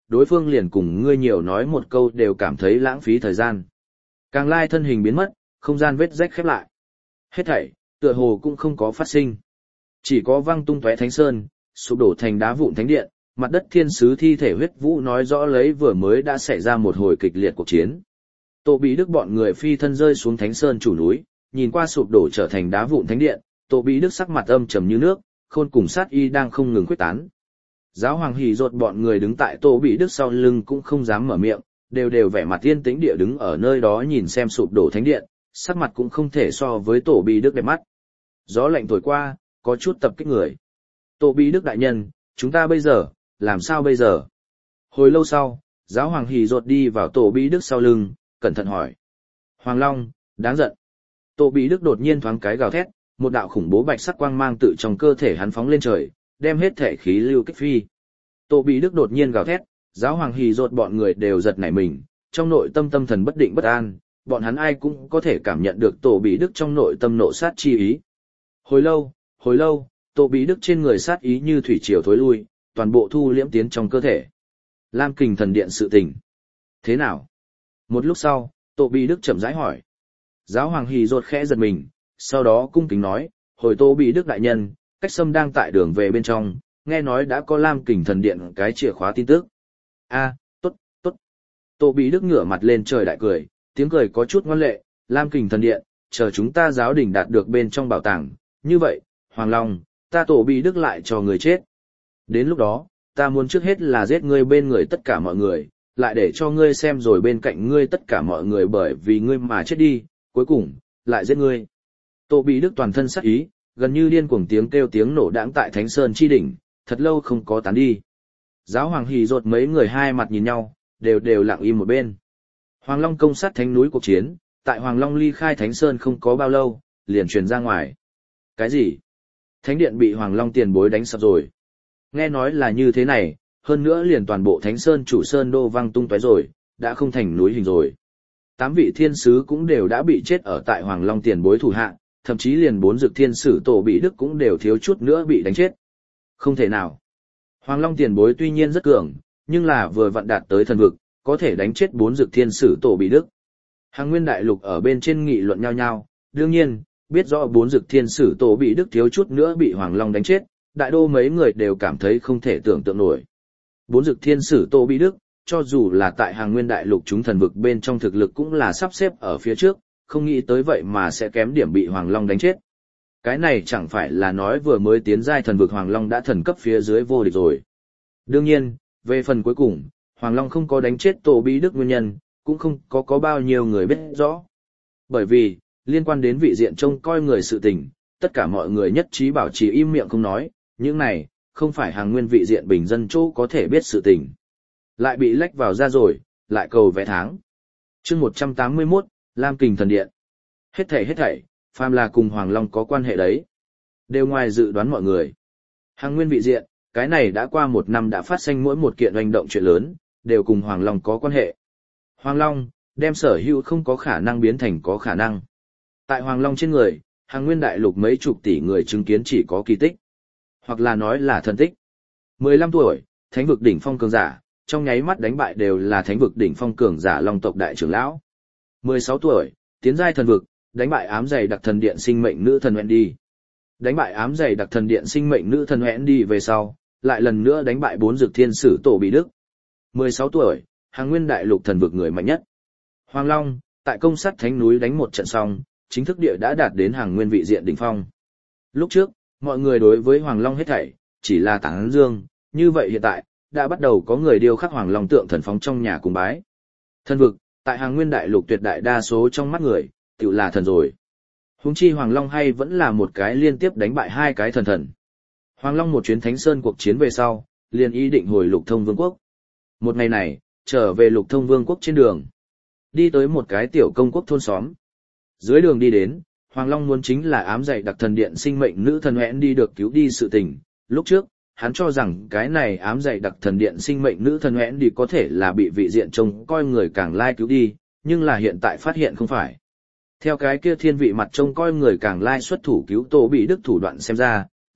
đối phương liền cùng ngươi nhiều nói một câu đều cảm thấy lãng phí thời gian. Càng lai thân hình biến mất, không gian vết rách khép lại. Hết thảy, tựa hồ cũng không có phát sinh. Chỉ có văng tung tóe thánh sơn, sụp đổ thành đá vụn thánh điện, mặt đất thiên sứ thi thể huyết vũ nói rõ lấy vừa mới đã xảy ra một hồi kịch liệt cuộc chiến. Tô Bí Đức bọn người phi thân rơi xuống thánh sơn chủ núi, nhìn qua sụp đổ trở thành đá vụn thánh điện, Tô Bí Đức sắc mặt âm trầm như nước, khôn cùng sát y đang không ngừng quyết tán. Giáo hoàng hỉ rột bọn người đứng tại Tô Bí Đức sau lưng cũng không dám mở miệng, đều đều vẻ mặt yên tĩnh địa đứng ở nơi đó nhìn xem sụp đổ thánh điện, sắc mặt cũng không thể so với Tô Bí Đức đẹp mắt. Gió lạnh thổi qua, có chút tập kích người. Tô Bí Đức đại nhân, chúng ta bây giờ, làm sao bây giờ? Hồi lâu sau, giáo hoàng hỉ rột đi vào Tô Bí Đức sau lưng, cẩn thận hỏi. Hoàng Long, đáng giận. Tô Bí Đức đột nhiên thoáng cái gào thét, một đạo khủng bố bạch sắc quang mang tự trong cơ thể hắn phóng lên trời, đem hết thể khí lưu kích phi. Tô Bí Đức đột nhiên gào thét, giáo hoàng hỉ rột bọn người đều giật nảy mình, trong nội tâm tâm thần bất định bất an, bọn hắn ai cũng có thể cảm nhận được Tô Bí Đức trong nội tâm nộ sát chi ý. Hồi lâu, hồi lâu, Tô Bí Đức trên người sát ý như thủy triều thối lui, toàn bộ thu liễm tiến trong cơ thể. Lam Kình thần điện sự tình. Thế nào? Một lúc sau, Tô Bí Đức chậm rãi hỏi. Giáo hoàng hỉ rột khẽ giật mình, sau đó cung kính nói, hồi Tô Bí Đức đại nhân, Cách Sâm đang tại đường về bên trong, nghe nói đã có Lam Kình thần điện cái chìa khóa tin tức. A, tốt, tốt. Tô Bí Đức ngửa mặt lên trời đại cười, tiếng cười có chút ngoan lệ, Lam Kình thần điện, chờ chúng ta giáo đình đạt được bên trong bảo tàng, như vậy, Hoàng Long, ta Tô Bí Đức lại cho người chết. Đến lúc đó, ta muốn trước hết là giết ngươi bên người tất cả mọi người, lại để cho ngươi xem rồi bên cạnh ngươi tất cả mọi người bởi vì ngươi mà chết đi, cuối cùng, lại giết ngươi. Tô Bí Đức toàn thân sắc ý, gần như điên cuồng tiếng kêu tiếng nổ đãng tại Thánh Sơn chi đỉnh, thật lâu không có tán đi. Giáo hoàng hỉ rột mấy người hai mặt nhìn nhau, đều đều lặng im một bên. Hoàng Long công sát thánh núi cuộc chiến, tại Hoàng Long ly khai Thánh Sơn không có bao lâu, liền truyền ra ngoài. Cái gì? Thánh điện bị Hoàng Long tiền bối đánh sập rồi. Nghe nói là như thế này, hơn nữa liền toàn bộ Thánh Sơn chủ sơn đô văng tung tóe rồi, đã không thành núi hình rồi. Tám vị thiên sứ cũng đều đã bị chết ở tại Hoàng Long tiền bối thủ hạ, thậm chí liền bốn dực thiên sử Tổ Bí Đức cũng đều thiếu chút nữa bị đánh chết. Không thể nào. Hoàng Long tiền bối tuy nhiên rất cường, nhưng là vừa vặn đạt tới thần vực, có thể đánh chết bốn dực thiên sử Tổ Bí Đức. Hàng nguyên đại lục ở bên trên nghị luận nhau nhau, đương nhiên, biết rõ bốn dực thiên sử Tổ Bí Đức thiếu chút nữa bị Hoàng Long đánh chết, đại đô mấy người đều cảm thấy không thể tưởng tượng nổi. Bốn dực thiên sử Tổ Bí Đức, cho dù là tại hàng nguyên đại lục chúng thần vực bên trong thực lực cũng là sắp xếp ở phía trước, không nghĩ tới vậy mà sẽ kém điểm bị Hoàng Long đánh chết. Cái này chẳng phải là nói vừa mới tiến giai thần vực Hoàng Long đã thần cấp phía dưới vô địch rồi. Đương nhiên, về phần cuối cùng, Hoàng Long không có đánh chết Tổ Bí Đức nguyên nhân, cũng không có có bao nhiêu người biết rõ. Bởi vì, liên quan đến vị diện trông coi người sự tình, tất cả mọi người nhất trí bảo trì im miệng không nói, những này, không phải hàng nguyên vị diện bình dân chỗ có thể biết sự tình. Lại bị lách vào ra rồi, lại cầu vẽ tháng. chương một trăm tám mươi mốt, Lam Kình thần điện. Hết thảy hết thảy, phàm là cùng Hoàng Long có quan hệ đấy. Đều ngoài dự đoán mọi người. Hàng nguyên vị diện, cái này đã qua một năm đã phát sinh mỗi một kiện hành động chuyện lớn, đều cùng Hoàng Long có quan hệ. Hoàng Long, đem sở hữu không có khả năng biến thành có khả năng. Tại Hoàng Long trên người, hàng nguyên đại lục mấy chục tỷ người chứng kiến chỉ có kỳ tích. Hoặc là nói là thần tích. mười lăm tuổi, thánh vực đỉnh phong cường giả, trong nháy mắt đánh bại đều là thánh vực đỉnh phong cường giả Long tộc đại trưởng lão. mười sáu tuổi, tiến giai thần vực, đánh bại ám dày đặc thần điện sinh mệnh nữ thần Wendy. Đánh bại ám dày đặc thần điện sinh mệnh nữ thần Wendy về sau, lại lần nữa đánh bại bốn dực thiên sử Tổ Bí Đức. mười sáu tuổi, hàng nguyên đại lục thần vực người mạnh nhất. Hoàng Long, tại công sát thánh núi đánh một trận xong, chính thức địa đã đạt đến hàng nguyên vị diện đỉnh phong. Lúc trước, mọi người đối với Hoàng Long hết thảy, chỉ là tán dương, như vậy hiện tại, đã bắt đầu có người điêu khắc Hoàng Long tượng thần phóng trong nhà cùng bái. Thần vực, tại hàng nguyên đại lục tuyệt đại đa số trong mắt người, tự là thần rồi. Huống chi Hoàng Long hay vẫn là một cái liên tiếp đánh bại hai cái thần thần. Hoàng Long một chuyến Thánh Sơn cuộc chiến về sau, liền ý định hồi Lục Thông Vương quốc. Một ngày này, trở về Lục Thông Vương quốc trên đường. Đi tới một cái tiểu công quốc thôn xóm. Dưới đường đi đến, Hoàng Long muốn chính là ám dạy đặc thần điện sinh mệnh nữ thần hẹn đi được cứu đi sự tình. Lúc trước, hắn cho rằng cái này ám dạy đặc thần điện sinh mệnh nữ thần hẹn đi có thể là bị vị diện trông coi người càng lai cứu đi, nhưng là hiện tại phát hiện không phải. Theo cái kia thiên vị mặt trông coi người càng lai xuất thủ cứu Tổ Bí Đức thủ đoạn xem ra,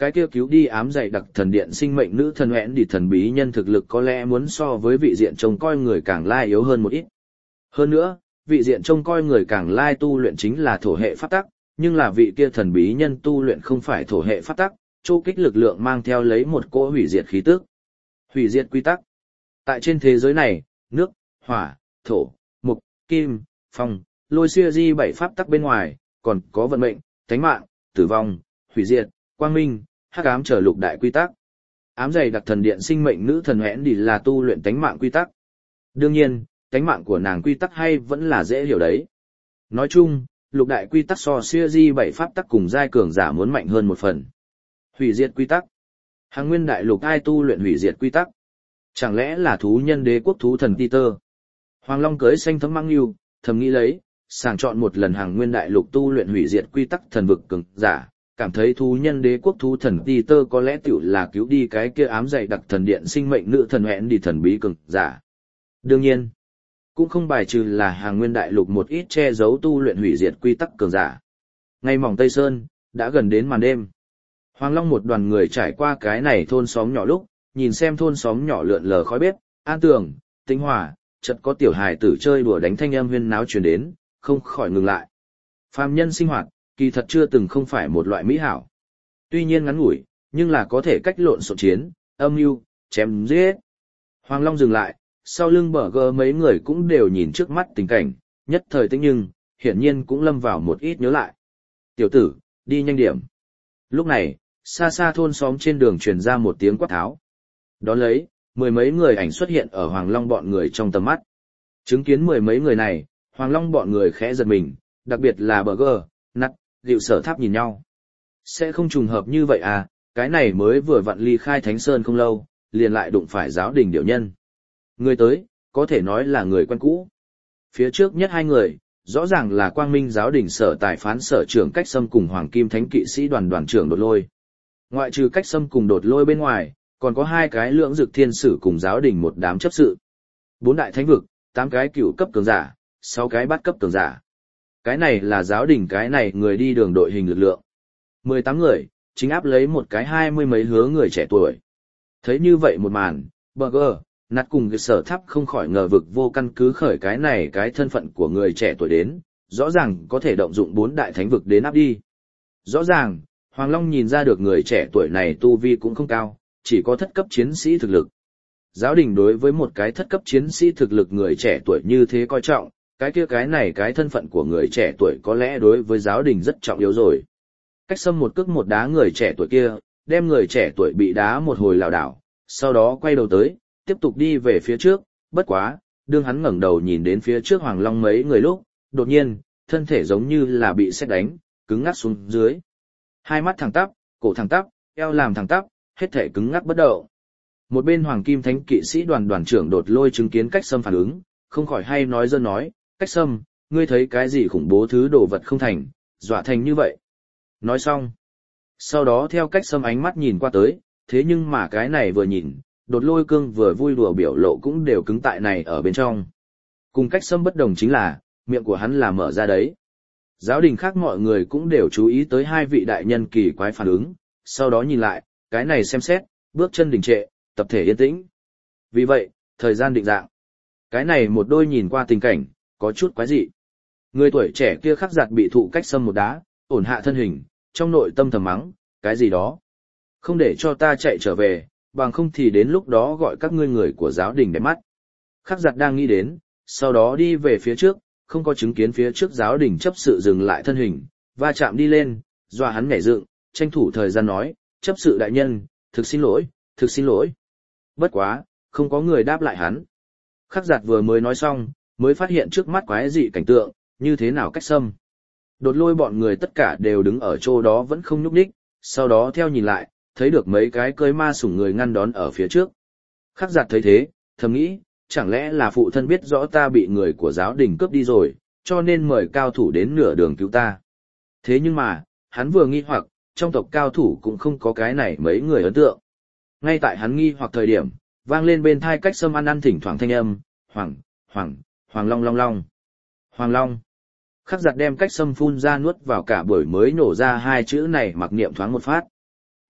cái kia cứu đi ám dày đặc thần điện sinh mệnh nữ thần hẹn đi thần bí nhân thực lực có lẽ muốn so với vị diện trông coi người càng lai yếu hơn một ít. Hơn nữa, vị diện trông coi người càng lai tu luyện chính là thổ hệ pháp tắc, nhưng là vị kia thần bí nhân tu luyện không phải thổ hệ pháp tắc, chỗ kích lực lượng mang theo lấy một cỗ hủy diệt khí tức. Hủy diệt quy tắc. Tại trên thế giới này, nước, hỏa, thổ, mục, kim, phong, lôi xưa di bảy pháp tắc bên ngoài, còn có vận mệnh, tánh mạng, tử vong, hủy diệt, quang minh, hắc ám trở lục đại quy tắc. Ám dày đặc thần điện sinh mệnh nữ thần hẹn đi là tu luyện tánh mạng quy tắc. Đương nhiên, tánh mạng của nàng quy tắc hay vẫn là dễ hiểu đấy. Nói chung, lục đại quy tắc so xưa di bảy pháp tắc cùng giai cường giả muốn mạnh hơn một phần. Hủy diệt quy tắc. Hàng nguyên đại lục ai tu luyện hủy diệt quy tắc? Chẳng lẽ là thú nhân đế quốc thú thần Peter? Hoàng Long cưới xanh thấm mang yêu, thầm nghĩ lấy, sàng chọn một lần hàng nguyên đại lục tu luyện hủy diệt quy tắc thần vực cường giả, cảm thấy thú nhân đế quốc thú thần Peter có lẽ tiểu là cứu đi cái kia ám dày đặc thần điện sinh mệnh nữ thần hẹn đi thần bí cường giả. Đương nhiên, cũng không bài trừ là hàng nguyên đại lục một ít che giấu tu luyện hủy diệt quy tắc cường giả. Ngày mỏng Tây Sơn, đã gần đến màn đêm. Hoàng Long một đoàn người trải qua cái này thôn xóm nhỏ lúc, nhìn xem thôn xóm nhỏ lượn lờ khói bếp, an tường, tĩnh hòa, chợt có tiểu hài tử chơi đùa đánh thanh âm huyên náo truyền đến, không khỏi ngừng lại. Phàm nhân sinh hoạt, kỳ thật chưa từng không phải một loại mỹ hảo. Tuy nhiên ngắn ngủi, nhưng là có thể cách lộn xộn chiến, âm mưu, chém giết. Hoàng Long dừng lại, sau lưng bờ gờ mấy người cũng đều nhìn trước mắt tình cảnh, nhất thời tĩnh nhưng, hiển nhiên cũng lâm vào một ít nhớ lại. Tiểu tử, đi nhanh điểm. Lúc này, xa xa thôn xóm trên đường truyền ra một tiếng quát tháo. Đón lấy, mười mấy người ảnh xuất hiện ở Hoàng Long bọn người trong tầm mắt. Chứng kiến mười mấy người này, Hoàng Long bọn người khẽ giật mình, đặc biệt là bờ gờ, nắt, Diệu Sở Tháp nhìn nhau. Sẽ không trùng hợp như vậy à, cái này mới vừa vặn ly khai Thánh Sơn không lâu, liền lại đụng phải giáo đình điệu nhân. Người tới, có thể nói là người quen cũ. Phía trước nhất hai người, rõ ràng là Quang Minh giáo đình sở tài phán sở trưởng Cách Sâm cùng Hoàng Kim Thánh kỵ sĩ đoàn đoàn trưởng Đột Lôi. Ngoại trừ Cách Sâm cùng Đột Lôi bên ngoài, còn có hai cái lưỡng dực thiên sử cùng giáo đình một đám chấp sự. Bốn đại thánh vực, tám cái cựu cấp cường giả, sáu cái bát cấp cường giả. Cái này là giáo đình cái này người đi đường đội hình lực lượng. mười tám người, chính áp lấy một cái hai mươi mấy hứa người trẻ tuổi. Thấy như vậy một màn, Burger, nạt cùng cái Sở Tháp không khỏi ngờ vực vô căn cứ khởi cái này cái thân phận của người trẻ tuổi đến, rõ ràng có thể động dụng bốn đại thánh vực đến áp đi. Rõ ràng, Hoàng Long nhìn ra được người trẻ tuổi này tu vi cũng không cao, chỉ có thất cấp chiến sĩ thực lực. Giáo đình đối với một cái thất cấp chiến sĩ thực lực người trẻ tuổi như thế coi trọng, cái kia cái này cái thân phận của người trẻ tuổi có lẽ đối với giáo đình rất trọng yếu rồi. Cách Sâm một cước một đá người trẻ tuổi kia, đem người trẻ tuổi bị đá một hồi lảo đảo, sau đó quay đầu tới, tiếp tục đi về phía trước, bất quá, đương hắn ngẩng đầu nhìn đến phía trước Hoàng Long mấy người lúc, đột nhiên, thân thể giống như là bị sét đánh, cứng ngắc xuống dưới. Hai mắt thẳng tắp, cổ thẳng tắp, eo làm thẳng tắp, hết thể cứng ngắc bất động. Một bên Hoàng Kim Thánh kỵ sĩ đoàn đoàn trưởng Đột Lôi chứng kiến Cách Sâm phản ứng, không khỏi hay nói dơ nói, Cách Sâm, ngươi thấy cái gì khủng bố thứ đồ vật không thành, dọa thành như vậy. Nói xong. Sau đó theo Cách Sâm ánh mắt nhìn qua tới, thế nhưng mà cái này vừa nhìn, Đột Lôi cương vừa vui đùa biểu lộ cũng đều cứng tại này ở bên trong. Cùng Cách Sâm bất đồng chính là, miệng của hắn là mở ra đấy. Giáo đình khác mọi người cũng đều chú ý tới hai vị đại nhân kỳ quái phản ứng, sau đó nhìn lại, cái này xem xét, bước chân đình trệ, tập thể yên tĩnh. Vì vậy, thời gian định dạng. Cái này một đôi nhìn qua tình cảnh, có chút quái dị. Người tuổi trẻ kia khắc giặt bị thụ Cách Sâm một đá, ổn hạ thân hình, trong nội tâm thầm mắng, cái gì đó. Không để cho ta chạy trở về, bằng không thì đến lúc đó gọi các ngươi người của giáo đình để mắt. Khắc giặt đang nghĩ đến, sau đó đi về phía trước, không có chứng kiến phía trước giáo đình chấp sự dừng lại thân hình, va chạm đi lên, dọa hắn nhảy dựng, tranh thủ thời gian nói, chấp sự đại nhân, thực xin lỗi, thực xin lỗi. Bất quá, không có người đáp lại hắn. Khắc giặt vừa mới nói xong, mới phát hiện trước mắt quái dị cảnh tượng, như thế nào Cách Sâm. Đột Lôi bọn người tất cả đều đứng ở chỗ đó vẫn không nhúc nhích, sau đó theo nhìn lại, thấy được mấy cái cưới ma sủng người ngăn đón ở phía trước. Khắc giặt thấy thế, thầm nghĩ, chẳng lẽ là phụ thân biết rõ ta bị người của giáo đình cướp đi rồi, cho nên mời cao thủ đến nửa đường cứu ta. Thế nhưng mà, hắn vừa nghi hoặc, trong tộc cao thủ cũng không có cái này mấy người ấn tượng. Ngay tại hắn nghi hoặc thời điểm, vang lên bên thai Cách Sâm ăn ăn thỉnh thoảng thanh âm, Hoàng, Hoàng, Hoàng Long Long Long. Hoàng Long. Khắc giặt đem Cách Sâm phun ra nuốt vào cả buổi mới nổ ra hai chữ này mặc niệm thoáng một phát.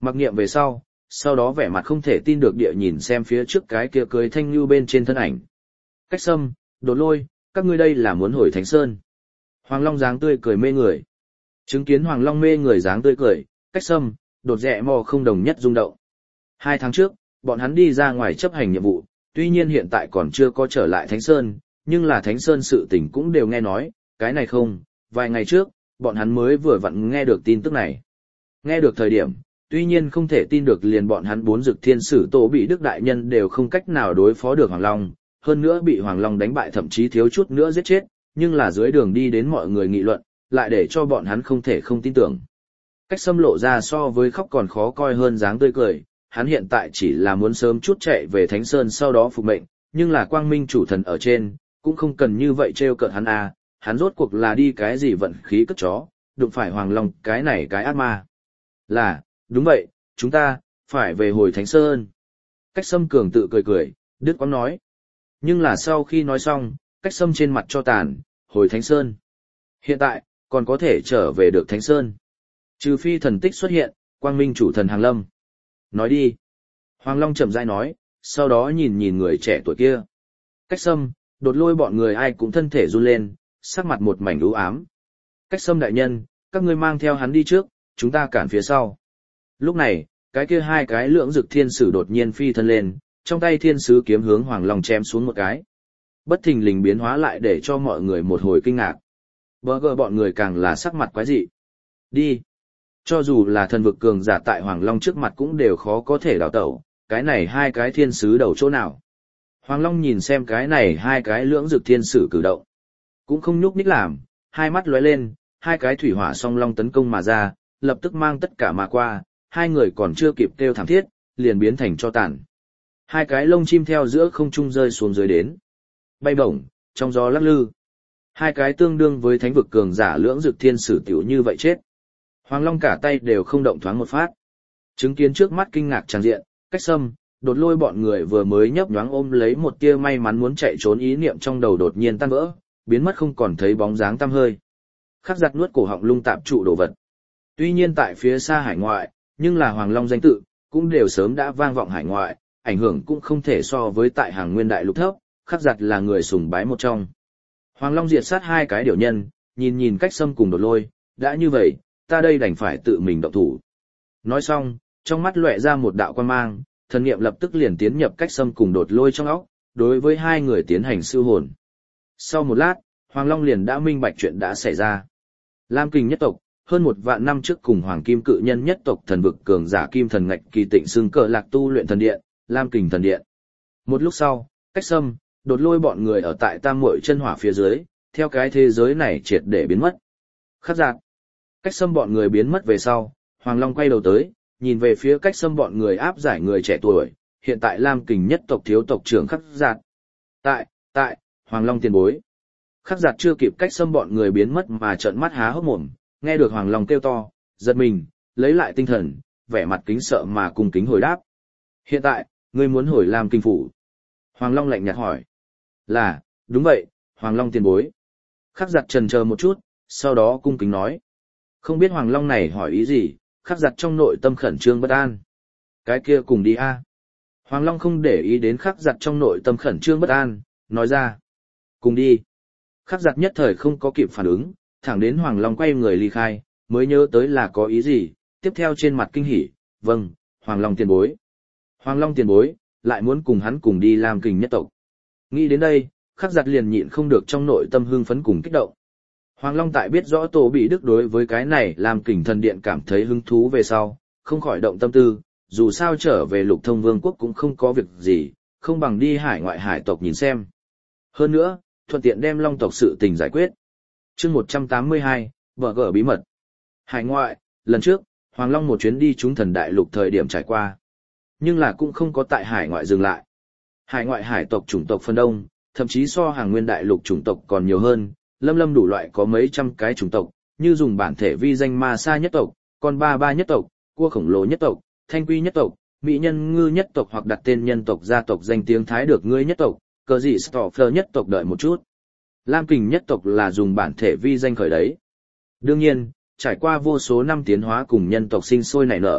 Mặc niệm về sau, sau đó vẻ mặt không thể tin được địa nhìn xem phía trước cái kia cưới thanh lưu bên trên thân ảnh. Cách Sâm, Đột Lôi, các ngươi đây là muốn hồi Thánh Sơn. Hoàng Long dáng tươi cười mê người. Chứng kiến Hoàng Long mê người dáng tươi cười, Cách Sâm, Đột Rẹ mò không đồng nhất rung động. Hai tháng trước, bọn hắn đi ra ngoài chấp hành nhiệm vụ, tuy nhiên hiện tại còn chưa có trở lại Thánh Sơn, nhưng là Thánh Sơn sự tình cũng đều nghe nói, cái này không, vài ngày trước, bọn hắn mới vừa vặn nghe được tin tức này. Nghe được thời điểm, tuy nhiên không thể tin được liền bọn hắn bốn dực thiên sử tổ bị Đức Đại Nhân đều không cách nào đối phó được Hoàng Long, hơn nữa bị Hoàng Long đánh bại thậm chí thiếu chút nữa giết chết, nhưng là dưới đường đi đến mọi người nghị luận, lại để cho bọn hắn không thể không tin tưởng. Cách Sâm lộ ra so với khóc còn khó coi hơn dáng tươi cười, hắn hiện tại chỉ là muốn sớm chút chạy về Thánh Sơn sau đó phục mệnh, nhưng là quang minh chủ thần ở trên, cũng không cần như vậy trêu cợt hắn à, hắn rốt cuộc là đi cái gì vận khí cất chó, đụng phải Hoàng Long cái này cái ác ma. Là, đúng vậy, chúng ta, phải về hồi Thánh Sơn. Cách Sâm cường tự cười cười, Đức Quang nói. Nhưng là sau khi nói xong, Cách Sâm trên mặt cho tàn, hồi Thánh Sơn. Hiện tại, còn có thể trở về được Thánh Sơn. Trừ phi thần tích xuất hiện, quang minh chủ thần hàng lâm. Nói đi. Hoàng Long chậm rãi nói, sau đó nhìn nhìn người trẻ tuổi kia. Cách Sâm, Đột Lôi bọn người ai cũng thân thể run lên, sắc mặt một mảnh u ám. Cách Sâm đại nhân, các ngươi mang theo hắn đi trước, chúng ta cản phía sau. Lúc này, cái kia hai cái lưỡng dực thiên sử đột nhiên phi thân lên, trong tay thiên sứ kiếm hướng Hoàng Long chém xuống một cái. Bất thình lình biến hóa lại để cho mọi người một hồi kinh ngạc. Bờ gờ bọn người càng là sắc mặt quái dị. Đi. Cho dù là thần vực cường giả tại Hoàng Long trước mặt cũng đều khó có thể đào tẩu, cái này hai cái thiên sứ đầu chỗ nào. Hoàng Long nhìn xem cái này hai cái lưỡng dực thiên sử cử động. Cũng không nhúc nhích làm, hai mắt lóe lên, hai cái thủy hỏa song long tấn công mà ra, lập tức mang tất cả mà qua, hai người còn chưa kịp kêu thảm thiết, liền biến thành cho tàn. Hai cái lông chim theo giữa không trung rơi xuống dưới đến. Bay bổng, trong gió lắc lư. Hai cái tương đương với thánh vực cường giả lưỡng dực thiên sử tiểu như vậy chết. Hoàng Long cả tay đều không động thoáng một phát. Chứng kiến trước mắt kinh ngạc tràn diện, Cách Sâm, Đột Lôi bọn người vừa mới nhấp nhoáng ôm lấy một tia may mắn muốn chạy trốn ý niệm trong đầu đột nhiên tan vỡ, biến mất không còn thấy bóng dáng tăm hơi. Khắc giật nuốt cổ họng lung tạp trụ đồ vật. Tuy nhiên tại phía xa hải ngoại, nhưng là Hoàng Long danh tự, cũng đều sớm đã vang vọng hải ngoại, ảnh hưởng cũng không thể so với tại hàng nguyên đại lục thấp, Khắc giật là người sùng bái một trong. Hoàng Long diệt sát hai cái điều nhân, nhìn nhìn Cách Sâm cùng Đột Lôi, đã như vậy, ta đây đành phải tự mình động thủ. Nói xong, trong mắt lóe ra một đạo quan mang, thần niệm lập tức liền tiến nhập Cách Sâm cùng Đột Lôi trong óc, đối với hai người tiến hành siêu hồn. Sau một lát, Hoàng Long liền đã minh bạch chuyện đã xảy ra. Lam Kình nhất tộc, hơn một vạn năm trước cùng Hoàng Kim cự nhân nhất tộc thần vực cường giả Kim Thần Ngạch Kỳ Tịnh xưng cờ lạc tu luyện thần điện, Lam Kình thần điện. Một lúc sau, Cách Sâm, Đột Lôi bọn người ở tại Tam Muội chân hỏa phía dưới, theo cái thế giới này triệt để biến mất. Khắc giạt. Cách Sâm bọn người biến mất về sau, Hoàng Long quay đầu tới, nhìn về phía Cách Sâm bọn người áp giải người trẻ tuổi, hiện tại Lam Kình nhất tộc thiếu tộc trưởng Khắc giạt. Tại, tại, Hoàng Long tiền bối. Khắc giạt chưa kịp Cách Sâm bọn người biến mất mà trợn mắt há hốc mồm, nghe được Hoàng Long kêu to, giật mình, lấy lại tinh thần, vẻ mặt kính sợ mà cung kính hồi đáp. Hiện tại, ngươi muốn hồi Lam Kinh phủ. Hoàng Long lạnh nhạt hỏi. Là, đúng vậy, Hoàng Long tiền bối. Khắc giặt chần chờ một chút, sau đó cung kính nói. Không biết Hoàng Long này hỏi ý gì, khắc giặt trong nội tâm khẩn trương bất an. Cái kia cùng đi a. Hoàng Long không để ý đến khắc giặt trong nội tâm khẩn trương bất an, nói ra. Cùng đi. Khắc giặt nhất thời không có kịp phản ứng, thẳng đến Hoàng Long quay người ly khai, mới nhớ tới là có ý gì, tiếp theo trên mặt kinh hỉ, vâng, Hoàng Long tiền bối. Hoàng Long tiền bối, lại muốn cùng hắn cùng đi Lam Kình nhất tộc. Nghĩ đến đây, khắc giặt liền nhịn không được trong nội tâm hưng phấn cùng kích động. Hoàng Long tại biết rõ Tổ Bị Đức đối với cái này Lam Kình thần điện cảm thấy hứng thú về sau, không khỏi động tâm tư, dù sao trở về Lục Thông Vương quốc cũng không có việc gì, không bằng đi hải ngoại hải tộc nhìn xem. Hơn nữa, thuận tiện đem Long tộc sự tình giải quyết. Chương một trăm tám mươi hai, vợ gở bí mật. Hải ngoại, lần trước, Hoàng Long một chuyến đi chúng thần đại lục thời điểm trải qua. Nhưng là cũng không có tại hải ngoại dừng lại. Hải ngoại hải tộc chủng tộc phân đông, thậm chí so hàng nguyên đại lục chủng tộc còn nhiều hơn, lâm lâm đủ loại có mấy trăm cái chủng tộc, như dùng bản thể vi danh ma sa nhất tộc, con ba ba nhất tộc, cua khổng lồ nhất tộc, thanh quy nhất tộc, mỹ nhân ngư nhất tộc hoặc đặt tên nhân tộc gia tộc danh tiếng thái được ngươi nhất tộc, cờ dị Stoffer nhất tộc đợi một chút. Lam Kình nhất tộc là dùng bản thể vi danh khởi đấy. Đương nhiên, trải qua vô số năm tiến hóa cùng nhân tộc sinh sôi nảy nở,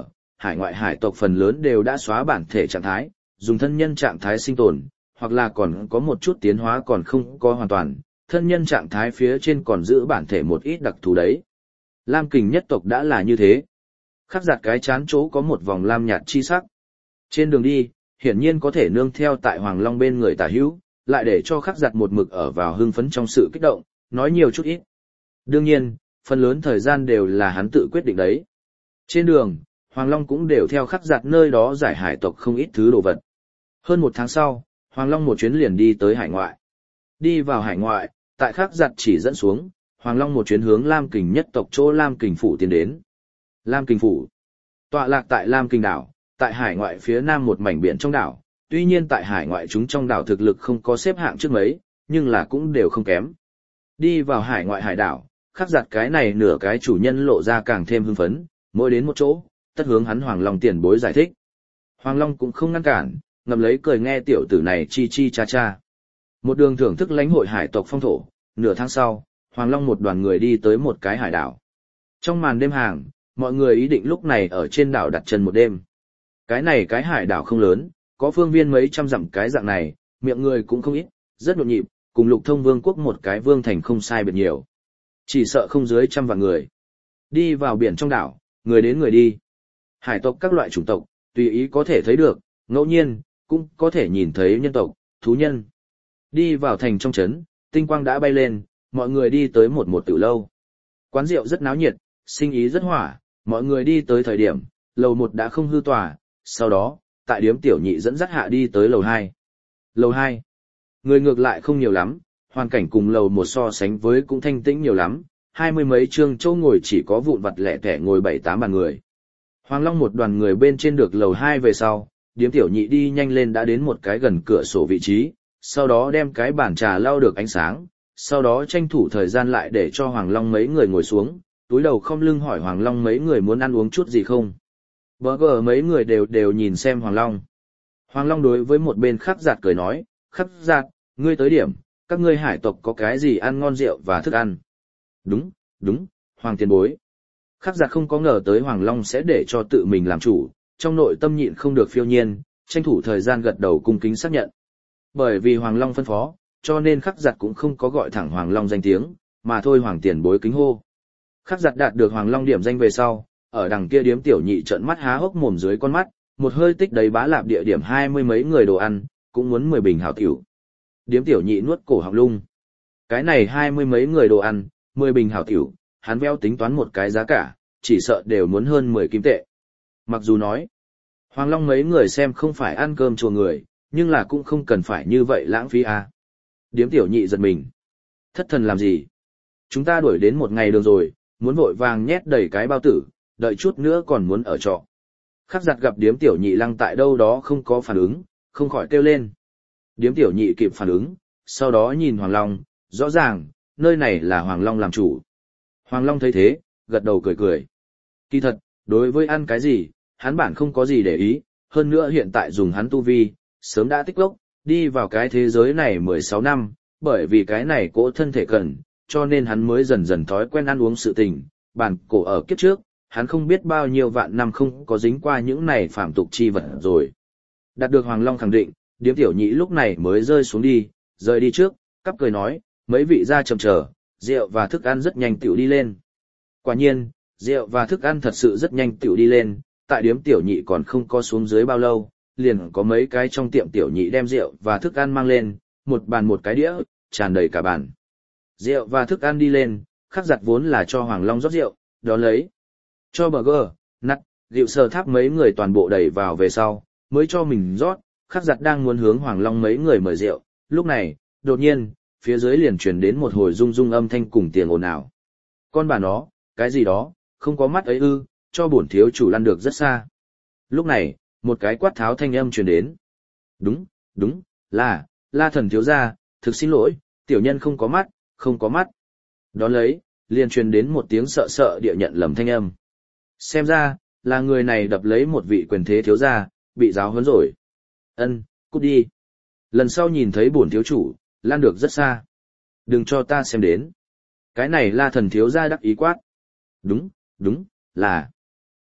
hải ngoại hải tộc phần lớn đều đã xóa bản thể trạng thái, dùng thân nhân trạng thái sinh tồn, hoặc là còn có một chút tiến hóa còn không có hoàn toàn, thân nhân trạng thái phía trên còn giữ bản thể một ít đặc thù đấy. Lam Kình nhất tộc đã là như thế. Khắc giặt cái chán chỗ có một vòng lam nhạt chi sắc. Trên đường đi, hiển nhiên có thể nương theo tại Hoàng Long bên người tả hữu, lại để cho khắc giặt một mực ở vào hưng phấn trong sự kích động, nói nhiều chút ít. Đương nhiên, phần lớn thời gian đều là hắn tự quyết định đấy. Trên đường, Hoàng Long cũng đều theo khắc giặt nơi đó giải hải tộc không ít thứ đồ vật. Hơn một tháng sau, Hoàng Long một chuyến liền đi tới hải ngoại. Đi vào hải ngoại, tại khắc giặt chỉ dẫn xuống, Hoàng Long một chuyến hướng Lam Kình nhất tộc chỗ Lam Kình phủ tiến đến. Lam Kình phủ tọa lạc tại Lam Kình đảo, tại hải ngoại phía nam một mảnh biển trong đảo. Tuy nhiên tại hải ngoại chúng trong đảo thực lực không có xếp hạng trước mấy, nhưng là cũng đều không kém. Đi vào hải ngoại hải đảo, khắc giặt cái này nửa cái chủ nhân lộ ra càng thêm hưng phấn, mỗi đến một chỗ, tất hướng hắn Hoàng Long tiền bối giải thích. Hoàng Long cũng không ngăn cản, ngậm lấy cười nghe tiểu tử này chi chi cha cha. Một đường thưởng thức lãnh hội hải tộc phong thổ, nửa tháng sau, Hoàng Long một đoàn người đi tới một cái hải đảo. Trong màn đêm hàng, mọi người ý định lúc này ở trên đảo đặt chân một đêm. Cái này cái hải đảo không lớn, có phương viên mấy trăm dặm cái dạng này, miệng người cũng không ít, rất nhộn nhịp, cùng Lục Thông Vương quốc một cái vương thành không sai biệt nhiều. Chỉ sợ không dưới trăm vạn người. Đi vào biển trong đảo, người đến người đi. Hải tộc các loại chủng tộc, tùy ý có thể thấy được, ngẫu nhiên, cũng có thể nhìn thấy nhân tộc, thú nhân. Đi vào thành trong trấn, tinh quang đã bay lên, mọi người đi tới một một tiểu lâu. Quán rượu rất náo nhiệt, sinh ý rất hỏa, mọi người đi tới thời điểm, lầu một đã không hư tòa, sau đó, tại điếm tiểu nhị dẫn dắt hạ đi tới lầu hai. Lầu hai, người ngược lại không nhiều lắm, hoàn cảnh cùng lầu một so sánh với cũng thanh tĩnh nhiều lắm, hai mươi mấy trương châu ngồi chỉ có vụn vặt lẻ tẻ ngồi bảy tám bàn người. Hoàng Long một đoàn người bên trên được lầu hai về sau, điếm tiểu nhị đi nhanh lên đã đến một cái gần cửa sổ vị trí, sau đó đem cái bàn trà lau được ánh sáng, sau đó tranh thủ thời gian lại để cho Hoàng Long mấy người ngồi xuống, túi đầu không lưng hỏi Hoàng Long mấy người muốn ăn uống chút gì không. Bờ gờ mấy người đều đều nhìn xem Hoàng Long. Hoàng Long đối với một bên khắc giạt cười nói, khắc giạt, ngươi tới điểm, các ngươi hải tộc có cái gì ăn ngon rượu và thức ăn. Đúng, đúng, Hoàng tiền bối. Khắc giạt không có ngờ tới Hoàng Long sẽ để cho tự mình làm chủ, trong nội tâm nhịn không được phiêu nhiên, tranh thủ thời gian gật đầu cung kính xác nhận. Bởi vì Hoàng Long phân phó, cho nên khắc giạt cũng không có gọi thẳng Hoàng Long danh tiếng, mà thôi Hoàng tiền bối kính hô. Khắc giạt đạt được Hoàng Long điểm danh về sau, ở đằng kia điếm tiểu nhị trợn mắt há hốc mồm dưới con mắt, một hơi tích đầy bá lạp địa điểm hai mươi mấy người đồ ăn, cũng muốn mười bình hảo tiểu. Điếm tiểu nhị nuốt cổ họng lung. Cái này hai mươi mấy người đồ ăn, mười bình hảo tiểu, hắn veo tính toán một cái giá cả, chỉ sợ đều muốn hơn mười kim tệ. Mặc dù nói, Hoàng Long mấy người xem không phải ăn cơm chùa người, nhưng là cũng không cần phải như vậy lãng phí à. Điếm tiểu nhị giật mình. Thất thần làm gì? Chúng ta đuổi đến một ngày đường rồi, muốn vội vàng nhét đầy cái bao tử, đợi chút nữa còn muốn ở trọ. Khắc giặt gặp điếm tiểu nhị lăng tại đâu đó không có phản ứng, không khỏi kêu lên. Điếm tiểu nhị kịp phản ứng, sau đó nhìn Hoàng Long, rõ ràng, nơi này là Hoàng Long làm chủ. Hoàng Long thấy thế, gật đầu cười cười. Kỳ thật, đối với ăn cái gì, hắn bản không có gì để ý, hơn nữa hiện tại dùng hắn tu vi, sớm đã tích lốc, đi vào cái thế giới này mười sáu năm, bởi vì cái này cỗ thân thể cần, cho nên hắn mới dần dần thói quen ăn uống sự tình, bản cổ ở kiếp trước, hắn không biết bao nhiêu vạn năm không có dính qua những này phạm tục chi vật rồi. Đạt được Hoàng Long khẳng định, điếm tiểu nhị lúc này mới rơi xuống đi, rời đi trước, cắp cười nói, mấy vị ra chậm chờ, rượu và thức ăn rất nhanh tiểu đi lên. Quả nhiên, rượu và thức ăn thật sự rất nhanh tiểu đi lên, tại điếm tiểu nhị còn không có xuống dưới bao lâu, liền có mấy cái trong tiệm tiểu nhị đem rượu và thức ăn mang lên, một bàn một cái đĩa, tràn đầy cả bàn. Rượu và thức ăn đi lên, khắc giặt vốn là cho Hoàng Long rót rượu, đó lấy. Cho burger, nắt, rượu sờ tháp mấy người toàn bộ đẩy vào về sau, mới cho mình rót, khắc giặt đang muốn hướng Hoàng Long mấy người mời rượu, lúc này, đột nhiên, phía dưới liền truyền đến một hồi rung rung âm thanh cùng tiếng ồn ào. Con bà nó, cái gì đó, không có mắt ấy ư, cho bổn thiếu chủ lăn được rất xa. Lúc này, một cái quát tháo thanh âm truyền đến. Đúng, đúng, là, La thần thiếu gia, thực xin lỗi, tiểu nhân không có mắt, không có mắt. Đón lấy, liền truyền đến một tiếng sợ sợ địa nhận lầm thanh âm. Xem ra, là người này đập lấy một vị quyền thế thiếu gia, bị giáo huấn rồi. Ân, cút đi. Lần sau nhìn thấy bổn thiếu chủ, lan được rất xa. Đừng cho ta xem đến. Cái này La thần thiếu gia đắc ý quát. Đúng, đúng, là.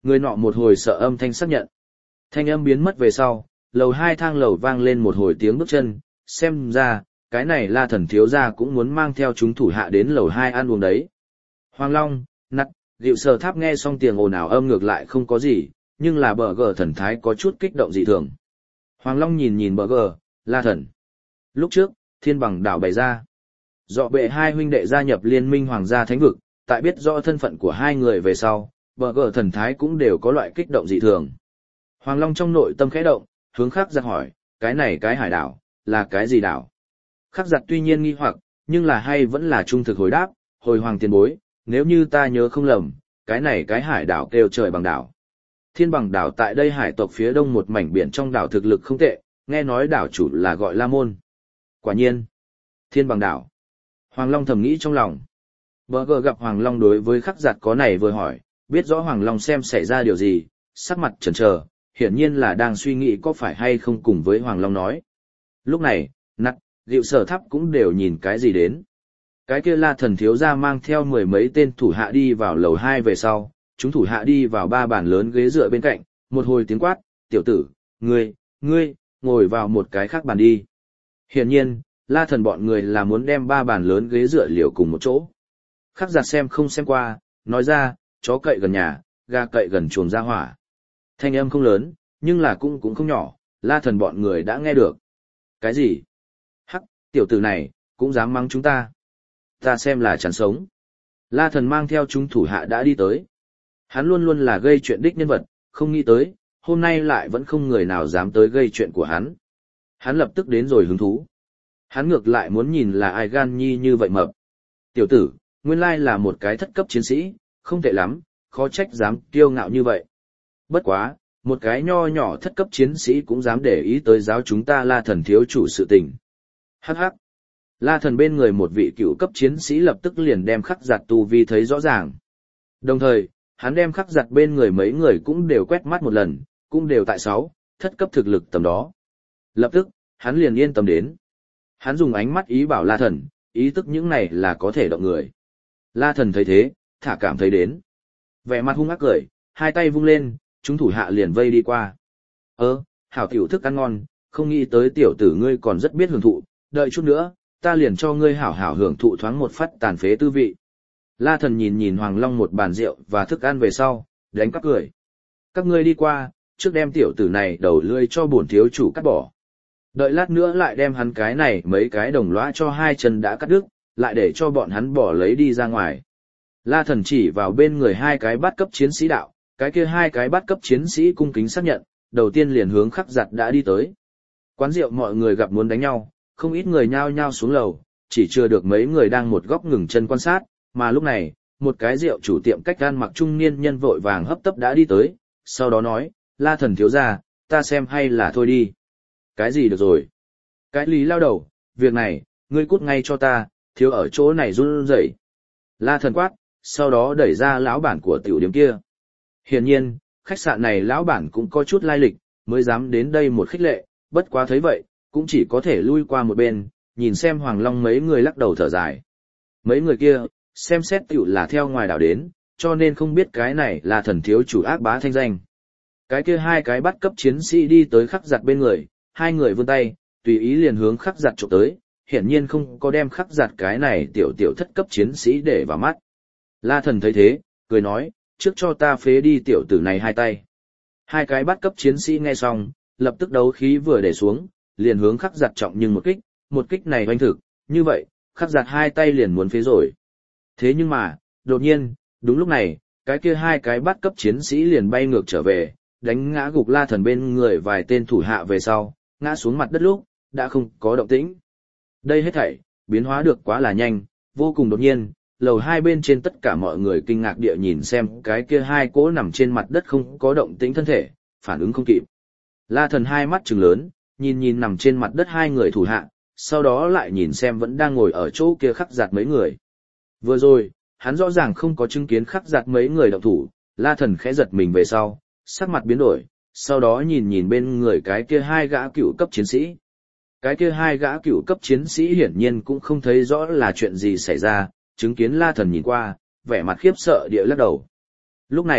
Người nọ một hồi sợ âm thanh xác nhận. Thanh âm biến mất về sau, lầu hai thang lầu vang lên một hồi tiếng bước chân, xem ra, cái này La Thần thiếu gia cũng muốn mang theo chúng thủ hạ đến lầu hai ăn uống đấy. Hoàng Long, nặt, Diệu Sở Tháp nghe xong tiếng ồn ào âm ngược lại không có gì, nhưng là bờ gờ thần thái có chút kích động dị thường. Hoàng Long nhìn nhìn bờ gờ, La Thần. Lúc trước, Thiên Bằng đảo bày ra. Dọ bệ hai huynh đệ gia nhập liên minh hoàng gia thánh vực, tại biết rõ thân phận của hai người về sau, bờ gờ thần thái cũng đều có loại kích động dị thường. Hoàng Long trong nội tâm khẽ động, hướng Khắc Giặt hỏi, cái này cái hải đảo, là cái gì đảo? Khắc Giặt tuy nhiên nghi hoặc, nhưng là hay vẫn là trung thực hồi đáp, hồi hoàng tiền bối, nếu như ta nhớ không lầm, cái này cái hải đảo kêu Trời Bằng đảo. Thiên Bằng đảo tại đây hải tộc phía đông một mảnh biển trong đảo thực lực không tệ, nghe nói đảo chủ là gọi La Môn. Quả nhiên, Thiên Bằng đảo. Hoàng Long thầm nghĩ trong lòng. Bờ gờ gặp Hoàng Long đối với Khắc Giặt có này vừa hỏi, biết rõ Hoàng Long xem xảy ra điều gì, sắc mặt chần chờ, hiển nhiên là đang suy nghĩ có phải hay không cùng với Hoàng Long nói. Lúc này, nặt, Diệu Sở Tháp cũng đều nhìn cái gì đến. Cái kia La Thần thiếu gia mang theo mười mấy tên thủ hạ đi vào lầu hai về sau, chúng thủ hạ đi vào ba bàn lớn ghế dựa bên cạnh, một hồi tiếng quát, tiểu tử, ngươi, ngươi, ngồi vào một cái khác bàn đi. Hiển nhiên, La Thần bọn người là muốn đem ba bàn lớn ghế dựa liều cùng một chỗ. Khắc Giặt xem không xem qua, nói ra, chó cậy gần nhà, gà cậy gần chuồng ra hỏa. Thanh âm không lớn, nhưng là cũng cũng không nhỏ, La Thần bọn người đã nghe được. Cái gì? Hắc, tiểu tử này, cũng dám mắng chúng ta. Ta xem là chán sống. La Thần mang theo chúng thủ hạ đã đi tới. Hắn luôn luôn là gây chuyện đích nhân vật, không nghĩ tới, hôm nay lại vẫn không người nào dám tới gây chuyện của hắn. Hắn lập tức đến rồi hứng thú. Hắn ngược lại muốn nhìn là ai gan nhi như vậy mập. Tiểu tử, nguyên lai là một cái thất cấp chiến sĩ, không tệ lắm, khó trách dám kiêu ngạo như vậy. Bất quá, một cái nho nhỏ thất cấp chiến sĩ cũng dám để ý tới giáo chúng ta La Thần thiếu chủ sự tình. Hắc hắc. La Thần bên người một vị cựu cấp chiến sĩ lập tức liền đem Khắc Giặt tu vi thấy rõ ràng. Đồng thời, hắn đem Khắc Giặt bên người mấy người cũng đều quét mắt một lần, cũng đều tại sáu, thất cấp thực lực tầm đó. Lập tức, hắn liền yên tâm đến. Hắn dùng ánh mắt ý bảo La Thần, ý tức những này là có thể động người. La Thần thấy thế, thả cảm thấy đến. Vẻ mặt hung ác cười, hai tay vung lên, chúng thủ hạ liền vây đi qua. Ơ, hảo tiểu thức ăn ngon, không nghĩ tới tiểu tử ngươi còn rất biết hưởng thụ, đợi chút nữa, ta liền cho ngươi hảo hảo hưởng thụ thoáng một phát tàn phế tư vị. La Thần nhìn nhìn Hoàng Long một bàn rượu và thức ăn về sau, đánh cắp cười. Các ngươi đi qua, trước đem tiểu tử này đầu lưỡi cho bổn thiếu chủ cắt bỏ. Đợi lát nữa lại đem hắn cái này mấy cái đồng lõa cho hai chân đã cắt đứt, lại để cho bọn hắn bỏ lấy đi ra ngoài. La Thần chỉ vào bên người hai cái bát cấp chiến sĩ đạo, cái kia hai cái bát cấp chiến sĩ cung kính xác nhận, đầu tiên liền hướng Khắc Giặt đã đi tới. Quán rượu mọi người gặp muốn đánh nhau, không ít người nhao nhao xuống lầu, chỉ chưa được mấy người đang một góc ngừng chân quan sát, mà lúc này, một cái rượu chủ tiệm cách gan mặc trung niên nhân vội vàng hấp tấp đã đi tới, sau đó nói, La Thần thiếu gia, ta xem hay là thôi đi. Cái gì được rồi? Cái lý lao đầu, việc này, ngươi cút ngay cho ta, thiếu ở chỗ này run rẩy. La Thần quát, sau đó đẩy ra lão bản của tiểu điểm kia. Hiển nhiên, khách sạn này lão bản cũng có chút lai lịch, mới dám đến đây một khích lệ, bất quá thấy vậy, cũng chỉ có thể lui qua một bên, nhìn xem Hoàng Long mấy người lắc đầu thở dài. Mấy người kia, xem xét tiểu là theo ngoài đảo đến, cho nên không biết cái này là thần thiếu chủ ác bá thanh danh. Cái kia hai cái bắt cấp chiến sĩ đi tới Khắc Giặt bên người, hai người vươn tay, tùy ý liền hướng Khắc Giặt chụp tới, hiển nhiên không có đem Khắc Giặt cái này tiểu tiểu thất cấp chiến sĩ để vào mắt. La Thần thấy thế, cười nói, trước cho ta phế đi tiểu tử này hai tay. Hai cái bắt cấp chiến sĩ nghe xong, lập tức đấu khí vừa để xuống, liền hướng Khắc Giặt trọng nhưng một kích, một kích này oanh thực, như vậy, Khắc Giặt hai tay liền muốn phế rồi. Thế nhưng mà, đột nhiên, đúng lúc này, cái kia hai cái bắt cấp chiến sĩ liền bay ngược trở về, đánh ngã gục La Thần bên người vài tên thủ hạ về sau, ngã xuống mặt đất lúc, đã không có động tĩnh. Đây hết thảy, biến hóa được quá là nhanh, vô cùng đột nhiên, lầu hai bên trên tất cả mọi người kinh ngạc địa nhìn xem cái kia hai cỗ nằm trên mặt đất không có động tĩnh thân thể, phản ứng không kịp. La Thần hai mắt trừng lớn, nhìn nhìn nằm trên mặt đất hai người thủ hạ, sau đó lại nhìn xem vẫn đang ngồi ở chỗ kia Khắc Giặt mấy người. Vừa rồi, hắn rõ ràng không có chứng kiến Khắc Giặt mấy người động thủ, La Thần khẽ giật mình về sau, sắc mặt biến đổi, sau đó nhìn nhìn bên người cái kia hai gã cựu cấp chiến sĩ. Cái kia hai gã cựu cấp chiến sĩ hiển nhiên cũng không thấy rõ là chuyện gì xảy ra, chứng kiến La Thần nhìn qua, vẻ mặt khiếp sợ địa lắc đầu. Lúc này,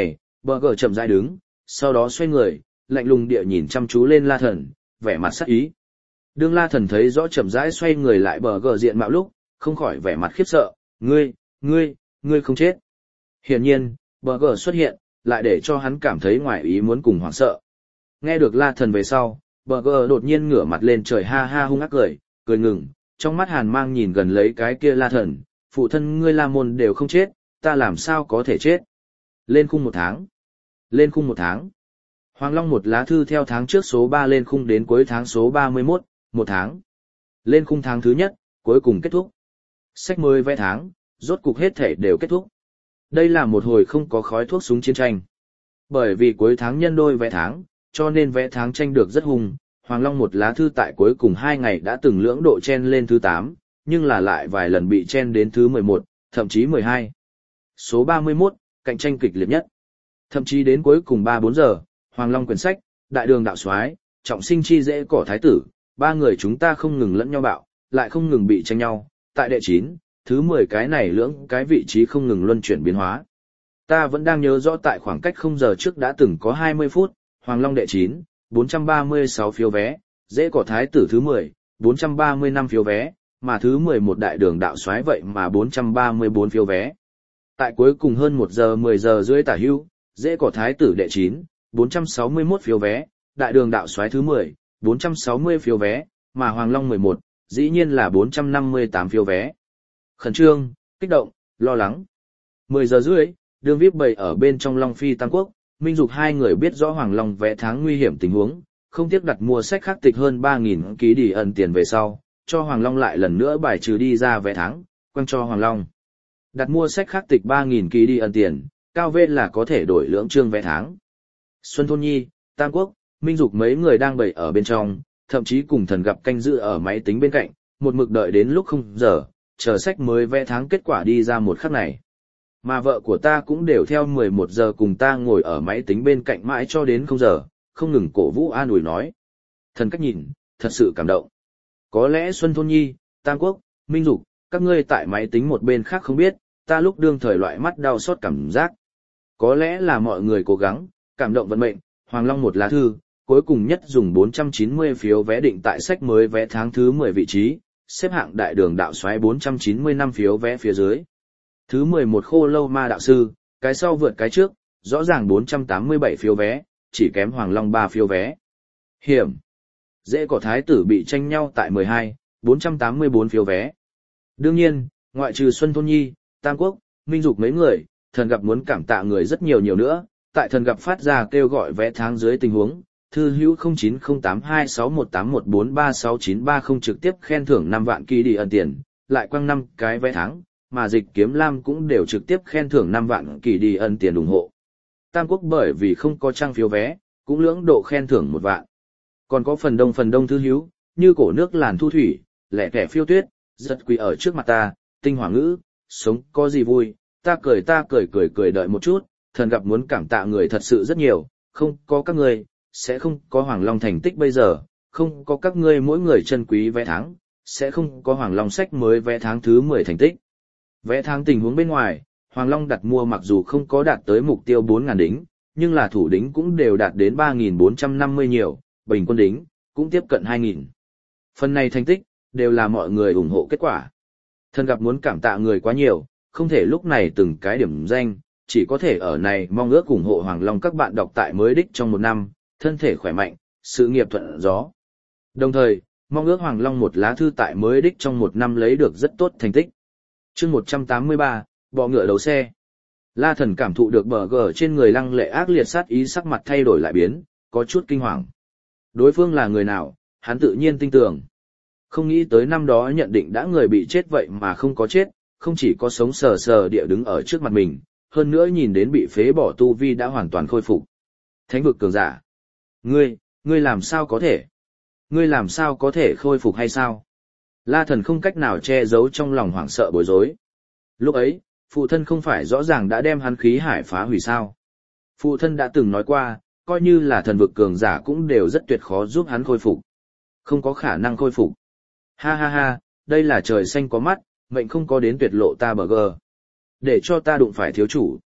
Bờ gờ chậm rãi đứng, sau đó xoay người, lạnh lùng địa nhìn chăm chú lên La Thần, vẻ mặt sắc ý. Đương La Thần thấy rõ chậm rãi xoay người lại bờ gờ diện mạo lúc, không khỏi vẻ mặt khiếp sợ, ngươi, ngươi, ngươi không chết. Hiển nhiên, bờ gờ xuất hiện, lại để cho hắn cảm thấy ngoài ý muốn cùng hoảng sợ. Nghe được La Thần về sau, bờ gờ đột nhiên ngửa mặt lên trời ha ha hung ác cười, cười ngừng, trong mắt hàn mang nhìn gần lấy cái kia La Thần, phụ thân ngươi La Môn đều không chết, ta làm sao có thể chết. Lên khung một tháng. Lên khung một tháng. Hoàng Long một lá thư theo tháng trước số ba lên khung đến cuối tháng số ba mươi mốt, một tháng. Lên khung tháng thứ nhất, cuối cùng kết thúc. Sách mới vẽ tháng, rốt cục hết thể đều kết thúc. Đây là một hồi không có khói thuốc súng chiến tranh. Bởi vì cuối tháng nhân đôi vẽ tháng, cho nên vẽ tháng tranh được rất hung. Hoàng Long một lá thư tại cuối cùng hai ngày đã từng lưỡng độ chen lên thứ tám, nhưng là lại vài lần bị chen đến thứ mười một, thậm chí mười hai. Số ba mươi mốt, cạnh tranh kịch liệt nhất. Thậm chí đến cuối cùng ba bốn giờ, Hoàng Long quyển sách, Đại đường đạo soái, Trọng sinh chi dễ cỏ thái tử, ba người chúng ta không ngừng lẫn nhau bạo, lại không ngừng bị tranh nhau. Tại đệ chín, thứ mười cái này lưỡng cái vị trí không ngừng luân chuyển biến hóa. Ta vẫn đang nhớ rõ tại khoảng cách không giờ trước đã từng có hai mươi phút, Hoàng Long đệ chín, bốn trăm ba mươi sáu phiếu vé, dễ cỏ thái tử thứ mười, bốn trăm ba mươi lăm phiếu vé, mà thứ mười một đại đường đạo soái vậy mà bốn trăm ba mươi bốn phiếu vé. Tại cuối cùng hơn một giờ mười giờ rưỡi tả hưu, dễ cỏ thái tử đệ chín, bốn trăm sáu mươi mốt phiếu vé, đại đường đạo soái thứ mười, bốn trăm sáu mươi phiếu vé, mà Hoàng Long mười một, dĩ nhiên là bốn trăm năm mươi tám phiếu vé. Khẩn trương, kích động, lo lắng. mười giờ rưỡi, đường vi ai pi bày ở bên trong Long Phi Tam Quốc, Minh Dục hai người biết rõ Hoàng Long vẽ tháng nguy hiểm tình huống, không tiếc đặt mua sách khắc tịch hơn ba nghìn ký đi ẩn tiền về sau, cho Hoàng Long lại lần nữa bài trừ đi ra vẽ tháng, quăng cho Hoàng Long. Đặt mua sách khắc tịch ba nghìn ký đi ẩn tiền, cao vê là có thể đổi lưỡng chương vẽ tháng. Xuân Thôn Nhi, Tam Quốc, Minh Dục mấy người đang bày ở bên trong, thậm chí cùng thần gặp canh giữ ở máy tính bên cạnh, một mực đợi đến lúc không giờ, chờ sách mới vẽ tháng kết quả đi ra một khắc này. Mà vợ của ta cũng đều theo mười một giờ cùng ta ngồi ở máy tính bên cạnh mãi cho đến không giờ, không ngừng cổ vũ an ủi nói. Thần cách nhìn, thật sự cảm động. Có lẽ Xuân Thôn Nhi, Tam Quốc, Minh Dục, các ngươi tại máy tính một bên khác không biết, ta lúc đương thời loại mắt đau xót cảm giác. Có lẽ là mọi người cố gắng, cảm động vận mệnh, Hoàng Long một lá thư, cuối cùng nhất dùng bốn trăm chín mươi phiếu vé định tại sách mới vé tháng thứ mười vị trí, xếp hạng đại đường đạo soái bốn trăm chín mươi lăm phiếu vé phía dưới. Thứ mười một khô lâu ma đạo sư, cái sau vượt cái trước, rõ ràng bốn trăm tám mươi bảy phiếu vé, chỉ kém Hoàng Long ba phiếu vé. Hiểm. Dễ cỏ thái tử bị tranh nhau tại mười hai, bốn trăm tám mươi bốn phiếu vé. Đương nhiên, ngoại trừ Xuân Thôn Nhi, Tam Quốc, Minh Dục mấy người, thần gặp muốn cảm tạ người rất nhiều nhiều nữa, tại thần gặp phát ra kêu gọi vé tháng dưới tình huống, thư hữu không chín không tám hai sáu một tám một bốn ba sáu chín ba không trực tiếp khen thưởng năm vạn kỳ đi ẩn tiền, lại quăng năm cái vé tháng, mà Dịch Kiếm Lam cũng đều trực tiếp khen thưởng năm vạn kỳ đi ẩn tiền ủng hộ. Tam Quốc bởi vì không có trang phiếu vé, cũng lưỡng độ khen thưởng một vạn. Còn có phần đông phần đông thư hữu, như cổ nước làn thu thủy, lẻ kẻ phiêu tuyết, giật quỳ ở trước mặt ta, tinh hỏa ngữ, sống có gì vui, ta cười ta cười cười cười đợi một chút, thần gặp muốn cảm tạ người thật sự rất nhiều, không có các ngươi, sẽ không có Hoàng Long thành tích bây giờ, không có các ngươi mỗi người chân quý vé tháng, sẽ không có Hoàng Long sách mới vé tháng thứ mười thành tích. Vé tháng tình huống bên ngoài, Hoàng Long đặt mua mặc dù không có đạt tới mục tiêu bốn nghìn đính, nhưng là thủ đính cũng đều đạt đến ba nghìn bốn trăm năm mươi nhiều, bình quân đính cũng tiếp cận hai nghìn. Phần này thành tích đều là mọi người ủng hộ kết quả. Thần gặp muốn cảm tạ người quá nhiều, không thể lúc này từng cái điểm danh, chỉ có thể ở này mong ước ủng hộ Hoàng Long các bạn đọc tại mới đích trong một năm, thân thể khỏe mạnh, sự nghiệp thuận gió. Đồng thời, mong ước Hoàng Long một lá thư tại mới đích trong một năm lấy được rất tốt thành tích. Chương một trăm tám mươi ba, bọ ngựa đấu xe. La Thần cảm thụ được bờ gờ trên người lăng lệ ác liệt sát ý, sắc mặt thay đổi lại biến, có chút kinh hoàng. Đối phương là người nào, hắn tự nhiên tin tưởng. Không nghĩ tới năm đó nhận định đã người bị chết vậy mà không có chết, không chỉ có sống sờ sờ địa đứng ở trước mặt mình, hơn nữa nhìn đến bị phế bỏ tu vi đã hoàn toàn khôi phục. Thánh vực cường giả. Ngươi, ngươi làm sao có thể? Ngươi làm sao có thể khôi phục hay sao? La Thần không cách nào che giấu trong lòng hoảng sợ bối rối. Lúc ấy, phụ thân không phải rõ ràng đã đem hắn khí hải phá hủy sao? Phụ thân đã từng nói qua, coi như là thần vực cường giả cũng đều rất tuyệt khó giúp hắn khôi phục. Không có khả năng khôi phục. Ha ha ha, đây là trời xanh có mắt, mệnh không có đến tuyệt lộ ta bờ gờ. Để cho ta đụng phải thiếu chủ.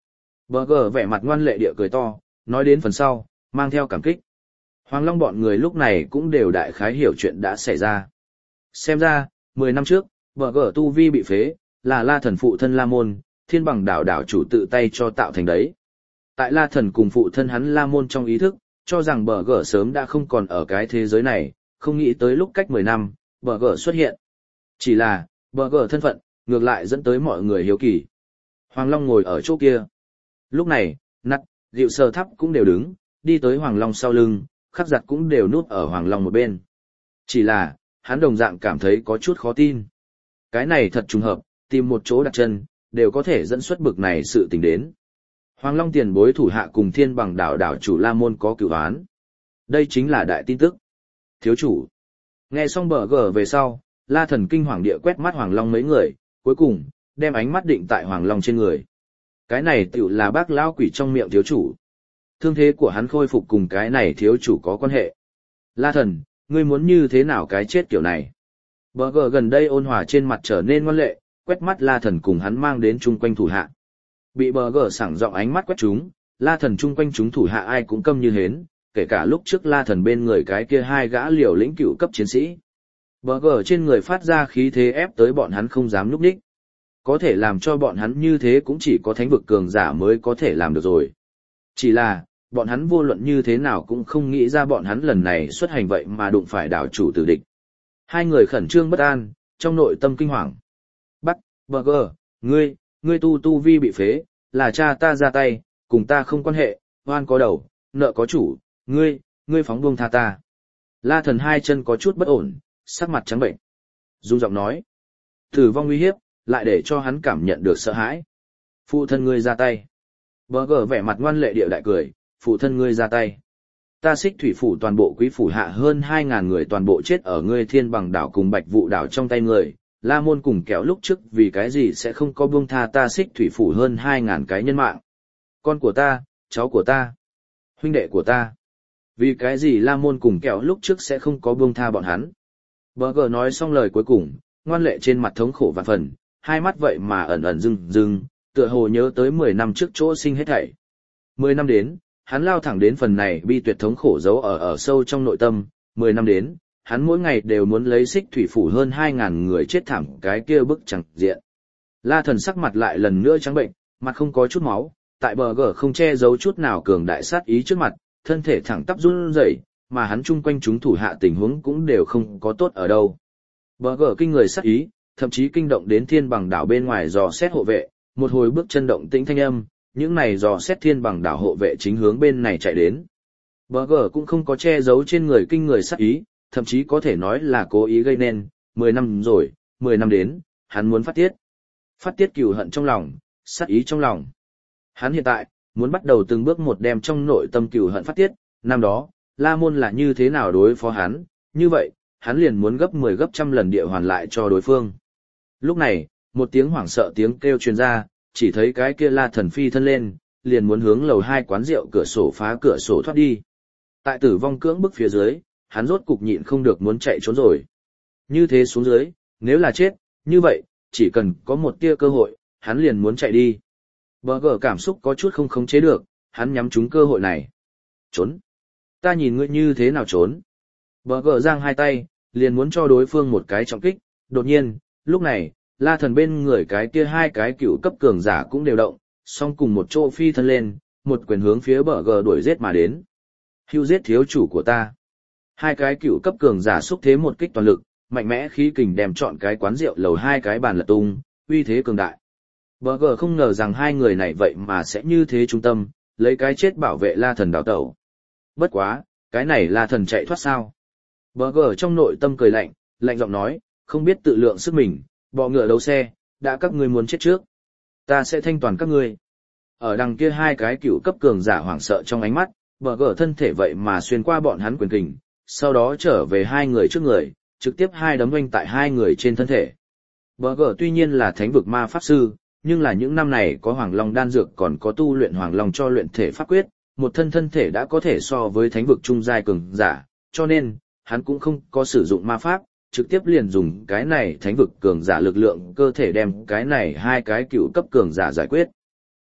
Bờ gờ vẻ mặt ngoan lệ địa cười to, nói đến phần sau, mang theo cảm kích. Hoàng Long bọn người lúc này cũng đều đại khái hiểu chuyện đã xảy ra. Xem ra, mười năm trước, bờ gờ tu vi bị phế, là La Thần phụ thân La Môn, Thiên Bằng đảo đảo chủ tự tay cho tạo thành đấy. Tại La Thần cùng phụ thân hắn La Môn trong ý thức, cho rằng bờ gờ sớm đã không còn ở cái thế giới này, không nghĩ tới lúc cách mười năm, bờ gờ xuất hiện. Chỉ là, bờ gờ thân phận, ngược lại dẫn tới mọi người hiếu kỳ. Hoàng Long ngồi ở chỗ kia. Lúc này, nặt, dịu sờ thắp cũng đều đứng, đi tới Hoàng Long sau lưng, khắc giặt cũng đều núp ở Hoàng Long một bên. Chỉ là, hắn đồng dạng cảm thấy có chút khó tin. Cái này thật trùng hợp, tìm một chỗ đặt chân, đều có thể dẫn xuất bực này sự tình đến. Hoàng Long tiền bối thủ hạ cùng Thiên Bằng đảo đảo chủ La Môn có cửu án. Đây chính là đại tin tức. Thiếu chủ. Nghe xong bờ gờ về sau, La Thần kinh hoàng địa quét mắt Hoàng Long mấy người, cuối cùng, đem ánh mắt định tại Hoàng Long trên người. Cái này tựu là bác lão quỷ trong miệng thiếu chủ. Thương thế của hắn khôi phục cùng cái này thiếu chủ có quan hệ. La Thần, ngươi muốn như thế nào cái chết kiểu này? Bờ gờ gần đây ôn hòa trên mặt trở nên ngoan lệ, quét mắt La Thần cùng hắn mang đến chung quanh thủ hạ. Bị bờ gờ sảng giọng ánh mắt quét chúng, La Thần chung quanh chúng thủ hạ ai cũng câm như hến, kể cả lúc trước La Thần bên người cái kia hai gã liều lĩnh cựu cấp chiến sĩ. Bờ gờ trên người phát ra khí thế ép tới bọn hắn không dám núp đích. Có thể làm cho bọn hắn như thế cũng chỉ có thánh vực cường giả mới có thể làm được rồi. Chỉ là, bọn hắn vô luận như thế nào cũng không nghĩ ra bọn hắn lần này xuất hành vậy mà đụng phải đảo chủ tử địch. Hai người khẩn trương bất an, trong nội tâm kinh hoàng. Bắc, bờ gờ, ngươi, ngươi tu tu vi bị phế, là cha ta ra tay, cùng ta không quan hệ, oan có đầu, nợ có chủ, ngươi, ngươi phóng buông tha ta. La Thần hai chân có chút bất ổn, sắc mặt trắng bệnh. Dung giọng nói, tử vong uy hiếp, lại để cho hắn cảm nhận được sợ hãi. Phụ thân ngươi ra tay. Bờ gờ vẻ mặt ngoan lệ địa đại cười, phụ thân ngươi ra tay. Ta Xích Thủy phủ toàn bộ quý phủ hạ hơn hai ngàn người toàn bộ chết ở ngươi Thiên Bằng đảo cùng Bạch Vụ đảo trong tay người. La Môn cùng kéo lúc trước vì cái gì sẽ không có buông tha ta Xích Thủy phủ hơn hai ngàn cái nhân mạng. Con của ta, cháu của ta, huynh đệ của ta. Vì cái gì La Môn cùng kéo lúc trước sẽ không có buông tha bọn hắn. Bờ gờ nói xong lời cuối cùng, ngoan lệ trên mặt thống khổ vạn phần, hai mắt vậy mà ẩn ẩn rưng rưng, tựa hồ nhớ tới mười năm trước chỗ sinh hết thảy. Mười năm đến, hắn lao thẳng đến phần này bi tuyệt thống khổ giấu ở ở sâu trong nội tâm, mười năm đến, hắn mỗi ngày đều muốn lấy Xích Thủy phủ hơn hai ngàn người chết thảm cái kia bức chẳng diện. La Thần sắc mặt lại lần nữa trắng bệnh, mặt không có chút máu, tại bờ gờ không che giấu chút nào cường đại sát ý trước mặt, thân thể thẳng tắp run rẩy, mà hắn chung quanh chúng thủ hạ tình huống cũng đều không có tốt ở đâu. Bờ gờ kinh người sát ý, thậm chí kinh động đến Thiên Bằng đảo bên ngoài dò xét hộ vệ, một hồi bước chân động tĩnh thanh âm, những này dò xét Thiên Bằng đảo hộ vệ chính hướng bên này chạy đến. Bờ gờ cũng không có che giấu trên người kinh người sát ý, thậm chí có thể nói là cố ý gây nên, mười năm rồi, mười năm đến, hắn muốn phát tiết. Phát tiết cừu hận trong lòng, sát ý trong lòng. Hắn hiện tại, muốn bắt đầu từng bước một đem trong nội tâm cừu hận phát tiết, năm đó, La Môn là như thế nào đối phó hắn, như vậy, hắn liền muốn gấp mười gấp trăm lần địa hoàn lại cho đối phương. Lúc này, một tiếng hoảng sợ tiếng kêu truyền ra, chỉ thấy cái kia La Thần phi thân lên, liền muốn hướng lầu hai quán rượu cửa sổ phá cửa sổ thoát đi. Tại tử vong cưỡng bức phía dưới, hắn rốt cục nhịn không được muốn chạy trốn rồi. Như thế xuống dưới, nếu là chết, như vậy, chỉ cần có một tia cơ hội, hắn liền muốn chạy đi. Bờ gờ cảm xúc có chút không khống chế được, hắn nhắm trúng cơ hội này. Trốn. Ta nhìn ngươi như thế nào trốn. Bờ gờ giang hai tay, liền muốn cho đối phương một cái trọng kích, đột nhiên, lúc này, La Thần bên người cái kia hai cái cựu cấp cường giả cũng đều động, song cùng một chỗ phi thân lên, một quyền hướng phía bờ gờ đuổi giết mà đến. Hưu giết thiếu chủ của ta. Hai cái cựu cấp cường giả xúc thế một kích toàn lực, mạnh mẽ khí kình đem trọn cái quán rượu lầu hai cái bàn lật tung, uy thế cường đại. Bờ gờ không ngờ rằng hai người này vậy mà sẽ như thế trung tâm, lấy cái chết bảo vệ La Thần đào tẩu. Bất quá, cái này La Thần chạy thoát sao? Bờ gờ trong nội tâm cười lạnh, lạnh giọng nói, không biết tự lượng sức mình, bọ ngựa đấu xe, đã các ngươi muốn chết trước. Ta sẽ thanh toàn các ngươi. Ở đằng kia hai cái cựu cấp cường giả hoảng sợ trong ánh mắt, bờ gờ thân thể vậy mà xuyên qua bọn hắn quyền kình, sau đó trở về hai người trước người, trực tiếp hai đấm oanh tại hai người trên thân thể. Bờ gờ tuy nhiên là thánh vực ma pháp sư, nhưng là những năm này có Hoàng Long đan dược còn có tu luyện Hoàng Long cho luyện thể pháp quyết, một thân thân thể đã có thể so với thánh vực trung giai cường giả, cho nên, hắn cũng không có sử dụng ma pháp, trực tiếp liền dùng cái này thánh vực cường giả lực lượng cơ thể đem cái này hai cái cựu cấp cường giả giải quyết.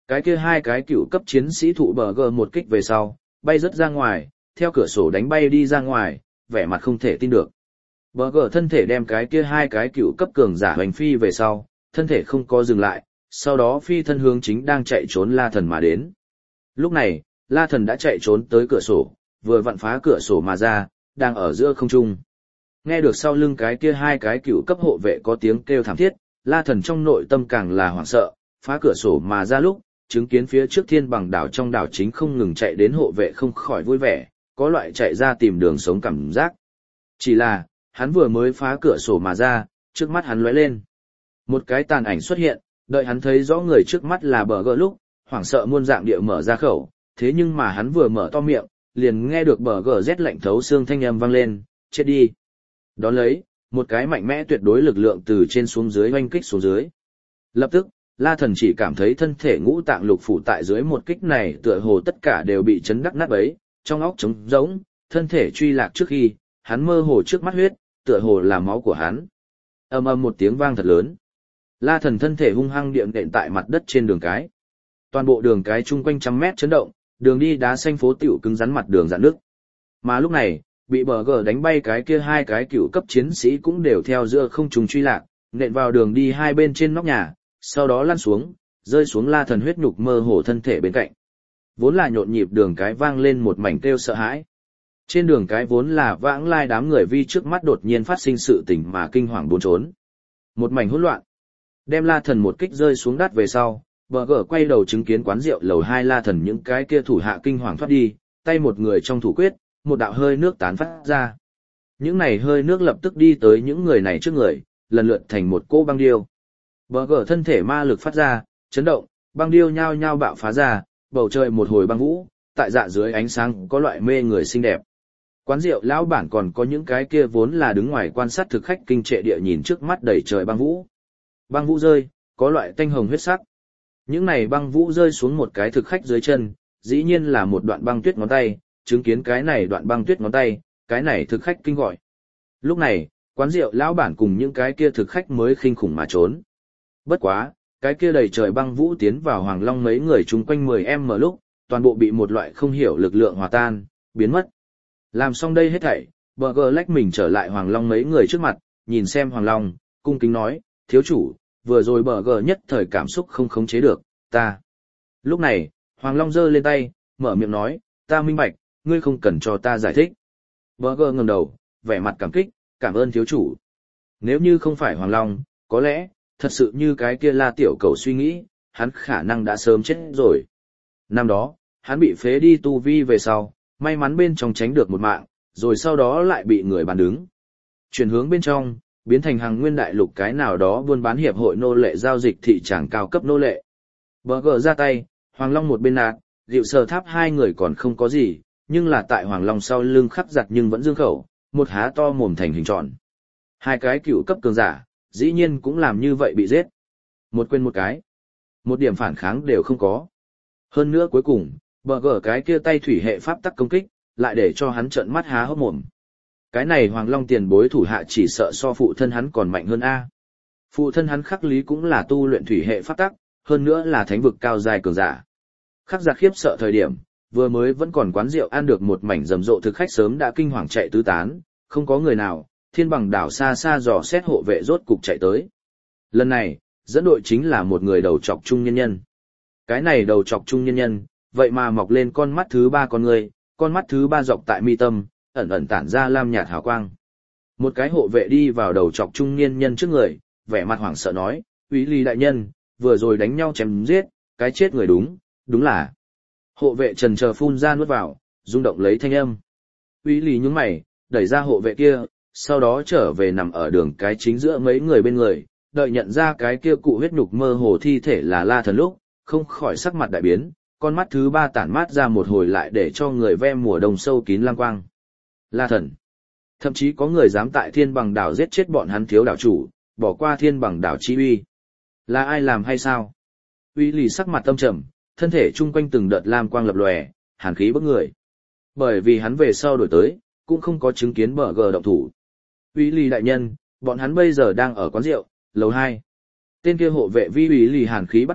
Cái kia hai cái cựu cấp chiến sĩ thụ bờ gờ một kích về sau, bay rất ra ngoài, theo cửa sổ đánh bay đi ra ngoài, vẻ mặt không thể tin được. Bờ gờ thân thể đem cái kia hai cái cựu cấp cường giả hoành phi về sau, thân thể không có dừng lại, sau đó phi thân hướng chính đang chạy trốn La Thần mà đến. Lúc này, La Thần đã chạy trốn tới cửa sổ, vừa vặn phá cửa sổ mà ra, đang ở giữa không trung. Nghe được sau lưng cái kia hai cái cựu cấp hộ vệ có tiếng kêu thảm thiết, La Thần trong nội tâm càng là hoảng sợ, phá cửa sổ mà ra lúc, chứng kiến phía trước thiên bằng đảo trong đảo chính không ngừng chạy đến hộ vệ không khỏi vui vẻ, có loại chạy ra tìm đường sống cảm giác. Chỉ là, hắn vừa mới phá cửa sổ mà ra, trước mắt hắn lóe lên. Một cái tàn ảnh xuất hiện, đợi hắn thấy rõ người trước mắt là bờ gờ lúc, hoảng sợ muôn dạng địa mở ra khẩu, thế nhưng mà hắn vừa mở to miệng, liền nghe được bờ gờ rét lạnh thấu xương thanh âm vang lên, chết đi. Đón lấy, một cái mạnh mẽ tuyệt đối lực lượng từ trên xuống dưới oanh kích xuống dưới. Lập tức, La Thần chỉ cảm thấy thân thể ngũ tạng lục phủ tại dưới một kích này tựa hồ tất cả đều bị chấn đắc nát bấy, trong óc trống rỗng, thân thể truy lạc trước khi, hắn mơ hồ trước mắt huyết, tựa hồ là máu của hắn. Ầm ầm một tiếng vang thật lớn. La Thần thân thể hung hăng điệm đệm tại mặt đất trên đường cái. Toàn bộ đường cái chung quanh trăm mét chấn động, đường đi đá xanh phố tiểu cứng rắn mặt đường rạn nước. Mà lúc này, bị bờ gờ đánh bay cái kia hai cái cựu cấp chiến sĩ cũng đều theo giữa không trùng truy lạc, nện vào đường đi hai bên trên nóc nhà, sau đó lăn xuống, rơi xuống La Thần huyết nhục mơ hồ thân thể bên cạnh. Vốn là nhộn nhịp đường cái vang lên một mảnh kêu sợ hãi. Trên đường cái vốn là vãng lai đám người vi trước mắt đột nhiên phát sinh sự tình mà kinh hoàng bốn trốn. Một mảnh hỗn loạn. Đem La Thần một kích rơi xuống đất về sau, bờ gờ quay đầu chứng kiến quán rượu lầu hai La Thần những cái kia thủ hạ kinh hoàng thoát đi, tay một người trong thủ quyết, một đạo hơi nước tán phát ra. Những này hơi nước lập tức đi tới những người này trước người, lần lượt thành một cô băng điêu. Bờ gờ thân thể ma lực phát ra, chấn động, băng điêu nhao nhao bạo phá ra, bầu trời một hồi băng vũ, tại dạ dưới ánh sáng có loại mê người xinh đẹp. Quán rượu lão bản còn có những cái kia vốn là đứng ngoài quan sát thực khách kinh trệ địa nhìn trước mắt đầy trời băng vũ. Băng vũ rơi, có loại tanh hồng huyết sắc. Những này băng vũ rơi xuống một cái thực khách dưới chân, dĩ nhiên là một đoạn băng tuyết ngón tay, chứng kiến cái này đoạn băng tuyết ngón tay, cái này thực khách kinh gọi. Lúc này, quán rượu lão bản cùng những cái kia thực khách mới khinh khủng mà trốn. Bất quá, cái kia đầy trời băng vũ tiến vào Hoàng Long mấy người chung quanh mười em mở lúc, toàn bộ bị một loại không hiểu lực lượng hòa tan, biến mất. Làm xong đây hết thảy, bờ gờ lách mình trở lại Hoàng Long mấy người trước mặt, nhìn xem Hoàng Long, cung kính nói, thiếu chủ, vừa rồi bờ gờ nhất thời cảm xúc không khống chế được, ta. Lúc này, Hoàng Long giơ lên tay, mở miệng nói, ta minh bạch, ngươi không cần cho ta giải thích. Bờ gờ ngẩng đầu, vẻ mặt cảm kích, cảm ơn thiếu chủ. Nếu như không phải Hoàng Long, có lẽ, thật sự như cái kia La Tiểu Cầu suy nghĩ, hắn khả năng đã sớm chết rồi. Năm đó, hắn bị phế đi tu vi về sau, may mắn bên trong tránh được một mạng, rồi sau đó lại bị người bàn đứng. Chuyển hướng bên trong, biến thành hàng nguyên đại lục cái nào đó buôn bán hiệp hội nô lệ giao dịch thị tràng cao cấp nô lệ. Bờ gờ ra tay, Hoàng Long một bên nạt, Diệu Sở Tháp hai người còn không có gì, nhưng là tại Hoàng Long sau lưng khắc giặt nhưng vẫn dương khẩu, một há to mồm thành hình tròn. Hai cái cựu cấp cường giả, dĩ nhiên cũng làm như vậy bị giết. Một quên một cái. Một điểm phản kháng đều không có. Hơn nữa cuối cùng, bờ gờ cái kia tay thủy hệ pháp tắc công kích, lại để cho hắn trợn mắt há hốc mồm. Cái này Hoàng Long tiền bối thủ hạ chỉ sợ so phụ thân hắn còn mạnh hơn A. Phụ thân hắn khắc lý cũng là tu luyện thủy hệ pháp tắc, hơn nữa là thánh vực cao dài cường giả. Khắc giặc khiếp sợ thời điểm, vừa mới vẫn còn quán rượu ăn được một mảnh rầm rộ thực khách sớm đã kinh hoàng chạy tứ tán, không có người nào, thiên bằng đảo xa xa dò xét hộ vệ rốt cục chạy tới. Lần này, dẫn đội chính là một người đầu trọc trung nhân nhân. Cái này đầu trọc trung nhân nhân, vậy mà mọc lên con mắt thứ ba con người, con mắt thứ ba dọc tại mi tâm, ẩn ẩn tản ra lam nhạt hào quang. Một cái hộ vệ đi vào đầu trọc trung niên nhân trước người, vẻ mặt hoảng sợ nói, úy lý đại nhân, vừa rồi đánh nhau chém giết, cái chết người đúng, đúng là. Hộ vệ trần chờ phun ra nuốt vào, rung động lấy thanh âm. Úy lý nhướng mày, đẩy ra hộ vệ kia, sau đó trở về nằm ở đường cái chính giữa mấy người bên người, đợi nhận ra cái kia cụ huyết nhục mơ hồ thi thể là La Thần lúc, không khỏi sắc mặt đại biến, con mắt thứ ba tản mát ra một hồi lại để cho người ve mùa đông sâu kín lang quang. La Thần. Thậm chí có người dám tại thiên bằng đảo giết chết bọn hắn thiếu đảo chủ, bỏ qua thiên bằng đảo chi uy. Là ai làm hay sao? Uy lì sắc mặt tâm trầm, thân thể chung quanh từng đợt lam quang lập lòe, hàn khí bức người. Bởi vì hắn về sau đổi tới, cũng không có chứng kiến bờ gờ động thủ. Uy lì đại nhân, bọn hắn bây giờ đang ở quán rượu, lầu hai. Tên kia hộ vệ vi uy lì hàn khí bắt buộc,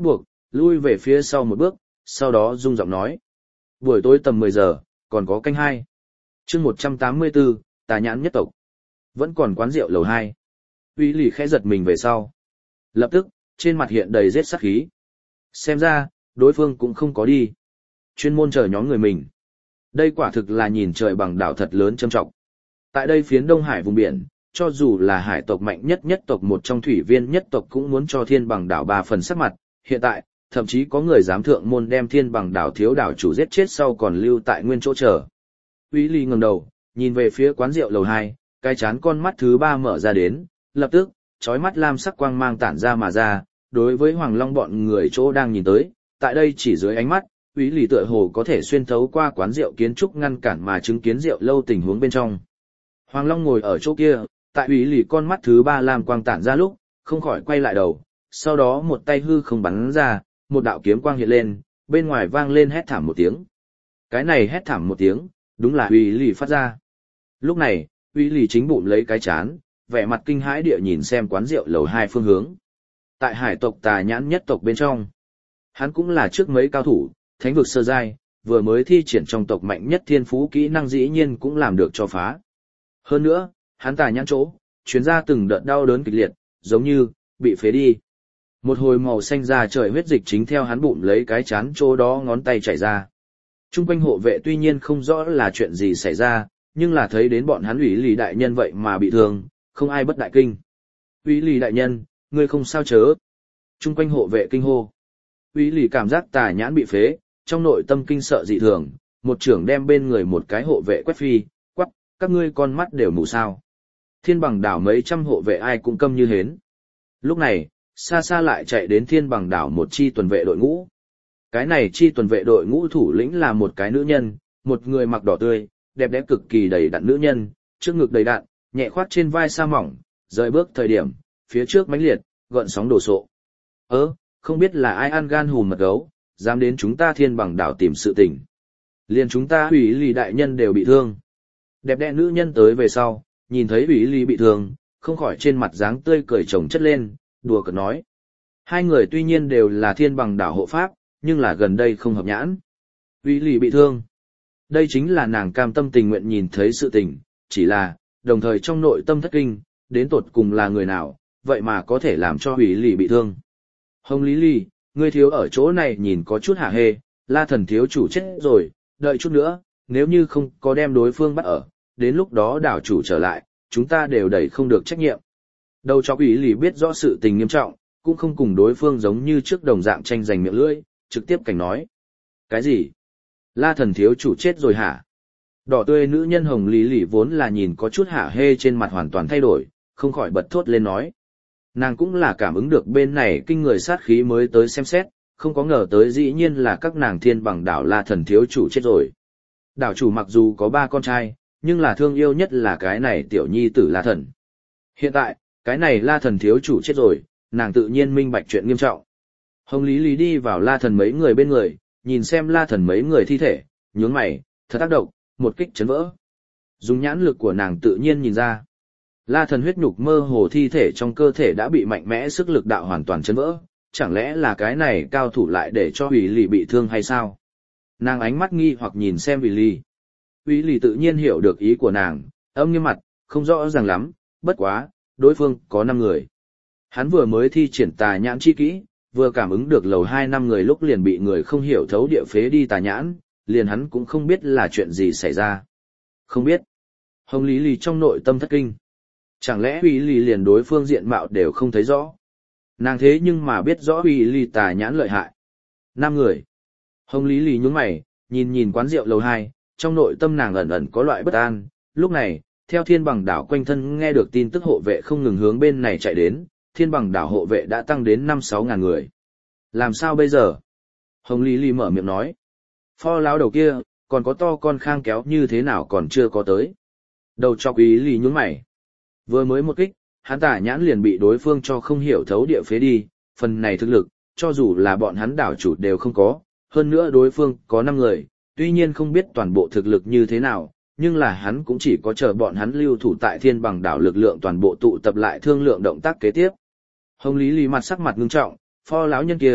lui về phía sau một bước, sau đó rung giọng nói. Buổi tối tầm mười giờ, còn có canh hai. chương một trăm tám mươi tư, tà nhãn nhất tộc. Vẫn còn quán rượu lầu hai. Uy lì khẽ giật mình về sau. Lập tức, trên mặt hiện đầy rết sát khí. Xem ra, đối phương cũng không có đi. Chuyên môn chờ nhóm người mình. Đây quả thực là nhìn trời bằng đảo thật lớn trâm trọng. Tại đây phiến Đông Hải vùng biển, cho dù là hải tộc mạnh nhất nhất tộc một trong thủy viên nhất tộc cũng muốn cho thiên bằng đảo ba phần sắc mặt. Hiện tại, thậm chí có người dám thượng môn đem thiên bằng đảo thiếu đảo chủ giết chết sau còn lưu tại nguyên chỗ chờ. Uy Ly ngẩng đầu, nhìn về phía quán rượu lầu hai, cái chán con mắt thứ ba mở ra đến, lập tức, chói mắt lam sắc quang mang tản ra mà ra, đối với Hoàng Long bọn người chỗ đang nhìn tới, tại đây chỉ dưới ánh mắt, Uy Ly tựa hồ có thể xuyên thấu qua quán rượu kiến trúc ngăn cản mà chứng kiến rượu lâu tình huống bên trong. Hoàng Long ngồi ở chỗ kia, tại Uy Ly con mắt thứ ba lam quang tản ra lúc, không khỏi quay lại đầu, sau đó một tay hư không bắn ra, một đạo kiếm quang hiện lên, bên ngoài vang lên hét thảm một tiếng. Cái này hét thảm một tiếng, đúng là Uy Ly phát ra. Lúc này, Uy Ly chính bụng lấy cái chán, vẻ mặt kinh hãi địa nhìn xem quán rượu lầu hai phương hướng. Tại hải tộc tà nhãn nhất tộc bên trong, hắn cũng là trước mấy cao thủ, thánh vực sơ giai, vừa mới thi triển trong tộc mạnh nhất thiên phú kỹ năng dĩ nhiên cũng làm được cho phá. Hơn nữa, hắn tà nhãn chỗ, chuyến ra từng đợt đau đớn kịch liệt, giống như bị phế đi. Một hồi màu xanh da trời huyết dịch chính theo hắn bụng lấy cái chán chỗ đó ngón tay chảy ra. Trung quanh hộ vệ tuy nhiên không rõ là chuyện gì xảy ra, nhưng là thấy đến bọn hắn Uy Ly đại nhân vậy mà bị thương, không ai bất đại kinh. Uy Ly đại nhân, ngươi không sao chớ. Trung quanh hộ vệ kinh hô. Uy Ly cảm giác tà nhãn bị phế, trong nội tâm kinh sợ dị thường, một trưởng đem bên người một cái hộ vệ quét phi, quắc, các ngươi con mắt đều mù sao. Thiên bằng đảo mấy trăm hộ vệ ai cũng câm như hến. Lúc này, xa xa lại chạy đến thiên bằng đảo một chi tuần vệ đội ngũ. Cái này chi tuần vệ đội ngũ thủ lĩnh là một cái nữ nhân, một người mặc đỏ tươi, đẹp đẽ cực kỳ đầy đặn nữ nhân, trước ngực đầy đặn, nhẹ khoát trên vai sa mỏng, rời bước thời điểm, phía trước mãnh liệt, gợn sóng đổ sộ. Ơ, không biết là ai ăn gan hùm mật gấu, dám đến chúng ta thiên bằng đảo tìm sự tình. Liền chúng ta Uy Ly đại nhân đều bị thương. Đẹp đẽ nữ nhân tới về sau, nhìn thấy Uy Ly bị thương, không khỏi trên mặt dáng tươi cười chồng chất lên, đùa cợt nói. Hai người tuy nhiên đều là thiên bằng đảo hộ pháp, nhưng là gần đây không hợp nhãn. Uy Ly bị thương. Đây chính là nàng cam tâm tình nguyện nhìn thấy sự tình, chỉ là, đồng thời trong nội tâm thất kinh, đến tột cùng là người nào, vậy mà có thể làm cho Uy Ly bị thương. Hồng Lý Ly, ngươi thiếu ở chỗ này nhìn có chút hả hê, La Thần thiếu chủ chết rồi, đợi chút nữa, nếu như không có đem đối phương bắt ở, đến lúc đó đảo chủ trở lại, chúng ta đều đẩy không được trách nhiệm. Đầu chọc Uy Ly biết rõ sự tình nghiêm trọng, cũng không cùng đối phương giống như trước đồng dạng tranh giành miệng lưỡi, trực tiếp cảnh nói. Cái gì? La Thần thiếu chủ chết rồi hả? Đỏ tươi nữ nhân Hồng Lý Lỷ vốn là nhìn có chút hả hê trên mặt hoàn toàn thay đổi, không khỏi bật thốt lên nói. Nàng cũng là cảm ứng được bên này kinh người sát khí mới tới xem xét, không có ngờ tới dĩ nhiên là các nàng thiên bằng đảo La Thần thiếu chủ chết rồi. Đảo chủ mặc dù có ba con trai, nhưng là thương yêu nhất là cái này tiểu nhi tử La Thần. Hiện tại, cái này La Thần thiếu chủ chết rồi, nàng tự nhiên minh bạch chuyện nghiêm trọng. Hồng Lý Lý đi vào La Thần mấy người bên người, nhìn xem La Thần mấy người thi thể, nhướng mày, thật tác động, một kích chấn vỡ. Dùng nhãn lực của nàng tự nhiên nhìn ra. La Thần huyết nhục mơ hồ thi thể trong cơ thể đã bị mạnh mẽ sức lực đạo hoàn toàn chấn vỡ, chẳng lẽ là cái này cao thủ lại để cho Uy Ly bị thương hay sao? Nàng ánh mắt nghi hoặc nhìn xem Uy Ly. Uy Ly tự nhiên hiểu được ý của nàng, âm nghiêm mặt, không rõ ràng lắm, bất quá, đối phương có năm người. Hắn vừa mới thi triển tà nhãn chi kỹ, vừa cảm ứng được lầu hai năm người lúc liền bị người không hiểu thấu địa phế đi tà nhãn, liền hắn cũng không biết là chuyện gì xảy ra. Không biết. Hồng Lý Ly trong nội tâm thất kinh. Chẳng lẽ Uy Ly liền đối phương diện mạo đều không thấy rõ? Nàng thế nhưng mà biết rõ Uy Ly tà nhãn lợi hại. Năm người. Hồng Lý Ly nhướng mày, nhìn nhìn quán rượu lầu hai, trong nội tâm nàng ẩn ẩn có loại bất an. Lúc này, theo thiên bằng đảo quanh thân nghe được tin tức hộ vệ không ngừng hướng bên này chạy đến, thiên bằng đảo hộ vệ đã tăng đến năm sáu ngàn người. Làm sao bây giờ? Hồng Lý Ly mở miệng nói. Pho lão đầu kia, còn có to con khang kéo như thế nào còn chưa có tới. Đầu chọc Uy Ly nhướng mày. Vừa mới một kích, hắn tả nhãn liền bị đối phương cho không hiểu thấu địa phế đi, phần này thực lực, cho dù là bọn hắn đảo chủ đều không có, hơn nữa đối phương có năm người, tuy nhiên không biết toàn bộ thực lực như thế nào, nhưng là hắn cũng chỉ có chờ bọn hắn lưu thủ tại thiên bằng đảo lực lượng toàn bộ tụ tập lại thương lượng động tác kế tiếp. Hồng Lý Lý mặt sắc mặt ngưng trọng, pho lão nhân kia,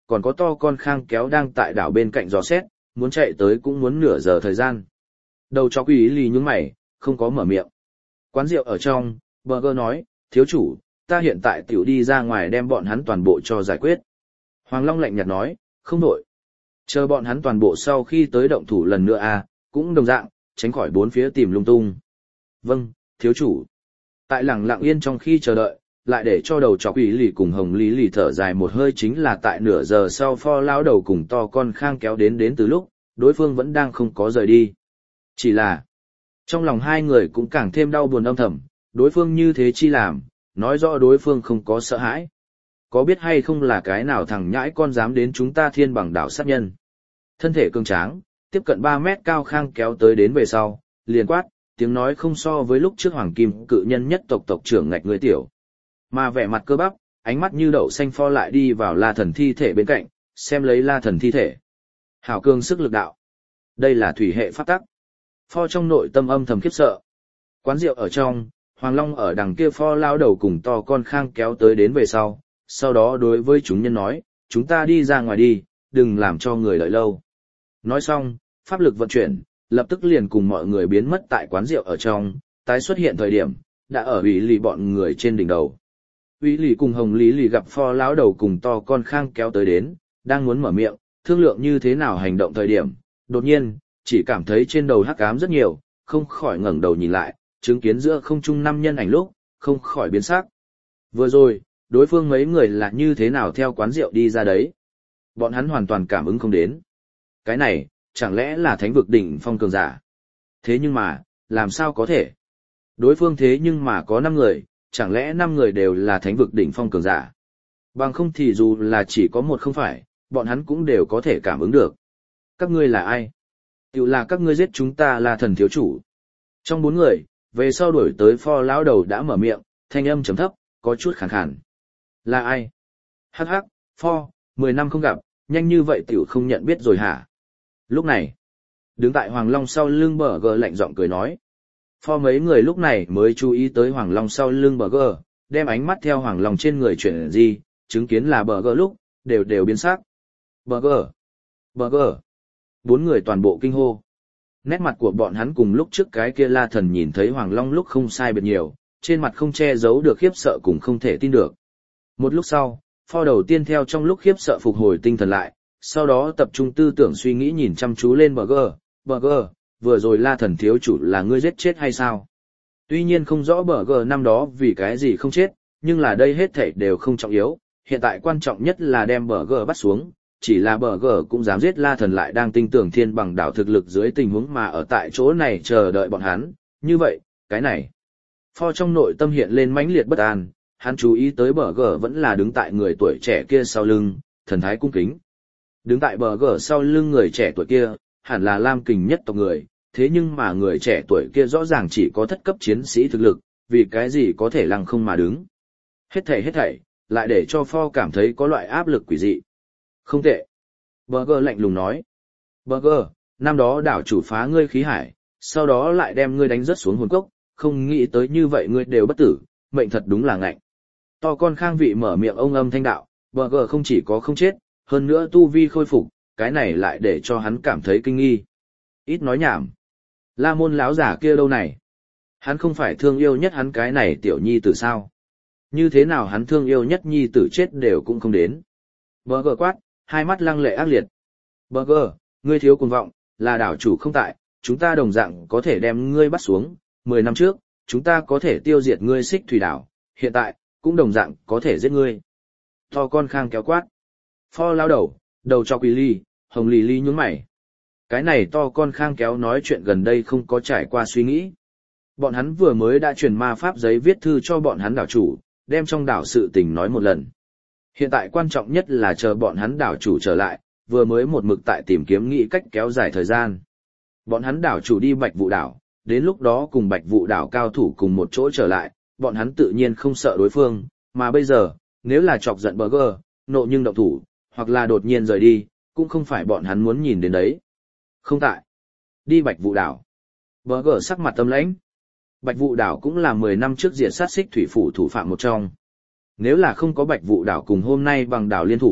còn có to con khang kéo đang tại đảo bên cạnh dò xét, muốn chạy tới cũng muốn nửa giờ thời gian. Đầu chó quỷ lì nhướng mày, không có mở miệng. Quán rượu ở trong, Burger nói, thiếu chủ, ta hiện tại tiểu đi ra ngoài đem bọn hắn toàn bộ cho giải quyết. Hoàng Long lạnh nhạt nói, không đổi. Chờ bọn hắn toàn bộ sau khi tới động thủ lần nữa à, cũng đồng dạng, tránh khỏi bốn phía tìm lung tung. Vâng, thiếu chủ. Tại lẳng lặng yên trong khi chờ đợi, lại để cho đầu chọc ủy lì cùng hồng lý lì thở dài một hơi chính là tại nửa giờ sau pho lao đầu cùng to con khang kéo đến đến từ lúc, đối phương vẫn đang không có rời đi. Chỉ là, trong lòng hai người cũng càng thêm đau buồn âm thầm, đối phương như thế chi làm, nói rõ đối phương không có sợ hãi. Có biết hay không là cái nào thằng nhãi con dám đến chúng ta thiên bằng đảo sát nhân. Thân thể cường tráng, tiếp cận ba mét cao khang kéo tới đến về sau, liền quát, tiếng nói không so với lúc trước hoàng kim cự nhân nhất tộc tộc trưởng ngạch người tiểu. Mà vẻ mặt cơ bắp, ánh mắt như đậu xanh pho lại đi vào la thần thi thể bên cạnh, xem lấy la thần thi thể. Hảo cương sức lực đạo. Đây là thủy hệ pháp tắc. Pho trong nội tâm âm thầm khiếp sợ. Quán rượu ở trong, Hoàng Long ở đằng kia pho lao đầu cùng to con khang kéo tới đến về sau, sau đó đối với chúng nhân nói, chúng ta đi ra ngoài đi, đừng làm cho người đợi lâu. Nói xong, pháp lực vận chuyển, lập tức liền cùng mọi người biến mất tại quán rượu ở trong, tái xuất hiện thời điểm, đã ở ủy lì bọn người trên đỉnh đầu. Ủy lì cùng hồng lý lì gặp pho lão đầu cùng to con khang kéo tới đến, đang muốn mở miệng, thương lượng như thế nào hành động thời điểm, đột nhiên, chỉ cảm thấy trên đầu hắc ám rất nhiều, không khỏi ngẩng đầu nhìn lại, chứng kiến giữa không trung năm nhân ảnh lúc, không khỏi biến sắc. Vừa rồi, đối phương mấy người là như thế nào theo quán rượu đi ra đấy? Bọn hắn hoàn toàn cảm ứng không đến. Cái này, chẳng lẽ là thánh vực đỉnh phong cường giả? Thế nhưng mà, làm sao có thể? Đối phương thế nhưng mà có năm người, chẳng lẽ năm người đều là thánh vực đỉnh phong cường giả? Bằng không thì dù là chỉ có một không phải, bọn hắn cũng đều có thể cảm ứng được. Các ngươi là ai? Tự là các ngươi giết chúng ta là thần thiếu chủ. Trong bốn người, về sau đuổi tới pho lão đầu đã mở miệng, thanh âm trầm thấp, có chút khàn khàn. Là ai? Hắc hắc, pho, mười năm không gặp, nhanh như vậy tiểu không nhận biết rồi hả? Lúc này, đứng tại Hoàng Long sau lưng bờ gờ lạnh giọng cười nói. Pho mấy người lúc này mới chú ý tới Hoàng Long sau lưng bờ gờ, đem ánh mắt theo Hoàng Long trên người chuyển gì, chứng kiến là bờ gờ lúc, đều đều biến sắc. Bờ gờ, bờ gờ, bốn người toàn bộ kinh hô. Nét mặt của bọn hắn cùng lúc trước cái kia la thần nhìn thấy Hoàng Long lúc không sai biệt nhiều, trên mặt không che giấu được khiếp sợ cùng không thể tin được. Một lúc sau, pho đầu tiên theo trong lúc khiếp sợ phục hồi tinh thần lại, sau đó tập trung tư tưởng suy nghĩ nhìn chăm chú lên Burger, Burger, vừa rồi la thần thiếu chủ là ngươi giết chết hay sao? Tuy nhiên không rõ Burger năm đó vì cái gì không chết, nhưng là đây hết thảy đều không trọng yếu, hiện tại quan trọng nhất là đem Burger bắt xuống, chỉ là Burger cũng dám giết la thần lại đang tin tưởng thiên bằng đảo thực lực dưới tình huống mà ở tại chỗ này chờ đợi bọn hắn, như vậy, cái này. Pho trong nội tâm hiện lên mãnh liệt bất an, hắn chú ý tới Burger vẫn là đứng tại người tuổi trẻ kia sau lưng, thần thái cung kính. Đứng tại Burger sau lưng người trẻ tuổi kia, hẳn là Lam Kình nhất tộc người, thế nhưng mà người trẻ tuổi kia rõ ràng chỉ có thất cấp chiến sĩ thực lực, vì cái gì có thể lăng không mà đứng. Hết thảy hết thảy, lại để cho Pho cảm thấy có loại áp lực quỷ dị. Không tệ. Burger lạnh lùng nói. Burger, năm đó đảo chủ phá ngươi khí hải, sau đó lại đem ngươi đánh rớt xuống hồn cốc, không nghĩ tới như vậy ngươi đều bất tử, mệnh thật đúng là ngạnh. To con khang vị mở miệng ông âm thanh đạo, Burger không chỉ có không chết, hơn nữa tu vi khôi phục, cái này lại để cho hắn cảm thấy kinh nghi. Ít nói nhảm. La môn láo giả kia đâu này? Hắn không phải thương yêu nhất hắn cái này tiểu nhi tử sao? Như thế nào hắn thương yêu nhất nhi tử chết đều cũng không đến. Burger quát, hai mắt lăng lệ ác liệt. Burger, ngươi thiếu cuồng vọng, là đảo chủ không tại, chúng ta đồng dạng có thể đem ngươi bắt xuống. Mười năm trước, chúng ta có thể tiêu diệt ngươi Xích Thủy đảo, hiện tại, cũng đồng dạng có thể giết ngươi. To con khang kéo quát. Pho lao đầu, đầu cho quỳ ly, hồng lì ly nhún mày. Cái này to con khang kéo nói chuyện gần đây không có trải qua suy nghĩ. Bọn hắn vừa mới đã truyền ma pháp giấy viết thư cho bọn hắn đảo chủ, đem trong đảo sự tình nói một lần. Hiện tại quan trọng nhất là chờ bọn hắn đảo chủ trở lại, vừa mới một mực tại tìm kiếm nghĩ cách kéo dài thời gian. Bọn hắn đảo chủ đi Bạch Vụ đảo, đến lúc đó cùng Bạch Vụ đảo cao thủ cùng một chỗ trở lại, bọn hắn tự nhiên không sợ đối phương, mà bây giờ, nếu là chọc giận Burger, nộ nhưng động thủ, hoặc là đột nhiên rời đi, cũng không phải bọn hắn muốn nhìn đến đấy. Không tại. Đi Bạch Vụ đảo. Burger sắc mặt tâm lãnh. Bạch Vụ đảo cũng là mười năm trước diệt sát Xích Thủy phủ thủ phạm một trong. Nếu là không có Bạch Vụ đảo cùng hôm nay bằng đảo liên thủ,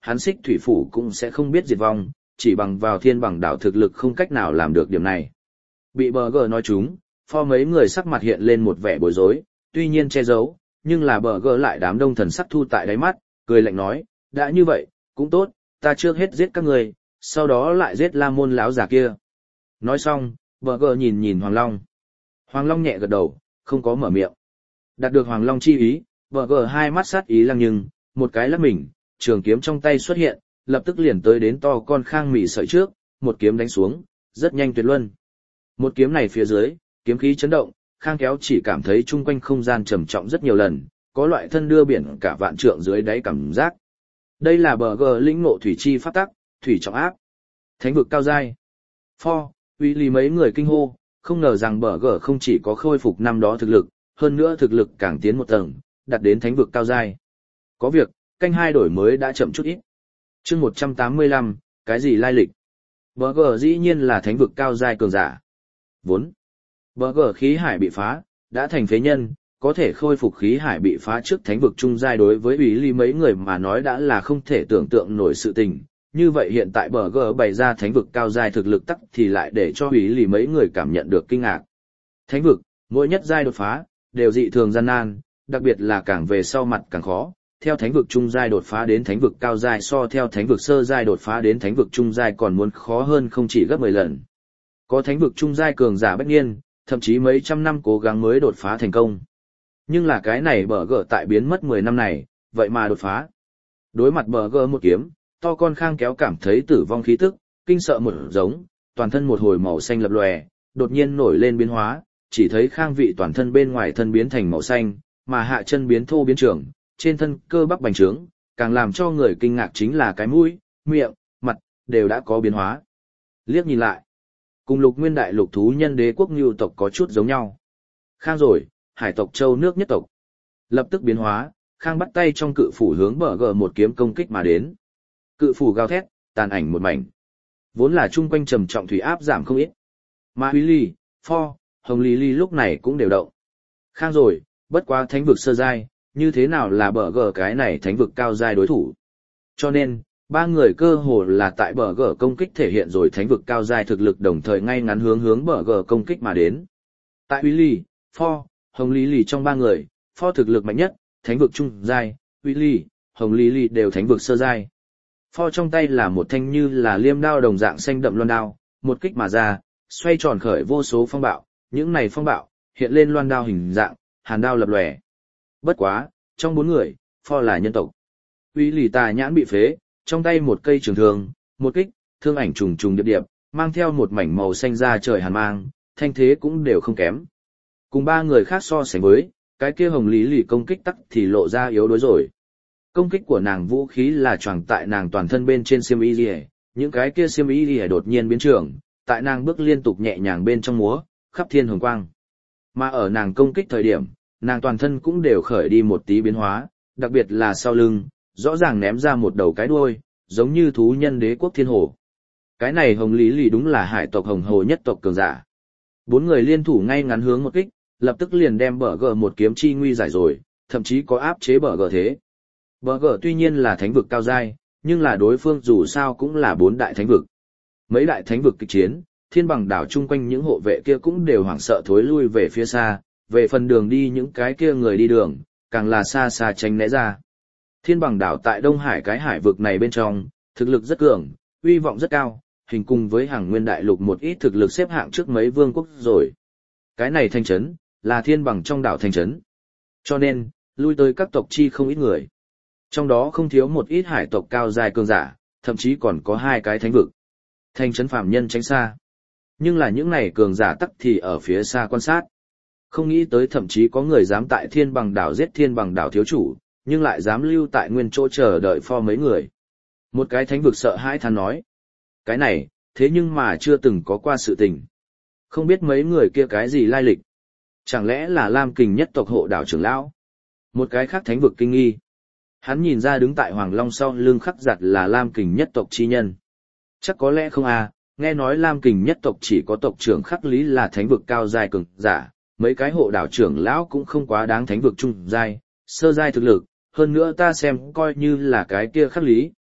hắn xích thủy phủ cũng sẽ không biết diệt vong, chỉ bằng vào thiên bằng đảo thực lực không cách nào làm được điểm này. Bị bờ gờ nói chúng, pho mấy người sắc mặt hiện lên một vẻ bối rối, tuy nhiên che giấu, nhưng là bờ gờ lại đám đông thần sắc thu tại đáy mắt, cười lạnh nói, đã như vậy, cũng tốt, ta trước hết giết các người, sau đó lại giết la môn láo giả kia. Nói xong, bờ gờ nhìn nhìn Hoàng Long. Hoàng Long nhẹ gật đầu, không có mở miệng. Đạt được Hoàng Long chi ý, bờ gờ hai mắt sát ý lăng nhưng, một cái lắc mình, trường kiếm trong tay xuất hiện, lập tức liền tới đến to con khang mị sợi trước, một kiếm đánh xuống, rất nhanh tuyệt luân. Một kiếm này phía dưới, kiếm khí chấn động, khang kéo chỉ cảm thấy chung quanh không gian trầm trọng rất nhiều lần, có loại thân đưa biển cả vạn trượng dưới đáy cảm giác. Đây là bờ gờ lĩnh ngộ thủy chi pháp tắc, thủy trọng áp. Thánh vực cao giai. Pho, uy lý mấy người kinh hô, không ngờ rằng bờ gờ không chỉ có khôi phục năm đó thực lực, hơn nữa thực lực càng tiến một tầng, đạt đến thánh vực cao giai. Có việc, canh hai đổi mới đã chậm chút ít. Chương một trăm tám mươi lăm, cái gì lai lịch? Bờ gờ dĩ nhiên là thánh vực cao giai cường giả. Vốn. Bờ gờ khí hải bị phá, đã thành phế nhân, có thể khôi phục khí hải bị phá trước thánh vực trung giai đối với ủy ly mấy người mà nói đã là không thể tưởng tượng nổi sự tình. Như vậy hiện tại bờ gờ bày ra thánh vực cao giai thực lực tắc thì lại để cho ủy ly mấy người cảm nhận được kinh ngạc. Thánh vực, mỗi nhất giai đột phá, đều dị thường gian nan, đặc biệt là càng về sau mặt càng khó. Theo thánh vực trung giai đột phá đến thánh vực cao giai so theo thánh vực sơ giai đột phá đến thánh vực trung giai còn muốn khó hơn không chỉ gấp mười lần. Có thánh vực trung giai cường giả bách niên, thậm chí mấy trăm năm cố gắng mới đột phá thành công. Nhưng là cái này bờ gờ tại biến mất mười năm này, vậy mà đột phá. Đối mặt bờ gờ một kiếm, to con khang kéo cảm thấy tử vong khí tức, kinh sợ một giống, toàn thân một hồi màu xanh lập lòe, đột nhiên nổi lên biến hóa, chỉ thấy khang vị toàn thân bên ngoài thân biến thành màu xanh, mà hạ chân biến thô biến trưởng, trên thân cơ bắp bành trướng, càng làm cho người kinh ngạc chính là cái mũi, miệng, mặt, đều đã có biến hóa. Liếc nhìn lại, cùng lục nguyên đại lục thú nhân đế quốc Ngưu tộc có chút giống nhau. Khang rồi, hải tộc châu nước nhất tộc. Lập tức biến hóa, Khang bắt tay trong cự phủ hướng bờ gờ một kiếm công kích mà đến. Cự phủ gào thét, tàn ảnh một mảnh. Vốn là chung quanh trầm trọng thủy áp giảm không ít. Mà Huy Ly, Pho, Hồng Lý Ly lúc này cũng đều động. Khang rồi, bất quá thánh vực sơ giai, như thế nào là bờ gờ cái này thánh vực cao giai đối thủ. Cho nên, ba người cơ hồ là tại bờ gờ công kích thể hiện rồi thánh vực cao giai thực lực đồng thời ngay ngắn hướng hướng bờ gờ công kích mà đến. Tại Huy Ly, Pho, Hồng Lý Ly trong ba người, Pho thực lực mạnh nhất, thánh vực trung giai, Huy Ly, Hồng Lý Ly đều thánh vực sơ giai. Pho trong tay là một thanh như là liêm đao đồng dạng xanh đậm loan đao, một kích mà ra, xoay tròn khởi vô số phong bạo, những này phong bạo hiện lên loan đao hình dạng, hàn đao lập lòe. Bất quá, trong bốn người, Pho là nhân tộc. Huy Ly tà nhãn bị phế, trong tay một cây trường thương, một kích, thương ảnh trùng trùng điệp điệp, mang theo một mảnh màu xanh ra trời hàn mang, thanh thế cũng đều không kém. Cùng ba người khác so sánh với, cái kia Hồng Lý Lì công kích tắc thì lộ ra yếu đuối rồi. Công kích của nàng vũ khí là choàng tại nàng toàn thân bên trên xiêm y liễu, những cái kia xiêm y liễu đột nhiên biến trường, tại nàng bước liên tục nhẹ nhàng bên trong múa, khắp thiên hồng quang. Mà ở nàng công kích thời điểm, nàng toàn thân cũng đều khởi đi một tí biến hóa, đặc biệt là sau lưng, rõ ràng ném ra một đầu cái đuôi, giống như thú nhân đế quốc thiên hồ. Cái này Hồng Lý Lì đúng là hải tộc hồng hồ nhất tộc cường giả. Bốn người liên thủ ngay ngắn hướng một kích, lập tức liền đem bờ gờ một kiếm chi nguy giải rồi, thậm chí có áp chế bờ gờ thế. Bờ gờ tuy nhiên là thánh vực cao giai, nhưng là đối phương dù sao cũng là bốn đại thánh vực. Mấy đại thánh vực kịch chiến, thiên bằng đảo chung quanh những hộ vệ kia cũng đều hoảng sợ thối lui về phía xa, về phần đường đi những cái kia người đi đường, càng là xa xa tránh né ra. Thiên bằng đảo tại Đông Hải cái hải vực này bên trong, thực lực rất cường, uy vọng rất cao, hình cùng với hàng nguyên đại lục một ít thực lực xếp hạng trước mấy vương quốc rồi. Cái này thành trấn, là thiên bằng trong đảo thành trấn. Cho nên, lui tới các tộc chi không ít người. Trong đó không thiếu một ít hải tộc cao dài cường giả, thậm chí còn có hai cái thánh vực. Thành trấn phạm nhân tránh xa. Nhưng là những này cường giả tắc thì ở phía xa quan sát. Không nghĩ tới thậm chí có người dám tại thiên bằng đảo giết thiên bằng đảo thiếu chủ, nhưng lại dám lưu tại nguyên chỗ chờ đợi Pho mấy người. Một cái thánh vực sợ hãi than nói. Cái này, thế nhưng mà chưa từng có qua sự tình. Không biết mấy người kia cái gì lai lịch. Chẳng lẽ là Lam Kình nhất tộc hộ đảo trưởng lão? Một cái khác thánh vực kinh nghi. Hắn nhìn ra đứng tại Hoàng Long sau lưng khắc giặt là Lam Kình nhất tộc chi nhân. Chắc có lẽ không à, nghe nói Lam Kình nhất tộc chỉ có tộc trưởng khắc lý là thánh vực cao giai cường giả, mấy cái hộ đảo trưởng lão cũng không quá đáng thánh vực trung giai, sơ giai thực lực, hơn nữa ta xem coi như là cái kia khắc lý,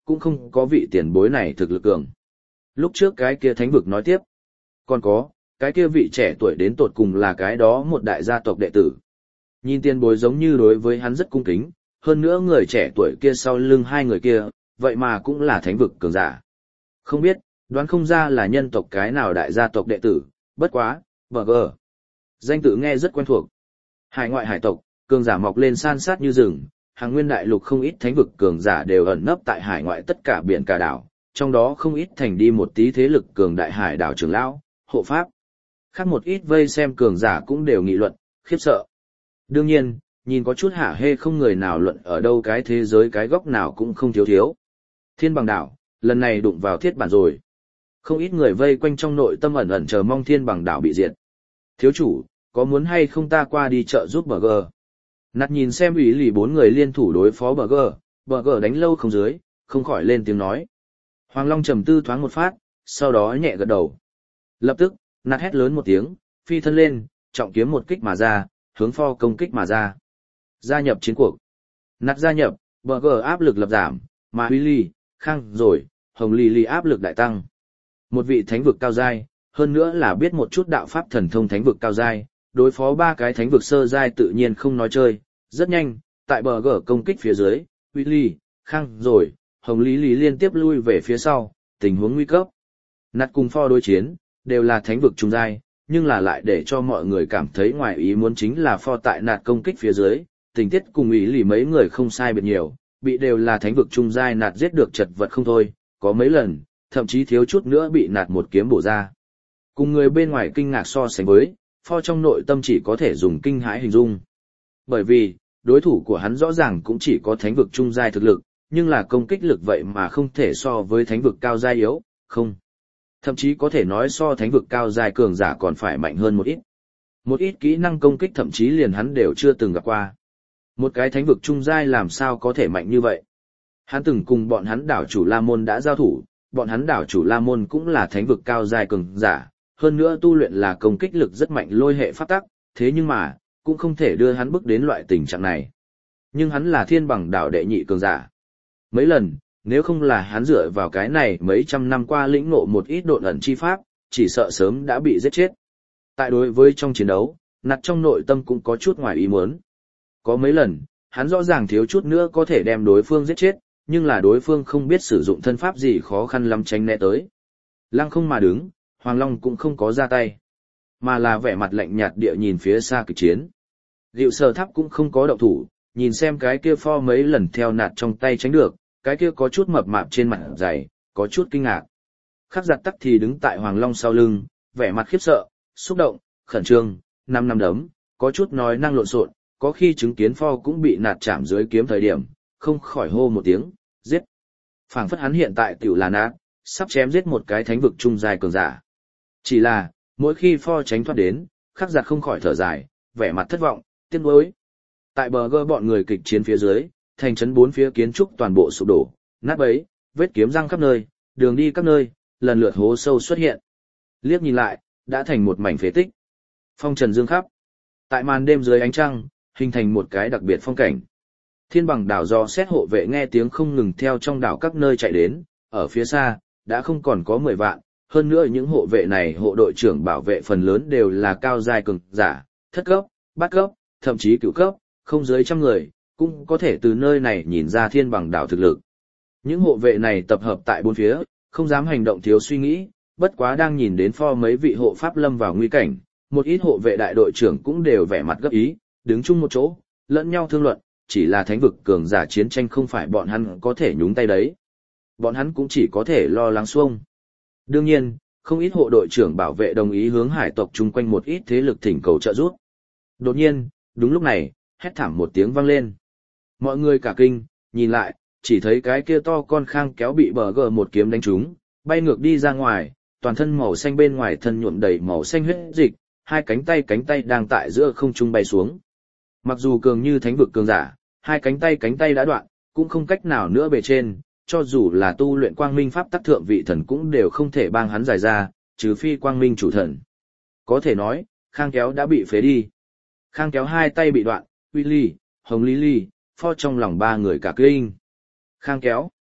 cũng không có vị tiền bối này thực lực cường. Lúc trước cái kia thánh vực nói tiếp. Còn có, cái kia vị trẻ tuổi đến tột cùng là cái đó một đại gia tộc đệ tử. Nhìn tiền bối giống như đối với hắn rất cung kính, hơn nữa người trẻ tuổi kia sau lưng hai người kia, vậy mà cũng là thánh vực cường giả. Không biết, đoán không ra là nhân tộc cái nào đại gia tộc đệ tử, bất quá, bờ gờ. Danh tự nghe rất quen thuộc. Hải ngoại hải tộc, cường giả mọc lên san sát như rừng, hàng nguyên đại lục không ít thánh vực cường giả đều ẩn nấp tại hải ngoại tất cả biển cả đảo, trong đó không ít thành đi một tí thế lực cường đại hải đảo trưởng lão, hộ pháp. Khác một ít vây xem cường giả cũng đều nghị luận, khiếp sợ. Đương nhiên, nhìn có chút hả hê không người nào luận ở đâu cái thế giới cái góc nào cũng không thiếu thiếu. Thiên bằng đảo, lần này đụng vào thiết bản rồi. Không ít người vây quanh trong nội tâm ẩn ẩn chờ mong thiên bằng đảo bị diệt. Thiếu chủ, có muốn hay không ta qua đi chợ giúp bờ gờ? Nạt nhìn xem ủy lì bốn người liên thủ đối phó bờ gờ, bờ gờ đánh lâu không dưới, không khỏi lên tiếng nói. Hoàng Long trầm tư thoáng một phát, sau đó nhẹ gật đầu. Lập tức, nạt hét lớn một tiếng, phi thân lên, trọng kiếm một kích mà ra, hướng pho công kích mà ra. Gia nhập chiến cuộc. Nạt gia nhập, bờ gờ áp lực lập giảm, mà Huy Ly, Khang rồi, Hồng Ly Ly áp lực đại tăng. Một vị thánh vực cao giai, hơn nữa là biết một chút đạo pháp thần thông thánh vực cao giai, đối phó ba cái thánh vực sơ giai tự nhiên không nói chơi, rất nhanh, tại bờ gờ công kích phía dưới, Huy Ly, Khang rồi, Hồng Lý Lý liên tiếp lui về phía sau, tình huống nguy cấp. Nạt cùng pho đối chiến, đều là thánh vực trung giai, nhưng là lại để cho mọi người cảm thấy ngoài ý muốn chính là pho tại nạt công kích phía dưới, tình tiết cùng ý lì mấy người không sai biệt nhiều, bị đều là thánh vực trung giai nạt giết được chật vật không thôi, có mấy lần, thậm chí thiếu chút nữa bị nạt một kiếm bổ ra. Cùng người bên ngoài kinh ngạc so sánh với, pho trong nội tâm chỉ có thể dùng kinh hãi hình dung. Bởi vì, đối thủ của hắn rõ ràng cũng chỉ có thánh vực trung giai thực lực, nhưng là công kích lực vậy mà không thể so với thánh vực cao giai yếu, không. Thậm chí có thể nói so thánh vực cao giai cường giả còn phải mạnh hơn một ít. Một ít kỹ năng công kích thậm chí liền hắn đều chưa từng gặp qua. Một cái thánh vực trung giai làm sao có thể mạnh như vậy? Hắn từng cùng bọn hắn đảo chủ La Môn đã giao thủ, bọn hắn đảo chủ La Môn cũng là thánh vực cao giai cường giả, hơn nữa tu luyện là công kích lực rất mạnh lôi hệ pháp tắc, thế nhưng mà, cũng không thể đưa hắn bước đến loại tình trạng này. Nhưng hắn là thiên bằng đảo đệ nhị cường giả. Mấy lần, nếu không là hắn dựa vào cái này mấy trăm năm qua lĩnh ngộ một ít độn ẩn chi pháp, chỉ sợ sớm đã bị giết chết. Tại đối với trong chiến đấu, nạt trong nội tâm cũng có chút ngoài ý muốn. Có mấy lần, hắn rõ ràng thiếu chút nữa có thể đem đối phương giết chết, nhưng là đối phương không biết sử dụng thân pháp gì khó khăn lắm tránh né tới. Lăng không mà đứng, Hoàng Long cũng không có ra tay, mà là vẻ mặt lạnh nhạt địa nhìn phía xa kịch chiến. Diệu Sở Tháp cũng không có động thủ, nhìn xem cái kia pho mấy lần theo nạt trong tay tránh được, cái kia có chút mập mạp trên mặt dày, có chút kinh ngạc. Khắc Giặt Tắc thì đứng tại Hoàng Long sau lưng, vẻ mặt khiếp sợ, xúc động, khẩn trương, năm năm đấm, có chút nói năng lộn xộn, có khi chứng kiến pho cũng bị nạt chạm dưới kiếm thời điểm, không khỏi hô một tiếng, giết. Phảng phất hắn hiện tại tiểu là nạt, sắp chém giết một cái thánh vực trung giai cường giả. Chỉ là, mỗi khi pho tránh thoát đến, Khắc Giặt không khỏi thở dài, vẻ mặt thất vọng, tiếc nuối. Tại bờ gơ bọn người kịch chiến phía dưới, thành trấn bốn phía kiến trúc toàn bộ sụp đổ, nát bấy, vết kiếm răng khắp nơi, đường đi các nơi, lần lượt hố sâu xuất hiện. Liếc nhìn lại, đã thành một mảnh phế tích. Phong trần dương khắp. Tại màn đêm dưới ánh trăng, hình thành một cái đặc biệt phong cảnh. Thiên bằng đảo do xét hộ vệ nghe tiếng không ngừng theo trong đảo các nơi chạy đến, ở phía xa, đã không còn có mười vạn, hơn nữa những hộ vệ này hộ đội trưởng bảo vệ phần lớn đều là cao giai cường giả, thất cấp, bát cấp, thậm chí cửu cấp, không dưới trăm người, cũng có thể từ nơi này nhìn ra thiên bằng đảo thực lực. Những hộ vệ này tập hợp tại bốn phía, không dám hành động thiếu suy nghĩ, bất quá đang nhìn đến pho mấy vị hộ pháp lâm vào nguy cảnh, một ít hộ vệ đại đội trưởng cũng đều vẻ mặt gấp ý, đứng chung một chỗ, lẫn nhau thương luận, chỉ là thánh vực cường giả chiến tranh không phải bọn hắn có thể nhúng tay đấy. Bọn hắn cũng chỉ có thể lo lắng xuông. Đương nhiên, không ít hộ đội trưởng bảo vệ đồng ý hướng hải tộc chung quanh một ít thế lực thỉnh cầu trợ giúp. Đột nhiên, đúng lúc này, hét thảm một tiếng vang lên. Mọi người cả kinh, nhìn lại, chỉ thấy cái kia to con Khang Kéo bị bờ gờ một kiếm đánh trúng, bay ngược đi ra ngoài, toàn thân màu xanh bên ngoài thân nhuộm đầy màu xanh huyết dịch, hai cánh tay cánh tay đang tại giữa không trung bay xuống. Mặc dù cường như thánh vực cường giả, hai cánh tay cánh tay đã đoạn, cũng không cách nào nữa bề trên, cho dù là tu luyện quang minh pháp tắc thượng vị thần cũng đều không thể bang hắn giải ra, trừ phi quang minh chủ thần. Có thể nói, Khang Kéo đã bị phế đi. Khang Kéo hai tay bị đoạn, Willy, Hồng Lý Ly, pho trong lòng ba người cả kinh. Khang Kéo.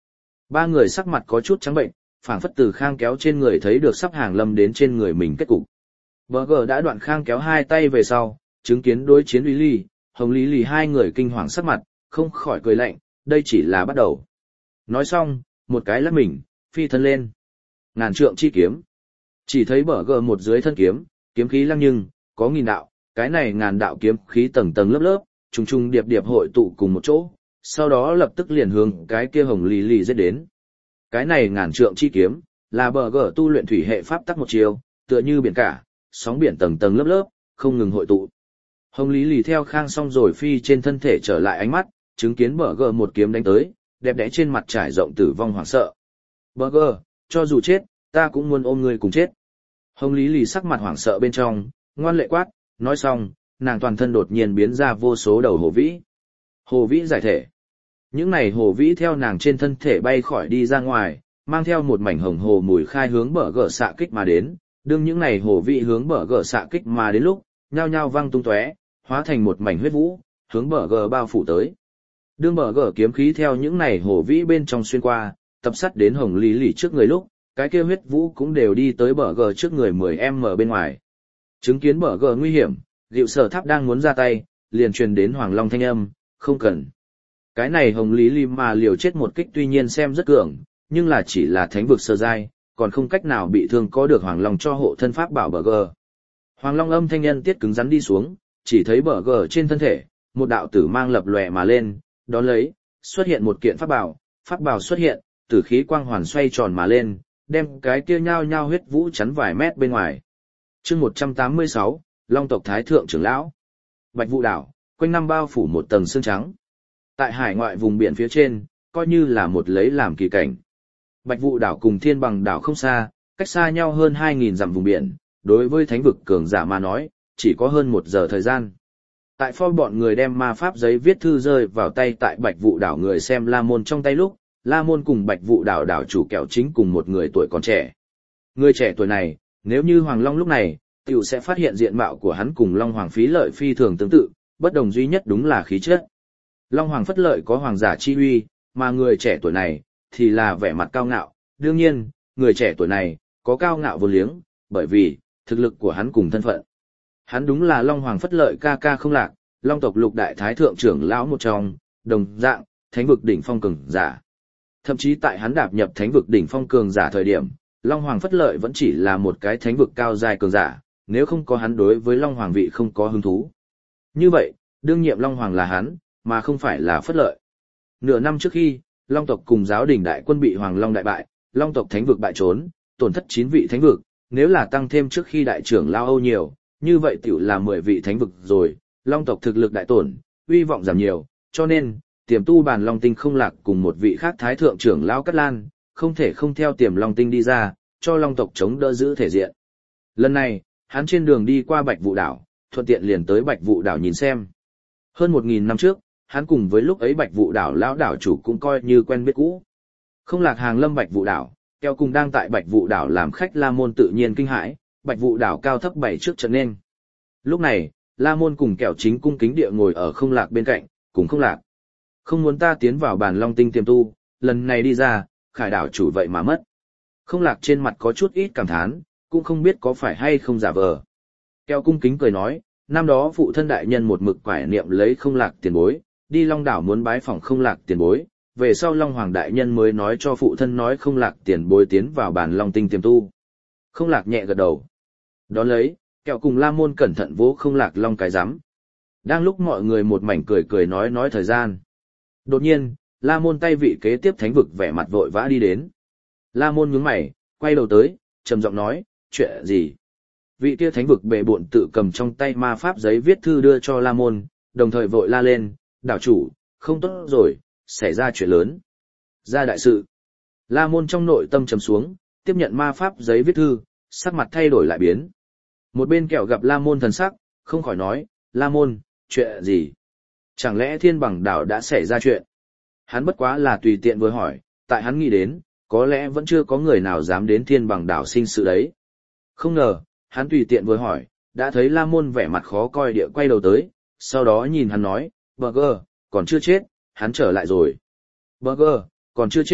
Ba người sắc mặt có chút trắng bệnh, phảng phất từ khang kéo trên người thấy được sắp hàng lâm đến trên người mình kết cục. Burger đã đoạn khang kéo hai tay về sau, chứng kiến đối chiến Lý Lì, Hồng Lý Lì hai người kinh hoàng sắc mặt, không khỏi cười lạnh, đây chỉ là bắt đầu. Nói xong, một cái lắc mình, phi thân lên. Ngàn trượng chi kiếm. Chỉ thấy Burger một dưới thân kiếm, kiếm khí lăng nhưng, có nghìn đạo, cái này ngàn đạo kiếm khí tầng tầng lớp lớp, trùng trùng điệp điệp hội tụ cùng một chỗ, sau đó lập tức liền hướng cái kia Hồng Lý Lì giết đến. Cái này ngàn trượng chi kiếm, là Burger tu luyện thủy hệ pháp tắc một chiều, tựa như biển cả, sóng biển tầng tầng lớp lớp, không ngừng hội tụ. Hồng Lý Lì theo khang xong rồi phi trên thân thể trở lại ánh mắt, chứng kiến Burger một kiếm đánh tới, đẹp đẽ trên mặt trải rộng tử vong hoảng sợ. Burger, cho dù chết, ta cũng muốn ôm ngươi cùng chết. Hồng Lý Lì sắc mặt hoảng sợ bên trong, ngoan lệ quát, nói xong, nàng toàn thân đột nhiên biến ra vô số đầu hồ vĩ. Hồ vĩ giải thể. Những này hồ vĩ theo nàng trên thân thể bay khỏi đi ra ngoài, mang theo một mảnh hồng hồ mùi khai hướng Burger xạ kích mà đến. Đương những này hồ vĩ hướng Burger xạ kích mà đến lúc, nhao nhao văng tung tóe, hóa thành một mảnh huyết vũ, hướng Burger bao phủ tới. Đương Burger kiếm khí theo những này hồ vĩ bên trong xuyên qua, tập sát đến Hồng Lý Lì trước người lúc, cái kia huyết vũ cũng đều đi tới Burger trước người mười mét bên ngoài. Chứng kiến Burger nguy hiểm, Diệu Sở Tháp đang muốn ra tay, liền truyền đến Hoàng Long thanh âm, không cần. Cái này Hồng Lý Lì mà liều chết một kích tuy nhiên xem rất cường, nhưng là chỉ là thánh vực sơ giai, còn không cách nào bị thương có được Hoàng Long cho hộ thân pháp bảo Burger. Hoàng Long âm thanh nhân tiết cứng rắn đi xuống, chỉ thấy Burger trên thân thể, một đạo tử mang lập lòe mà lên, đón lấy, xuất hiện một kiện pháp bảo, pháp bảo xuất hiện, tử khí quang hoàn xoay tròn mà lên, đem cái kia nhao nhao huyết vũ chắn vài mét bên ngoài. Chương một trăm tám mươi sáu, Long tộc Thái thượng trưởng lão. Bạch Vụ đảo, quanh năm bao phủ một tầng sương trắng. Tại hải ngoại vùng biển phía trên, coi như là một lấy làm kỳ cảnh. Bạch Vụ đảo cùng Thiên Bằng đảo không xa, cách xa nhau hơn hai nghìn dặm vùng biển, đối với thánh vực cường giả mà nói, chỉ có hơn một giờ thời gian. Tại pho bọn người đem ma pháp giấy viết thư rơi vào tay tại Bạch Vụ đảo người xem La Môn trong tay lúc, La Môn cùng Bạch Vụ đảo đảo chủ kẹo chính cùng một người tuổi còn trẻ. Người trẻ tuổi này, nếu như Hoàng Long lúc này, tiểu sẽ phát hiện diện mạo của hắn cùng Long Hoàng Phí Lợi phi thường tương tự, bất đồng duy nhất đúng là khí chất. Long Hoàng Phất Lợi có hoàng giả chi uy, mà người trẻ tuổi này, thì là vẻ mặt cao ngạo. Đương nhiên, người trẻ tuổi này, có cao ngạo vô liếng, bởi vì, thực lực của hắn cùng thân phận. Hắn đúng là Long Hoàng Phất Lợi ca ca không lạc, Long tộc lục đại thái thượng trưởng lão một trong, đồng dạng, thánh vực đỉnh phong cường giả. Thậm chí tại hắn đạp nhập thánh vực đỉnh phong cường giả thời điểm, Long Hoàng Phất Lợi vẫn chỉ là một cái thánh vực cao dài cường giả, nếu không có hắn đối với Long Hoàng vị không có hứng thú. Như vậy, đương nhiệm Long Hoàng là hắn, mà không phải là Phất Lợi. Nửa năm trước khi, Long tộc cùng giáo đình đại quân bị Hoàng Long đại bại, Long tộc thánh vực bại trốn, tổn thất chín vị thánh vực, nếu là tăng thêm trước khi đại trưởng lao Âu nhiều, như vậy tiểu là mười vị thánh vực rồi, Long tộc thực lực đại tổn, uy vọng giảm nhiều, cho nên, tiềm tu bàn Long Tinh không lạc cùng một vị khác thái thượng trưởng lão Cát Lan, không thể không theo tiềm Long Tinh đi ra, cho Long tộc chống đỡ giữ thể diện. Lần này, hắn trên đường đi qua Bạch Vụ đảo, thuận tiện liền tới Bạch Vụ đảo nhìn xem. Hơn một nghìn năm trước, hắn cùng với lúc ấy Bạch Vụ đảo lão đảo chủ cũng coi như quen biết cũ. Không lạc hàng lâm Bạch Vụ đảo, keo cùng đang tại Bạch Vụ đảo làm khách La Môn tự nhiên kinh hãi, Bạch Vụ đảo cao thấp bảy trước trận nên. Lúc này, La Môn cùng kẻo chính cung kính địa ngồi ở không lạc bên cạnh, cùng không lạc. Không muốn ta tiến vào bàn Long Tinh tiềm tu, lần này đi ra, khải đảo chủ vậy mà mất. Không lạc trên mặt có chút ít cảm thán, cũng không biết có phải hay không giả vờ. Keo cung kính cười nói, năm đó phụ thân đại nhân một mực quải niệm lấy không lạc tiền bối, đi Long đảo muốn bái phỏng không lạc tiền bối, về sau Long Hoàng đại nhân mới nói cho phụ thân nói không lạc tiền bối tiến vào bàn Long Tinh tiềm tu. Không lạc nhẹ gật đầu. Đón lấy, kẹo cùng La Môn cẩn thận vỗ không lạc long cái rắm. Đang lúc mọi người một mảnh cười cười nói nói thời gian. Đột nhiên, La Môn tay vị kế tiếp thánh vực vẻ mặt vội vã đi đến. La Môn nhướng mày, quay đầu tới, trầm giọng nói, chuyện gì? Vị kia thánh vực bệ bộn tự cầm trong tay ma pháp giấy viết thư đưa cho La Môn, đồng thời vội la lên, đảo chủ, không tốt rồi, xảy ra chuyện lớn. Ra đại sự. La Môn trong nội tâm trầm xuống, tiếp nhận ma pháp giấy viết thư, sắc mặt thay đổi lại biến. Một bên kẹo gặp La Môn thần sắc, không khỏi nói, La Môn, chuyện gì? Chẳng lẽ Thiên Bằng đảo đã xảy ra chuyện? Hắn bất quá là tùy tiện vừa hỏi, tại hắn nghĩ đến, có lẽ vẫn chưa có người nào dám đến Thiên Bằng đảo sinh sự đấy. Không ngờ, hắn tùy tiện vừa hỏi, đã thấy La Môn vẻ mặt khó coi địa quay đầu tới, sau đó nhìn hắn nói, Burger, còn chưa chết, hắn trở lại rồi. Burger, còn chưa chết,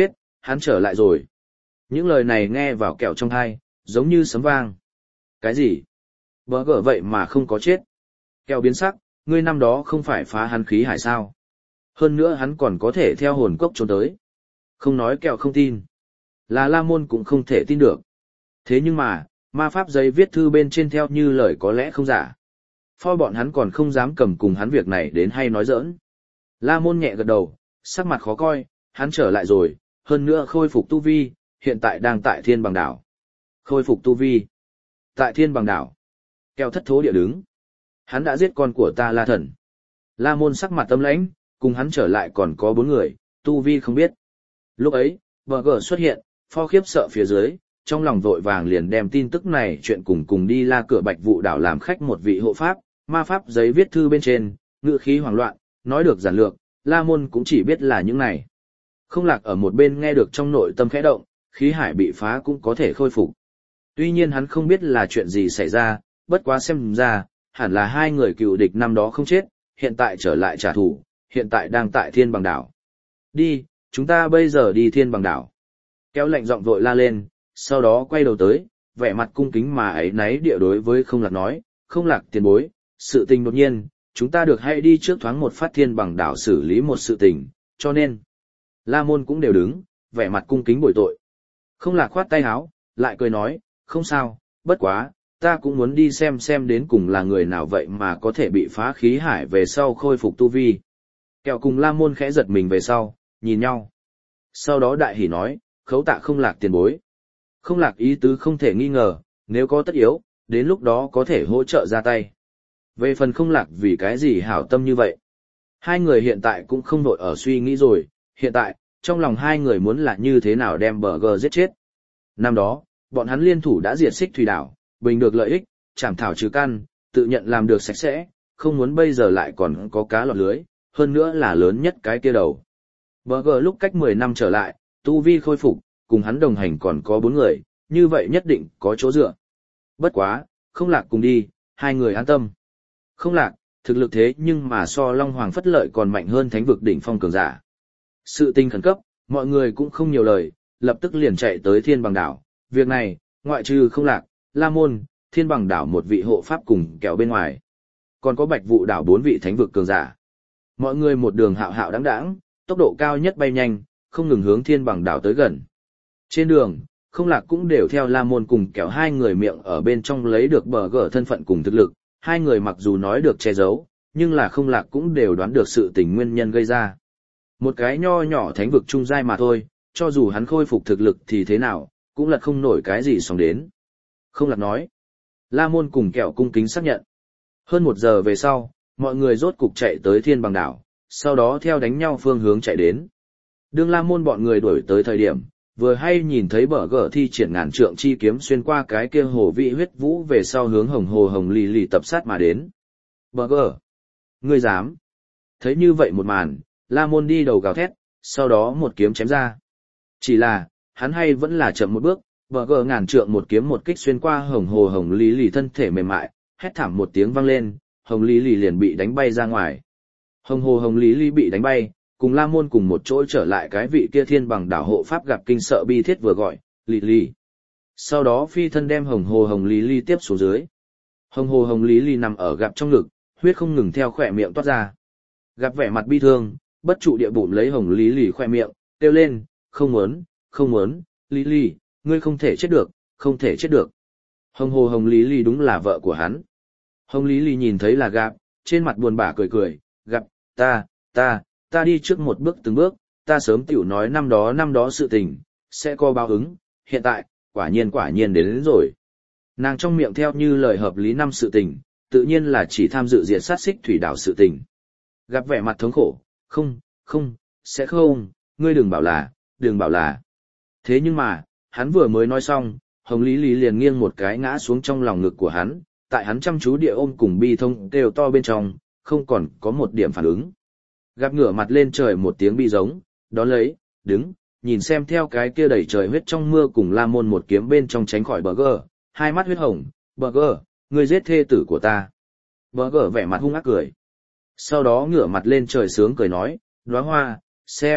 hắn trở lại rồi. Những lời này nghe vào kẹo trong tai, giống như sấm vang. Cái gì? Bờ gở vậy mà không có chết. Kẹo biến sắc, ngươi năm đó không phải phá hắn khí hải sao? Hơn nữa hắn còn có thể theo hồn cốc trốn tới. Không nói kẹo không tin. Là La Môn cũng không thể tin được. Thế nhưng mà, ma pháp giấy viết thư bên trên theo như lời có lẽ không giả. Pho bọn hắn còn không dám cầm cùng hắn việc này đến hay nói giỡn. La Môn nhẹ gật đầu, sắc mặt khó coi, hắn trở lại rồi, hơn nữa khôi phục tu vi, hiện tại đang tại Thiên Bằng Đảo. Khôi phục tu vi. Tại Thiên Bằng Đảo. Kẹo thất thố địa đứng. Hắn đã giết con của ta La Thần. La Môn sắc mặt tâm lãnh, cùng hắn trở lại còn có bốn người, tu vi không biết. Lúc ấy, bờ gờ xuất hiện, pho khiếp sợ phía dưới, trong lòng vội vàng liền đem tin tức này chuyện cùng cùng đi La Cửa Bạch Vụ Đảo làm khách một vị hộ pháp, ma pháp giấy viết thư bên trên, ngữ khí hoảng loạn, nói được giản lược, La Môn cũng chỉ biết là những này. Không Lạc ở một bên nghe được trong nội tâm khẽ động, khí hải bị phá cũng có thể khôi phục. Tuy nhiên hắn không biết là chuyện gì xảy ra, bất quá xem ra, hẳn là hai người cựu địch năm đó không chết, hiện tại trở lại trả thù, hiện tại đang tại Thiên Bằng Đảo. Đi, chúng ta bây giờ đi Thiên Bằng Đảo. Kéo lạnh giọng vội la lên, sau đó quay đầu tới, vẻ mặt cung kính mà ấy náy địa đối với Không Lạc nói, Không Lạc tiền bối, sự tình đột nhiên, chúng ta được hay đi trước thoáng một phát Thiên Bằng Đảo xử lý một sự tình, cho nên. La Môn cũng đều đứng, vẻ mặt cung kính bồi tội. Không Lạc khoát tay áo, lại cười nói, không sao, bất quá, ta cũng muốn đi xem xem đến cùng là người nào vậy mà có thể bị phá khí hải về sau khôi phục tu vi. Kẹo cùng La Môn khẽ giật mình về sau, nhìn nhau. Sau đó đại hỉ nói, khấu tạ Không Lạc tiền bối. Không Lạc ý tứ không thể nghi ngờ, nếu có tất yếu, đến lúc đó có thể hỗ trợ ra tay. Về phần Không Lạc vì cái gì hảo tâm như vậy. Hai người hiện tại cũng không nội ở suy nghĩ rồi, hiện tại, trong lòng hai người muốn là như thế nào đem bờ gờ giết chết. Năm đó, bọn hắn liên thủ đã diệt Xích Thủy Đảo, bình được lợi ích, chảm thảo trừ căn, tự nhận làm được sạch sẽ, không muốn bây giờ lại còn có cá lọt lưới, hơn nữa là lớn nhất cái kia đầu. Bờ gờ lúc cách mười năm trở lại, tu vi khôi phục, cùng hắn đồng hành còn có bốn người, như vậy nhất định có chỗ dựa. Bất quá, Không Lạc cùng đi, hai người an tâm. Không Lạc, thực lực thế nhưng mà so Long Hoàng Phất Lợi còn mạnh hơn thánh vực đỉnh phong cường giả. Sự tình khẩn cấp, mọi người cũng không nhiều lời, lập tức liền chạy tới Thiên Bằng Đảo. Việc này, ngoại trừ Không Lạc, La Môn, Thiên Bằng Đảo một vị hộ pháp cùng kéo bên ngoài. Còn có Bạch Vụ Đảo bốn vị thánh vực cường giả. Mọi người một đường hạo hạo đáng đáng, tốc độ cao nhất bay nhanh, không ngừng hướng Thiên Bằng Đảo tới gần. Trên đường, Không Lạc cũng đều theo La Môn cùng kéo hai người miệng ở bên trong lấy được bờ gở thân phận cùng thực lực. Hai người mặc dù nói được che giấu, nhưng là Không Lạc cũng đều đoán được sự tình nguyên nhân gây ra. Một cái nho nhỏ thánh vực trung giai mà thôi, cho dù hắn khôi phục thực lực thì thế nào, cũng lật không nổi cái gì sóng đến. Không Lạc nói. La Môn cùng kẹo cung kính xác nhận. Hơn một giờ về sau, mọi người rốt cục chạy tới Thiên Bằng Đảo, sau đó theo đánh nhau phương hướng chạy đến. Đương La Môn bọn người đuổi tới thời điểm, vừa hay nhìn thấy bờ gở thi triển ngàn trượng chi kiếm xuyên qua cái kia hồ vị huyết vũ về sau hướng hồng hồ hồng lì lì tập sát mà đến. Bờ gở! Ngươi dám! Thấy như vậy một màn, La Môn đi đầu gào thét, sau đó một kiếm chém ra. Chỉ là, hắn hay vẫn là chậm một bước, bờ gở ngàn trượng một kiếm một kích xuyên qua hồng hồ hồng lì lì thân thể mềm mại, hét thảm một tiếng vang lên, hồng lì lì liền bị đánh bay ra ngoài. Hồng hồ hồng lì lì bị đánh bay, cùng La Môn cùng một chỗ trở lại cái vị kia Thiên Bằng Đảo hộ pháp gặp kinh sợ bi thiết vừa gọi, lì lì. Sau đó phi thân đem hồng hồ hồng lì lì tiếp xuống dưới. Hồng hồ hồng lì lì nằm ở gặp trong ngực, huyết không ngừng theo khỏe miệng toát ra. Gặp vẻ mặt bi thương, bất trụ địa bụng lấy hồng lì lì khỏe miệng, kêu lên, không muốn, không muốn, lì lì, ngươi không thể chết được, không thể chết được. Hồng hồ hồng lì lì đúng là vợ của hắn. Hồng lì lì nhìn thấy là gặp, trên mặt buồn bã cười cười, gặp, ta, ta, ta đi trước một bước từng bước, ta sớm tiểu nói năm đó năm đó sự tình, sẽ có báo ứng, hiện tại, quả nhiên quả nhiên đến, đến rồi. Nàng trong miệng theo như lời hợp lý năm sự tình, tự nhiên là chỉ tham dự diệt sát Xích Thủy Đảo sự tình. Gặp vẻ mặt thống khổ, không, không, sẽ không, ngươi đừng bảo là, đừng bảo là. Thế nhưng mà, hắn vừa mới nói xong, Hồng Lý Lý liền nghiêng một cái ngã xuống trong lòng ngực của hắn, tại hắn chăm chú địa ôm cùng bi thông kêu to bên trong, không còn có một điểm phản ứng. Gặp ngửa mặt lên trời một tiếng bi giống, đón lấy, đứng, nhìn xem theo cái kia đẩy trời huyết trong mưa cùng La Môn một kiếm bên trong tránh khỏi bờ gờ, hai mắt huyết hồng, bờ gờ, ngươi giết thê tử của ta. Bờ gờ vẻ mặt hung ác cười. Sau đó ngửa mặt lên trời sướng cười nói, đóa hoa, xem,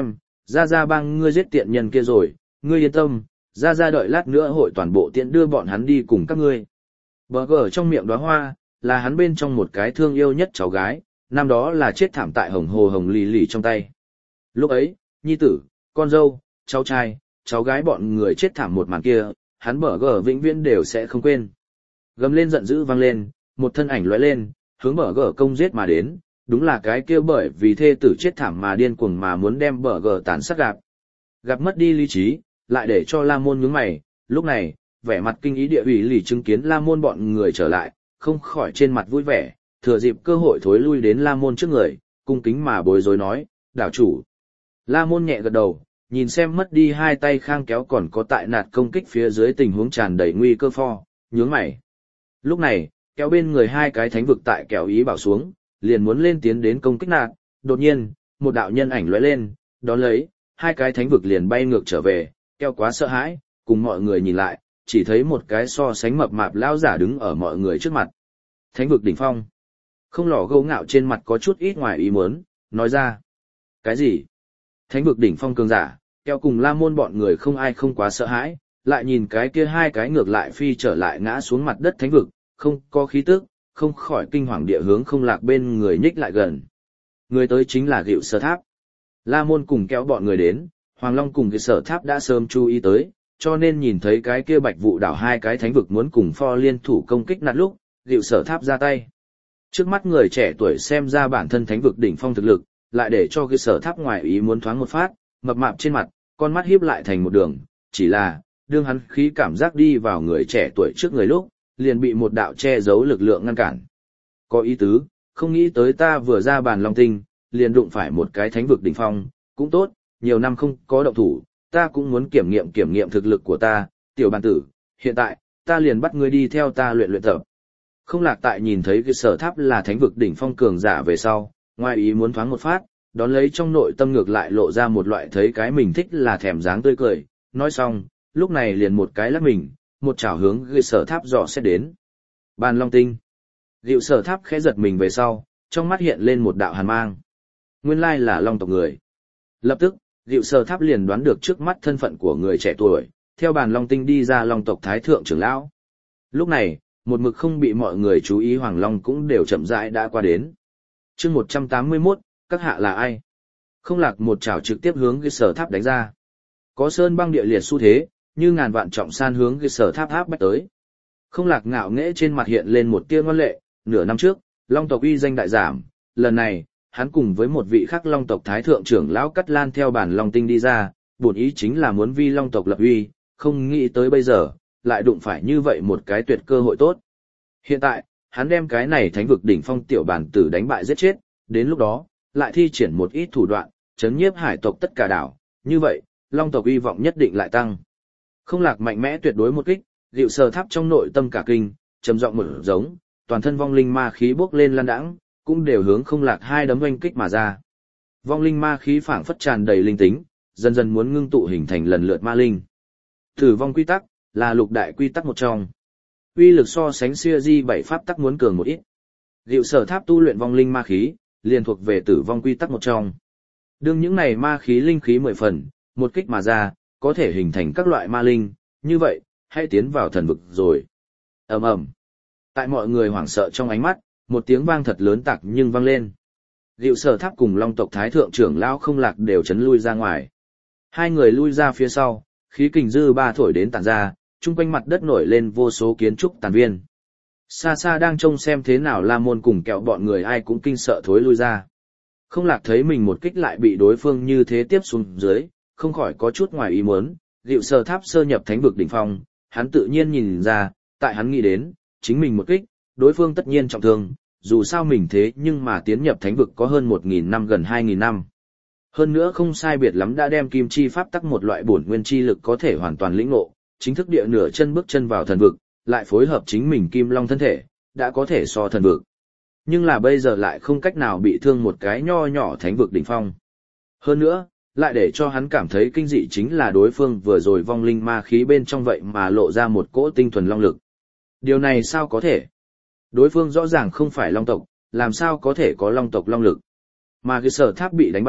Ra Ra bang ngươi giết tiện nhân kia rồi, ngươi yên tâm, Ra Ra đợi lát nữa hội toàn bộ tiện đưa bọn hắn đi cùng các ngươi. Bờ gờ trong miệng đóa hoa, là hắn bên trong một cái thương yêu nhất cháu gái, năm đó là chết thảm tại hồng hồ hồng lì lì trong tay. Lúc ấy, nhi tử, con dâu, cháu trai, cháu gái bọn người chết thảm một màn kia, hắn bờ gờ vĩnh viễn đều sẽ không quên. Gầm lên giận dữ vang lên, một thân ảnh lóe lên, hướng bờ gờ công giết mà đến, đúng là cái kia bởi vì thê tử chết thảm mà điên cuồng mà muốn đem bờ gờ tàn sát gặp. Gặp mất đi lý trí, lại để cho La Môn nhướng mày, lúc này, vẻ mặt kinh ý địa ủy lì chứng kiến La Môn bọn người trở lại, không khỏi trên mặt vui vẻ, thừa dịp cơ hội thối lui đến La Môn trước người, cung kính mà bối rối nói, đảo chủ. La Môn nhẹ gật đầu, nhìn xem mất đi hai tay khang kéo còn có tại nạt công kích phía dưới tình huống tràn đầy nguy cơ pho, nhướng mày. Lúc này, kéo bên người hai cái thánh vực tại kéo ý bảo xuống, liền muốn lên tiến đến công kích nạt, đột nhiên, một đạo nhân ảnh lóe lên, đón lấy, hai cái thánh vực liền bay ngược trở về, kéo quá sợ hãi, cùng mọi người nhìn lại, chỉ thấy một cái so sánh mập mạp lão giả đứng ở mọi người trước mặt. Thánh vực đỉnh phong. Không lò gấu ngạo trên mặt có chút ít ngoài ý muốn, nói ra. Cái gì? Thánh vực đỉnh phong cường giả, kéo cùng La Môn bọn người không ai không quá sợ hãi, lại nhìn cái kia hai cái ngược lại phi trở lại ngã xuống mặt đất thánh vực, không có khí tức, không khỏi kinh hoàng địa hướng không lạc bên người nhích lại gần. Người tới chính là Gựu Sở Tháp. La Môn cùng kéo bọn người đến, Hoàng Long cùng Gựu Sở Tháp đã sớm chú ý tới, cho nên nhìn thấy cái kia bạch vụ đảo hai cái thánh vực muốn cùng pho liên thủ công kích nạt lúc, Gựu Sở Tháp ra tay. Trước mắt người trẻ tuổi xem ra bản thân thánh vực đỉnh phong thực lực, lại để cho Gựu Sở Tháp ngoài ý muốn thoáng một phát, mập mạp trên mặt, con mắt híp lại thành một đường, chỉ là, đương hắn khí cảm giác đi vào người trẻ tuổi trước người lúc, liền bị một đạo che giấu lực lượng ngăn cản. Có ý tứ, không nghĩ tới ta vừa ra bàn long tinh, liền đụng phải một cái thánh vực đỉnh phong, cũng tốt, nhiều năm không có động thủ, ta cũng muốn kiểm nghiệm kiểm nghiệm thực lực của ta, tiểu bàn tử, hiện tại, ta liền bắt ngươi đi theo ta luyện luyện tập. Không lạc tại nhìn thấy cái Sở Tháp là thánh vực đỉnh phong cường giả về sau, ngoài ý muốn thoáng một phát, đón lấy trong nội tâm ngược lại lộ ra một loại thấy cái mình thích là thèm dáng tươi cười, nói xong, lúc này liền một cái lắc mình, một chảo hướng Gựu Sở Tháp dò xét đến. Bàn long tinh. Gựu Sở Tháp khẽ giật mình về sau, trong mắt hiện lên một đạo hàn mang. Nguyên lai là long tộc người. Lập tức, Gựu Sở Tháp liền đoán được trước mắt thân phận của người trẻ tuổi, theo bàn long tinh đi ra long tộc thái thượng trưởng lão. Lúc này, một mực không bị mọi người chú ý Hoàng Long cũng đều chậm rãi đã qua đến. Chương một trăm tám mươi mốt, các hạ là ai? Không lạc một chảo trực tiếp hướng Gựu Sở Tháp đánh ra. Có sơn băng địa liệt xu thế, như ngàn vạn trọng san hướng Gựu Sở Tháp áp bách tới. Không lạc ngạo nghễ trên mặt hiện lên một tia ngoan lệ, nửa năm trước, long tộc uy danh đại giảm, lần này, hắn cùng với một vị khác long tộc thái thượng trưởng lão Cắt Lan theo bản long tinh đi ra, bổn ý chính là muốn vi long tộc lập uy, không nghĩ tới bây giờ, lại đụng phải như vậy một cái tuyệt cơ hội tốt. Hiện tại, hắn đem cái này thánh vực đỉnh phong tiểu bản tử đánh bại giết chết, đến lúc đó, lại thi triển một ít thủ đoạn, chấn nhiếp hải tộc tất cả đảo, như vậy, long tộc uy vọng nhất định lại tăng. Không lạc mạnh mẽ tuyệt đối một kích, Gựu Sở Tháp trong nội tâm cả kinh, trầm giọng một giống, toàn thân vong linh ma khí bốc lên lan đãng, cũng đều hướng không lạc hai đấm oanh kích mà ra. Vong linh ma khí phảng phất tràn đầy linh tính, dần dần muốn ngưng tụ hình thành lần lượt ma linh. Tử vong quy tắc là lục đại quy tắc một trong. Uy lực so sánh xưa di bảy pháp tắc muốn cường một ít. Gựu Sở Tháp tu luyện vong linh ma khí, liền thuộc về tử vong quy tắc một trong. Đương những này ma khí linh khí mười phần, một kích mà ra, có thể hình thành các loại ma linh, như vậy, hãy tiến vào thần vực rồi. Ầm ầm. Tại mọi người hoảng sợ trong ánh mắt, một tiếng vang thật lớn tạc nhưng vang lên. Gựu Sở Tháp cùng long tộc thái thượng trưởng lão không lạc đều chấn lui ra ngoài. Hai người lui ra phía sau, khí kình dư ba thổi đến tản ra, chung quanh mặt đất nổi lên vô số kiến trúc tàn viên. Xa xa đang trông xem thế nào La Môn cùng kẹo bọn người ai cũng kinh sợ thối lui ra. Không lạc thấy mình một kích lại bị đối phương như thế tiếp xuống dưới, không khỏi có chút ngoài ý muốn. Gựu Sở Tháp sơ nhập thánh vực đỉnh phong, hắn tự nhiên nhìn ra, tại hắn nghĩ đến, chính mình một kích, đối phương tất nhiên trọng thương, dù sao mình thế nhưng mà tiến nhập thánh vực có hơn một nghìn năm gần hai nghìn năm. Hơn nữa không sai biệt lắm đã đem kim chi pháp tắc một loại bổn nguyên chi lực có thể hoàn toàn lĩnh ngộ, chính thức địa nửa chân bước chân vào thần vực, lại phối hợp chính mình kim long thân thể, đã có thể so thần vực. Nhưng là bây giờ lại không cách nào bị thương một cái nho nhỏ thánh vực đỉnh phong. Hơn nữa, lại để cho hắn cảm thấy kinh dị chính là đối phương vừa rồi vong linh ma khí bên trong vậy mà lộ ra một cỗ tinh thuần long lực. Điều này sao có thể? Đối phương rõ ràng không phải long tộc, làm sao có thể có long tộc long lực? Mà cái Sở Tháp bị đánh bay,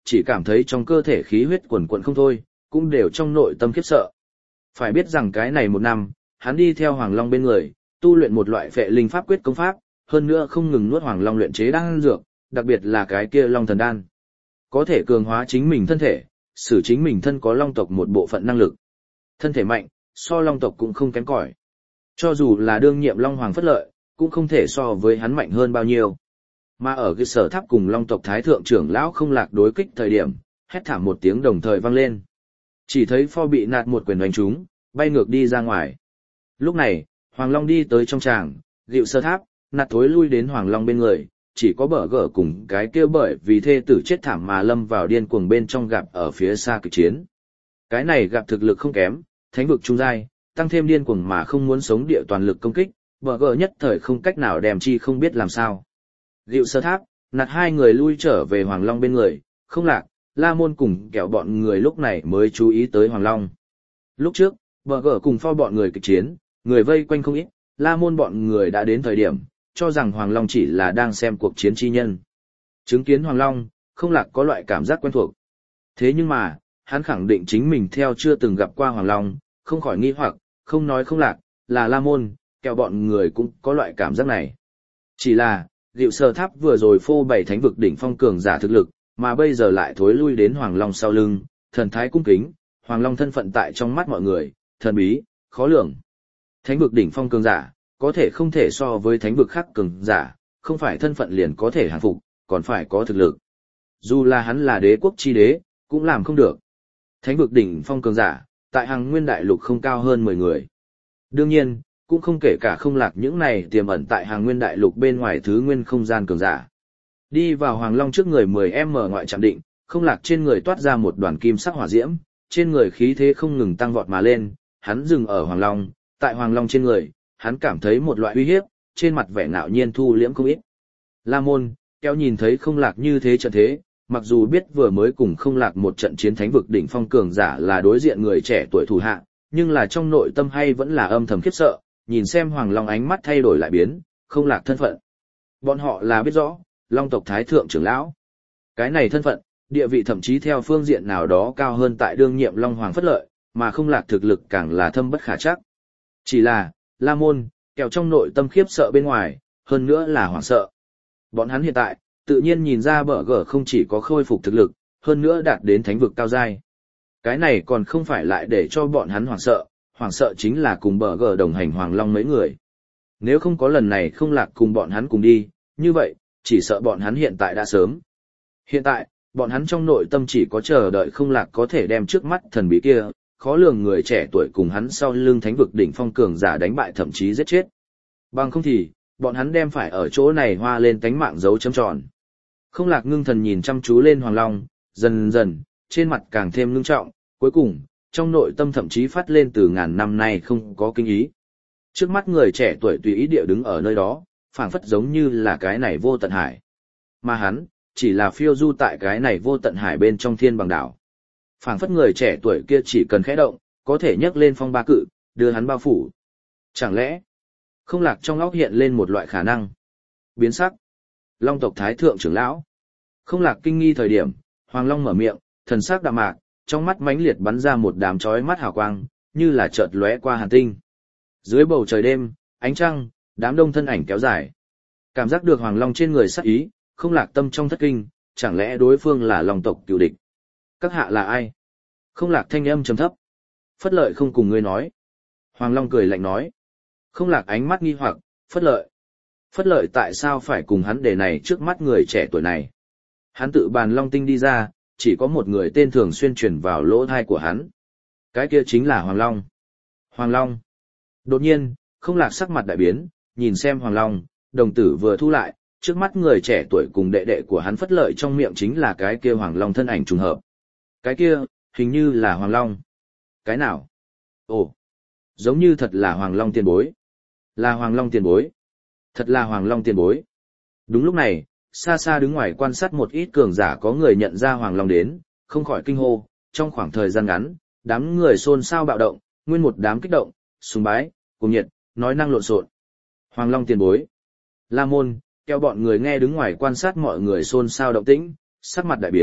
chỉ cảm thấy trong cơ thể khí huyết quần quần không thôi, cũng đều trong nội tâm khiếp sợ. Phải biết rằng cái này một năm, hắn đi theo Hoàng Long bên người, tu luyện một loại phệ linh pháp quyết công pháp, hơn nữa không ngừng nuốt Hoàng Long luyện chế đan dược, đặc biệt là cái kia Long Thần Đan. Có thể cường hóa chính mình thân thể,使chính mình thân có Long tộc một bộ phận năng lực. Thân thể mạnh, so Long tộc cũng không kém cỏi. Cho dù là đương nhiệm Long Hoàng Phất Lợi, cũng không thể so với hắn mạnh hơn bao nhiêu. Mà ở cái sở tháp cùng Long tộc Thái Thượng trưởng lão Không Lạc đối kích thời điểm, hét thảm một tiếng đồng thời vang lên. Chỉ thấy pho bị nạt một quyền đánh trúng, bay ngược đi ra ngoài. Lúc này, Hoàng Long đi tới trong tràng, gịu sơ tháp, nạt thối lui đến Hoàng Long bên người, chỉ có bờ gở cùng cái kia bởi vì thê tử chết thảm mà lâm vào điên cuồng bên trong gặp ở phía xa kịch chiến. Cái này gặp thực lực không kém, thánh vực trung giai, tăng thêm điên cuồng mà không muốn sống địa toàn lực công kích, bờ gở nhất thời không cách nào đem chi không biết làm sao. Gịu sơ tháp, nạt hai người lui trở về Hoàng Long bên người, Không Lạc, La Môn cùng kẻo bọn người lúc này mới chú ý tới Hoàng Long. Lúc trước, bờ gở cùng pho bọn người kịch chiến, người vây quanh không ít, La Môn bọn người đã đến thời điểm, cho rằng Hoàng Long chỉ là đang xem cuộc chiến chi nhân. Chứng kiến Hoàng Long, Không Lạc có loại cảm giác quen thuộc. Thế nhưng mà, hắn khẳng định chính mình theo chưa từng gặp qua Hoàng Long, không khỏi nghi hoặc, không nói Không Lạc, là La Môn, kẻo bọn người cũng có loại cảm giác này. Chỉ là, Diệu Sơ Tháp vừa rồi phô bày thánh vực đỉnh phong cường giả thực lực, mà bây giờ lại thối lui đến Hoàng Long sau lưng, thần thái cung kính, Hoàng Long thân phận tại trong mắt mọi người, thần bí, khó lường. Thánh vực đỉnh phong cường giả, có thể không thể so với thánh vực khác cường giả, không phải thân phận liền có thể hàng phục, còn phải có thực lực. Dù là hắn là đế quốc chi đế, cũng làm không được. Thánh vực đỉnh phong cường giả, tại hàng nguyên đại lục không cao hơn mười người. Đương nhiên, cũng không kể cả Không Lạc những này tiềm ẩn tại hàng nguyên đại lục bên ngoài thứ nguyên không gian cường giả. Đi vào Hoàng Long trước người mười em mở ngoại trạm định, Không Lạc trên người toát ra một đoàn kim sắc hỏa diễm, trên người khí thế không ngừng tăng vọt mà lên, hắn dừng ở Hoàng Long, tại Hoàng Long trên người, hắn cảm thấy một loại uy hiếp, trên mặt vẻ ngạo nhiên thu liễm không ít. La Môn, kéo nhìn thấy Không Lạc như thế trận thế, mặc dù biết vừa mới cùng Không Lạc một trận chiến thánh vực đỉnh phong cường giả là đối diện người trẻ tuổi thủ hạ, nhưng là trong nội tâm hay vẫn là âm thầm khiếp sợ, nhìn xem Hoàng Long ánh mắt thay đổi lại biến, Không Lạc thân phận. Bọn họ là biết rõ, Long tộc Thái Thượng trưởng lão. Cái này thân phận, địa vị thậm chí theo phương diện nào đó cao hơn tại đương nhiệm Long Hoàng Phất Lợi, mà Không Lạc thực lực càng là thâm bất khả trắc. Chỉ là, La Môn, kẹo trong nội tâm khiếp sợ bên ngoài, hơn nữa là hoảng sợ. Bọn hắn hiện tại, tự nhiên nhìn ra bờ gở không chỉ có khôi phục thực lực, hơn nữa đạt đến thánh vực cao giai. Cái này còn không phải lại để cho bọn hắn hoảng sợ, hoảng sợ chính là cùng bờ gở đồng hành Hoàng Long mấy người. Nếu không có lần này Không Lạc cùng bọn hắn cùng đi, như vậy, chỉ sợ bọn hắn hiện tại đã sớm. Hiện tại, bọn hắn trong nội tâm chỉ có chờ đợi Không Lạc có thể đem trước mắt thần bí kia, khó lường người trẻ tuổi cùng hắn sau lưng thánh vực đỉnh phong cường giả đánh bại thậm chí giết chết. Bằng không thì, bọn hắn đem phải ở chỗ này hoa lên tánh mạng dấu chấm tròn. Không Lạc ngưng thần nhìn chăm chú lên Hoàng Long, dần dần, trên mặt càng thêm ngưng trọng, cuối cùng, trong nội tâm thậm chí phát lên từ ngàn năm nay không có kinh ý. Trước mắt người trẻ tuổi tùy ý địa đứng ở nơi đó, phảng phất giống như là cái này vô tận hải. Mà hắn, chỉ là phiêu du tại cái này vô tận hải bên trong thiên bằng đảo. Phảng phất người trẻ tuổi kia chỉ cần khẽ động, có thể nhấc lên phong ba cự, đưa hắn bao phủ. Chẳng lẽ, Không Lạc trong óc hiện lên một loại khả năng. Biến sắc. Long tộc Thái Thượng trưởng lão. Không Lạc kinh nghi thời điểm, Hoàng Long mở miệng, thần sắc đạm mạc, trong mắt mãnh liệt bắn ra một đám chói mắt hào quang, như là chợt lóe qua hàn tinh. Dưới bầu trời đêm, ánh trăng, đám đông thân ảnh kéo dài. Cảm giác được Hoàng Long trên người sắc ý, Không Lạc tâm trong thất kinh, chẳng lẽ đối phương là Long tộc cựu địch? Các hạ là ai? Không Lạc thanh âm trầm thấp. Phất Lợi không cùng ngươi nói. Hoàng Long cười lạnh nói. Không Lạc ánh mắt nghi hoặc, Phất Lợi. Phất Lợi tại sao phải cùng hắn để này trước mắt người trẻ tuổi này? Hắn tự bàn Long Tinh đi ra, chỉ có một người tên thường xuyên truyền vào lỗ thai của hắn. Cái kia chính là Hoàng Long. Hoàng Long. Đột nhiên, Không Lạc sắc mặt đại biến, nhìn xem Hoàng Long, đồng tử vừa thu lại, trước mắt người trẻ tuổi cùng đệ đệ của hắn Phất Lợi trong miệng chính là cái kia Hoàng Long thân ảnh trùng hợp. Cái kia, hình như là Hoàng Long. Cái nào? Ồ, giống như thật là Hoàng Long tiền bối. Là Hoàng Long tiền bối. Thật là Hoàng Long tiền bối. Đúng lúc này, xa xa đứng ngoài quan sát một ít cường giả có người nhận ra Hoàng Long đến, không khỏi kinh hô, trong khoảng thời gian ngắn, đám người xôn xao bạo động, nguyên một đám kích động, sùng bái, cùng nhiệt, nói năng lộn xộn. Hoàng Long tiền bối. La Môn, kêu bọn người nghe đứng ngoài quan sát mọi người xôn xao động tĩnh, sắc mặt đại biến,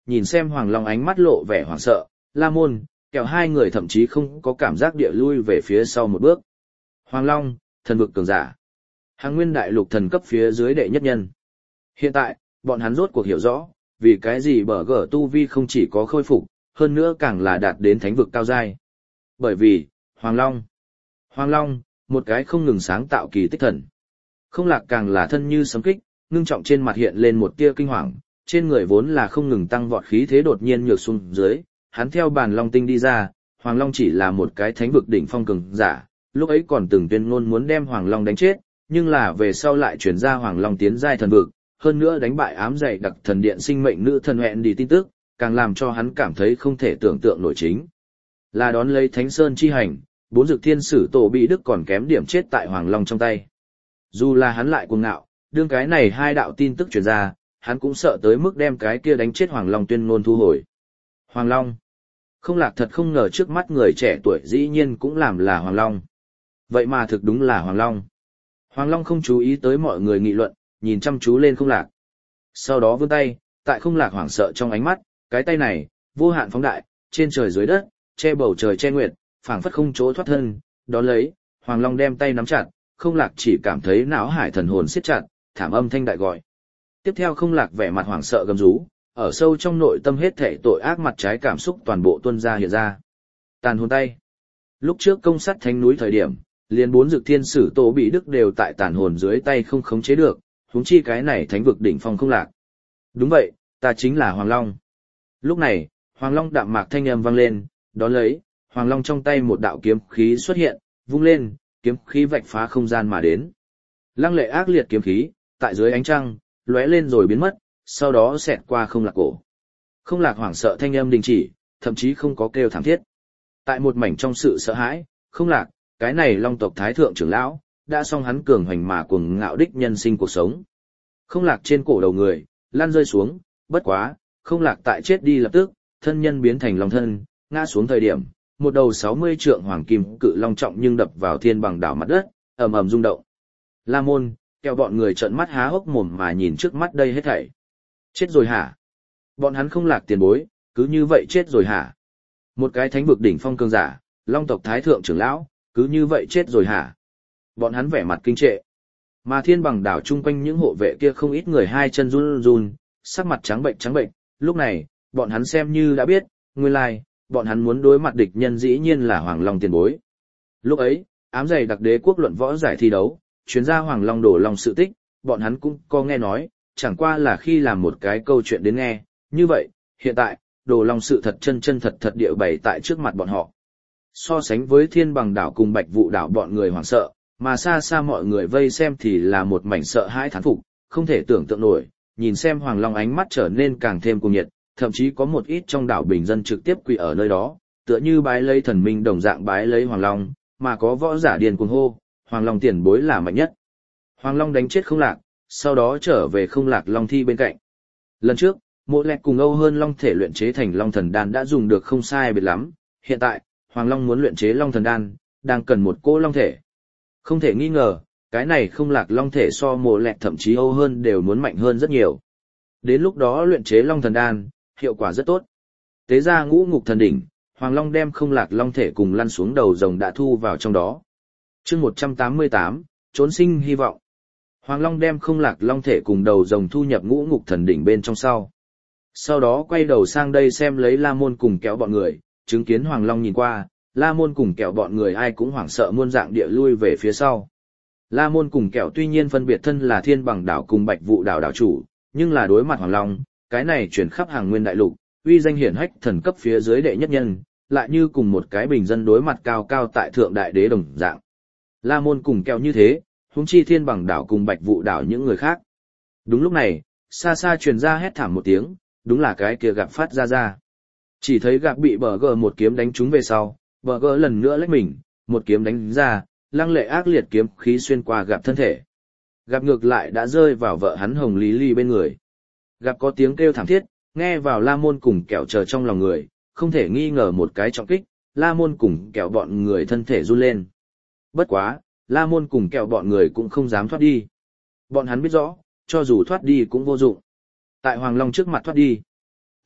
nhìn xem Hoàng Long ánh mắt lộ vẻ hoảng sợ, La Môn, Kẹo hai người thậm chí không có cảm giác địa lui về phía sau một bước. Hoàng Long, thần vực cường giả. Hàng nguyên đại lục thần cấp phía dưới đệ nhất nhân. Hiện tại, bọn hắn rốt cuộc hiểu rõ, vì cái gì bờ gở tu vi không chỉ có khôi phục, hơn nữa càng là đạt đến thánh vực cao giai. Bởi vì, Hoàng Long. Hoàng Long, một cái không ngừng sáng tạo kỳ tích thần. Không lạc càng là thân như sấm kích, ngưng trọng trên mặt hiện lên một tia kinh hoàng, trên người vốn là không ngừng tăng vọt khí thế đột nhiên nhược xuống dưới, hắn theo bàn long tinh đi ra, Hoàng Long chỉ là một cái thánh vực đỉnh phong cường giả, lúc ấy còn từng tuyên ngôn muốn đem Hoàng Long đánh chết, nhưng là về sau lại chuyển ra Hoàng Long tiến giai thần vực, hơn nữa đánh bại ám dày đặc thần điện sinh mệnh nữ thần hẹn đi tin tức, càng làm cho hắn cảm thấy không thể tưởng tượng nổi chính. Là đón lấy Thánh Sơn chi hành, bốn dược thiên sử tổ bị đức còn kém điểm chết tại Hoàng Long trong tay. Dù là hắn lại cuồng ngạo, đương cái này hai đạo tin tức truyền ra, hắn cũng sợ tới mức đem cái kia đánh chết Hoàng Long tuyên ngôn thu hồi. Hoàng Long. Không lạc thật không ngờ trước mắt người trẻ tuổi dĩ nhiên cũng làm là Hoàng Long. Vậy mà thực đúng là Hoàng Long. Hoàng Long không chú ý tới mọi người nghị luận, nhìn chăm chú lên không lạc. Sau đó vươn tay, tại không lạc hoảng sợ trong ánh mắt, cái tay này, vô hạn phóng đại, trên trời dưới đất, che bầu trời che nguyệt, phảng phất không chỗ thoát thân, đón lấy, Hoàng Long đem tay nắm chặt, không lạc chỉ cảm thấy não hải thần hồn siết chặt, thảm âm thanh đại gọi. Tiếp theo không lạc vẻ mặt hoảng sợ gầm rú, ở sâu trong nội tâm hết thảy tội ác mặt trái cảm xúc toàn bộ tuôn ra hiện ra. Tàn hồn tay. Lúc trước công sát thánh núi thời điểm, liền bốn dược thiên sử tổ bị đức đều tại tàn hồn dưới tay không khống chế được, huống chi cái này thánh vực đỉnh phong không lạc. Đúng vậy, ta chính là Hoàng Long. Lúc này, Hoàng Long đạm mạc thanh âm vang lên, đón lấy, Hoàng Long trong tay một đạo kiếm khí xuất hiện, vung lên, kiếm khí vạch phá không gian mà đến. Lăng lệ ác liệt kiếm khí, tại dưới ánh trăng, lóe lên rồi biến mất, sau đó xẹt qua không lạc cổ. Không lạc hoảng sợ thanh âm đình chỉ, thậm chí không có kêu thảm thiết. Tại một mảnh trong sự sợ hãi, không lạc, cái này Long tộc thái thượng trưởng lão, đã xong hắn cường hoành mà cuồng ngạo đích nhân sinh cuộc sống. Không lạc trên cổ đầu người, lăn rơi xuống, bất quá, không lạc tại chết đi lập tức, thân nhân biến thành long thân, ngã xuống thời điểm, một đầu sáu mươi trượng hoàng kim cự long trọng nhưng đập vào thiên bằng đảo mặt đất, ầm ầm rung động. La Môn, Kẹo bọn người trợn mắt há hốc mồm mà nhìn trước mắt đây hết thảy. Chết rồi hả? Bọn hắn không lạc tiền bối, cứ như vậy chết rồi hả? Một cái thánh vực đỉnh phong cường giả, Long tộc thái thượng trưởng lão, cứ như vậy chết rồi hả? Bọn hắn vẻ mặt kinh trệ. Mà thiên bằng đảo chung quanh những hộ vệ kia không ít người hai chân run run, sắc mặt trắng bệnh trắng bệnh, lúc này, bọn hắn xem như đã biết, nguyên lai, bọn hắn muốn đối mặt địch nhân dĩ nhiên là Hoàng Long tiền bối. Lúc ấy, ám dày đặc đế quốc luận võ giải thi đấu, chuyến ra Hoàng Long đổ lòng sự tích, bọn hắn cũng có nghe nói, chẳng qua là khi làm một cái câu chuyện đến nghe, như vậy, hiện tại, đổ lòng sự thật chân chân thật thật địa bày tại trước mặt bọn họ. So sánh với thiên bằng đảo cùng bạch vụ đảo bọn người hoảng sợ, mà xa xa mọi người vây xem thì là một mảnh sợ hãi thán phục, không thể tưởng tượng nổi, nhìn xem Hoàng Long ánh mắt trở nên càng thêm cuồng nhiệt, thậm chí có một ít trong đảo bình dân trực tiếp quỳ ở nơi đó, tựa như bái lấy thần minh đồng dạng bái lấy Hoàng Long, mà có võ giả điên cuồng hô, Hoàng Long tiền bối là mạnh nhất. Hoàng Long đánh chết không lạc, sau đó trở về không lạc Long thi bên cạnh. Lần trước, Mộ Lẹt cùng Âu Hơn Long thể luyện chế thành Long thần đan đã dùng được không sai biệt lắm, hiện tại, Hoàng Long muốn luyện chế Long thần đan, đang cần một cỗ Long thể. Không thể nghi ngờ, cái này không lạc Long thể so Mộ Lẹt thậm chí Âu Hơn đều muốn mạnh hơn rất nhiều. Đến lúc đó luyện chế Long thần đan, hiệu quả rất tốt. Tế ra ngũ ngục thần đỉnh, Hoàng Long đem không lạc Long thể cùng lăn xuống đầu rồng đã thu vào trong đó. Chương một trăm tám mươi tám, trốn sinh hy vọng. Hoàng Long đem không lạc Long thể cùng đầu rồng thu nhập ngũ ngục thần đỉnh bên trong sau. Sau đó quay đầu sang đây xem lấy La Môn cùng Kẹo bọn người, chứng kiến Hoàng Long nhìn qua, La Môn cùng Kẹo bọn người ai cũng hoảng sợ muôn dạng địa lui về phía sau. La Môn cùng Kẹo tuy nhiên phân biệt thân là thiên bằng đảo cùng bạch vụ đảo đảo chủ, nhưng là đối mặt Hoàng Long, cái này chuyển khắp hàng nguyên đại lục, uy danh hiển hách thần cấp phía dưới đệ nhất nhân, lại như cùng một cái bình dân đối mặt cao cao tại thượng đại đế đồng dạng. La Môn cùng Kẹo như thế, huống chi thiên bằng đảo cùng bạch vụ đảo những người khác. Đúng lúc này, xa xa truyền ra hét thảm một tiếng, đúng là cái kia gặp phát ra ra. Chỉ thấy gặp bị bờ gờ một kiếm đánh trúng về sau, bờ gờ lần nữa lách mình, một kiếm đánh ra, lăng lệ ác liệt kiếm khí xuyên qua gặp thân thể. Gặp ngược lại đã rơi vào vợ hắn Hồng Lý Ly bên người. Gặp có tiếng kêu thảm thiết, nghe vào La Môn cùng Kẹo chờ trong lòng người, không thể nghi ngờ một cái trọng kích, La Môn cùng Kẹo bọn người thân thể run lên. Bất quá, La Môn cùng Kẹo bọn người cũng không dám thoát đi. Bọn hắn biết rõ, cho dù thoát đi cũng vô dụng. Tại Hoàng Long trước mặt thoát đi,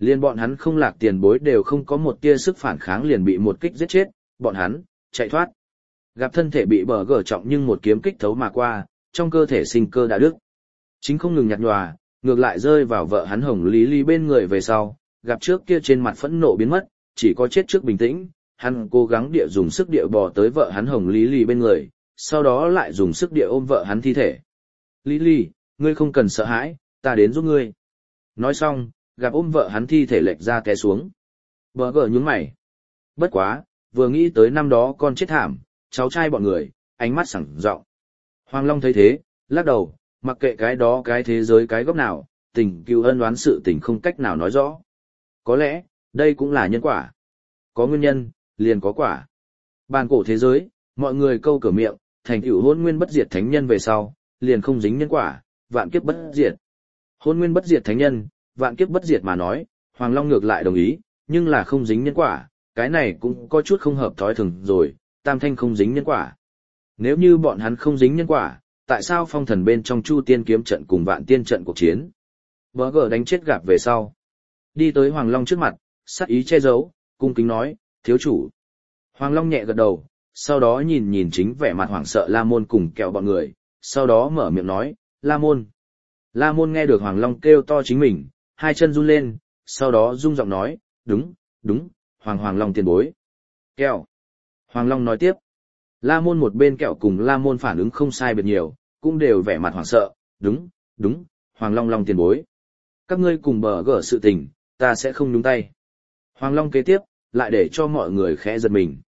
Liên bọn hắn không lạc tiền bối đều không có một tia sức phản kháng liền bị một kích giết chết, bọn hắn, chạy thoát. Gặp thân thể bị bờ gờ trọng nhưng một kiếm kích thấu mà qua, trong cơ thể sinh cơ đã đứt. Chính không ngừng nhạt nhòa, ngược lại rơi vào vợ hắn Hồng Lý Lý bên người về sau, gặp trước kia trên mặt phẫn nộ biến mất, chỉ có chết trước bình tĩnh, hắn cố gắng địa dùng sức địa bò tới vợ hắn Hồng Lý Lý bên người, sau đó lại dùng sức địa ôm vợ hắn thi thể. Lý Lý, ngươi không cần sợ hãi, ta đến giúp ngươi. Nói xong, gặp ôm vợ hắn thi thể lệch ra té xuống. Bờ gờ nhướng mày. Bất quá, vừa nghĩ tới năm đó con chết thảm, cháu trai bọn người, ánh mắt sảng rộng. Hoàng Long thấy thế, lắc đầu, mặc kệ cái đó cái thế giới cái góc nào, tình cứu ân oán sự tình không cách nào nói rõ. Có lẽ, đây cũng là nhân quả. Có nguyên nhân, liền có quả. Bàn cổ thế giới, mọi người câu cửa miệng, thành tựu hôn nguyên bất diệt thánh nhân về sau, liền không dính nhân quả, vạn kiếp bất diệt. Hôn nguyên bất diệt thánh nhân, vạn kiếp bất diệt mà nói, Hoàng Long ngược lại đồng ý, nhưng là không dính nhân quả, cái này cũng có chút không hợp thói thường rồi, Tam Thanh không dính nhân quả. Nếu như bọn hắn không dính nhân quả, tại sao phong thần bên trong Chu Tiên kiếm trận cùng Vạn Tiên trận cuộc chiến? Bờ gờ đánh chết Gạp về sau. Đi tới Hoàng Long trước mặt, sắc ý che giấu, cung kính nói, thiếu chủ. Hoàng Long nhẹ gật đầu, sau đó nhìn nhìn chính vẻ mặt hoảng sợ La Môn cùng kẹo bọn người, sau đó mở miệng nói, La Môn. La Môn nghe được Hoàng Long kêu to chính mình, hai chân run lên, sau đó rung giọng nói, đúng, đúng, Hoàng Hoàng Long tiền bối. Kẹo. Hoàng Long nói tiếp. La Môn một bên kẹo cùng La Môn phản ứng không sai biệt nhiều, cũng đều vẻ mặt hoảng sợ, đúng, đúng, Hoàng Long Long tiền bối. Các ngươi cùng bờ gở sự tình, ta sẽ không nhúng tay. Hoàng Long kế tiếp, lại để cho mọi người khẽ giật mình.